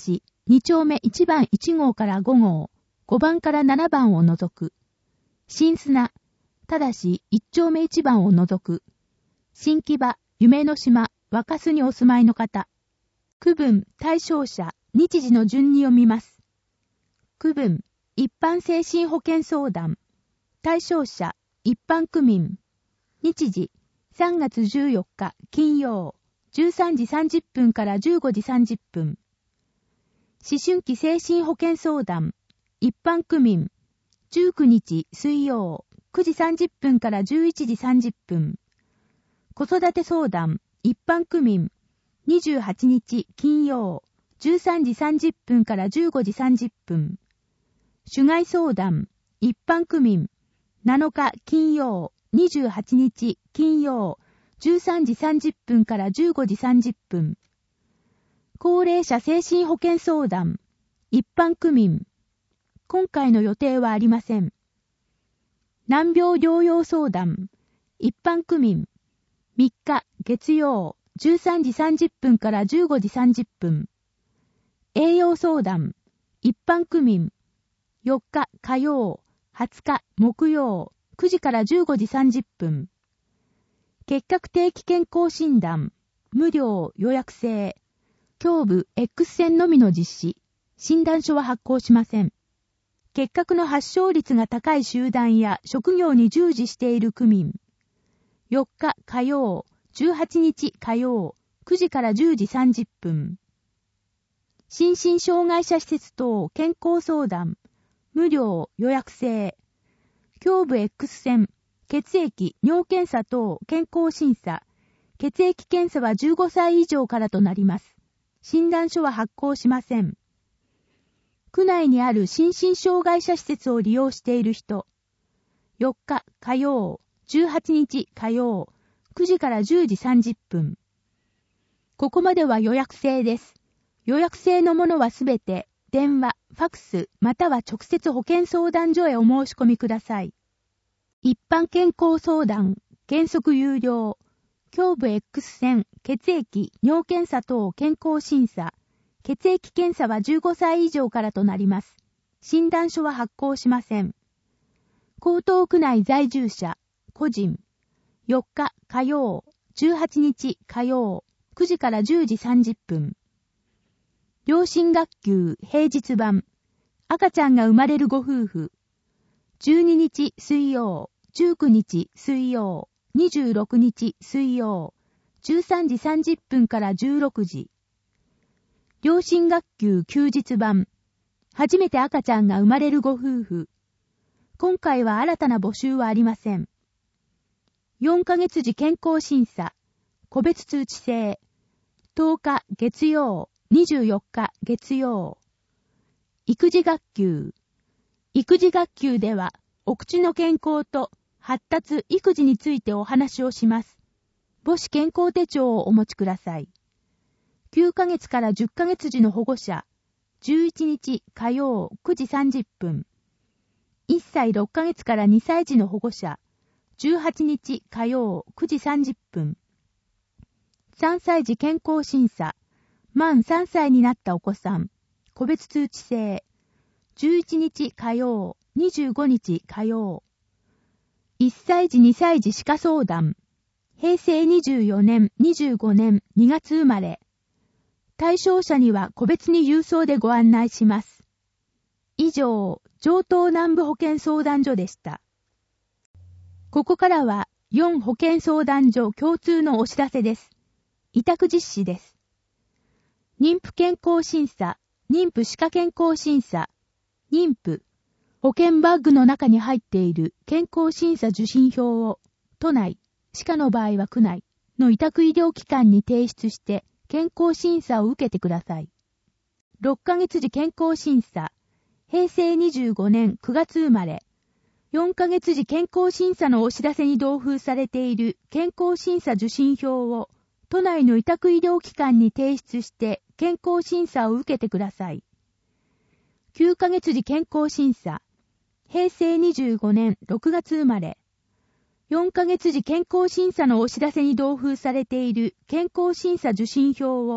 に丁目いちばんいち号からご号、ごばんからななばんを除く。新砂、ただしいち丁目いちばんを除く。新木場、夢の島、若洲にお住まいの方。区分、対象者、日時の順に読みます。区分、一般精神保健相談。対象者、一般区民。日時、さんがつじゅうよっか金曜、じゅうさんじさんじゅっぷんからじゅうごじさんじゅっぷん。思春期精神保健相談。一般区民。じゅうくにち水曜、くじさんじゅっぷんからじゅういちじさんじゅっぷん。子育て相談。一般区民。にじゅうはちにち金曜、じゅうさんじさんじゅっぷんからじゅうごじさんじゅっぷん。主害相談。一般区民。なのか金曜、にじゅうはちにち金曜、じゅうさんじさんじゅっぷんからじゅうごじさんじゅっぷん。高齢者精神保健相談。一般区民。今回の予定はありません。難病療養相談。一般区民。みっか月曜、じゅうさんじさんじゅっぷんからじゅうごじさんじゅっぷん。栄養相談。一般区民。よっか火曜、はつか木曜、くじからじゅうごじさんじゅっぷん。結核定期健康診断。無料予約制。胸部 X 線のみの実施。診断書は発行しません。結核の発症率が高い集団や職業に従事している区民。よっか火曜、じゅうはちにち火曜、くじからじゅうじさんじゅっぷん。心身障害者施設等健康相談。無料予約制。胸部 X 線、血液、尿検査等健康審査。血液検査はじゅうごさい以上からとなります。診断書は発行しません。区内にある心身障害者施設を利用している人。よっか火曜、じゅうはちにち火曜、くじからじゅうじさんじゅっぷん。ここまでは予約制です。予約制のものはすべて電話、ファクスまたは直接保健相談所へお申し込みください。一般健康相談、原則有料。胸部 X 線、血液、尿検査等健康審査。血液検査はじゅうごさい以上からとなります。診断書は発行しません。江東区内在住者、個人。よっか火曜、じゅうはちにち火曜、くじからじゅうじさんじゅっぷん。両親学級平日版。赤ちゃんが生まれるご夫婦。じゅうににち水曜、じゅうくにち水曜、にじゅうろくにち水曜、じゅうさんじさんじゅっぷんからじゅうろくじ。両親学級休日版。初めて赤ちゃんが生まれるご夫婦。今回は新たな募集はありません。よんかげつ時健康審査。個別通知制。とおか月曜、にじゅうよっか月曜。育児学級。育児学級では、お口の健康と発達、育児についてお話をします。母子健康手帳をお持ちください。きゅうかげつからじゅっかげつ時の保護者。じゅういちにち火曜くじさんじゅっぷん。いっさいろっかげつからにさい児の保護者。じゅうはちにち火曜くじさんじゅっぷん。さんさい児健康審査。満さんさいになったお子さん。個別通知制。じゅういちにち火曜、にじゅうごにち火曜。いっさい児にさい児歯科相談。平成にじゅうよねん、にじゅうごねんにがつ生まれ。対象者には個別に郵送でご案内します。以上、城東南部保健相談所でした。ここからはよん保健相談所共通のお知らせです。委託実施です。妊婦健康審査、妊婦歯科健康審査、妊婦、保険バッグの中に入っている健康審査受診票を、都内、歯科の場合は区内の委託医療機関に提出して健康審査を受けてください。ろっかげつ時健康審査、平成にじゅうごねんくがつ生まれ、よんかげつ時健康審査のお知らせに同封されている健康審査受診票を都内の委託医療機関に提出して健康審査を受けてください。きゅうかげつ時健康審査、平成にじゅうごねんろくがつ生まれ、よんかげつ時健康審査のお知らせに同封されている健康審査受診票を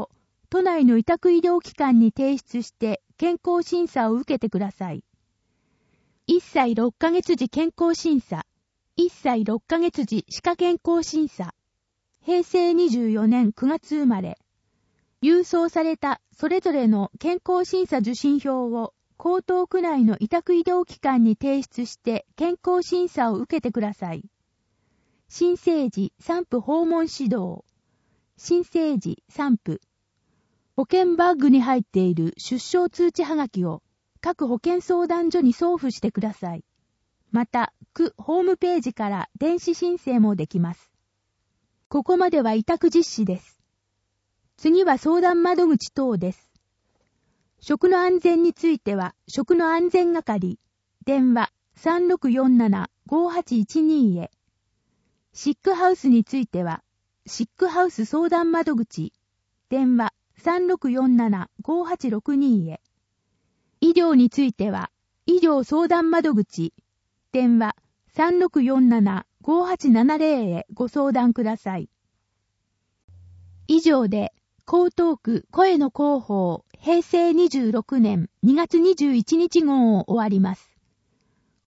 都内の委託医療機関に提出して健康審査を受けてください。いっさいろっかげつ時健康審査、いっさいろっかげつ時歯科健康審査、へいせいにじゅうよねんくがつ生まれ、郵送されたそれぞれの健康審査受診票を江東区内の委託医療機関に提出して健康審査を受けてください。新生児産婦訪問指導、新生児産婦、保険バッグに入っている出生通知はがきを各保健相談所に送付してください。また、区ホームページから電子申請もできます。ここまでは委託実施です。次は相談窓口等です。食の安全については、食の安全係、電話 さんろくよんななごはちいちに へ。シックハウスについては、シックハウス相談窓口、電話 さんろくよんななごはちろくに へ。医療については、医療相談窓口、電話 さんろくよんななごはちななぜろ へご相談ください。以上で、江東区声の広報へいせいにじゅうろくねんにがつにじゅういちにち号を終わります。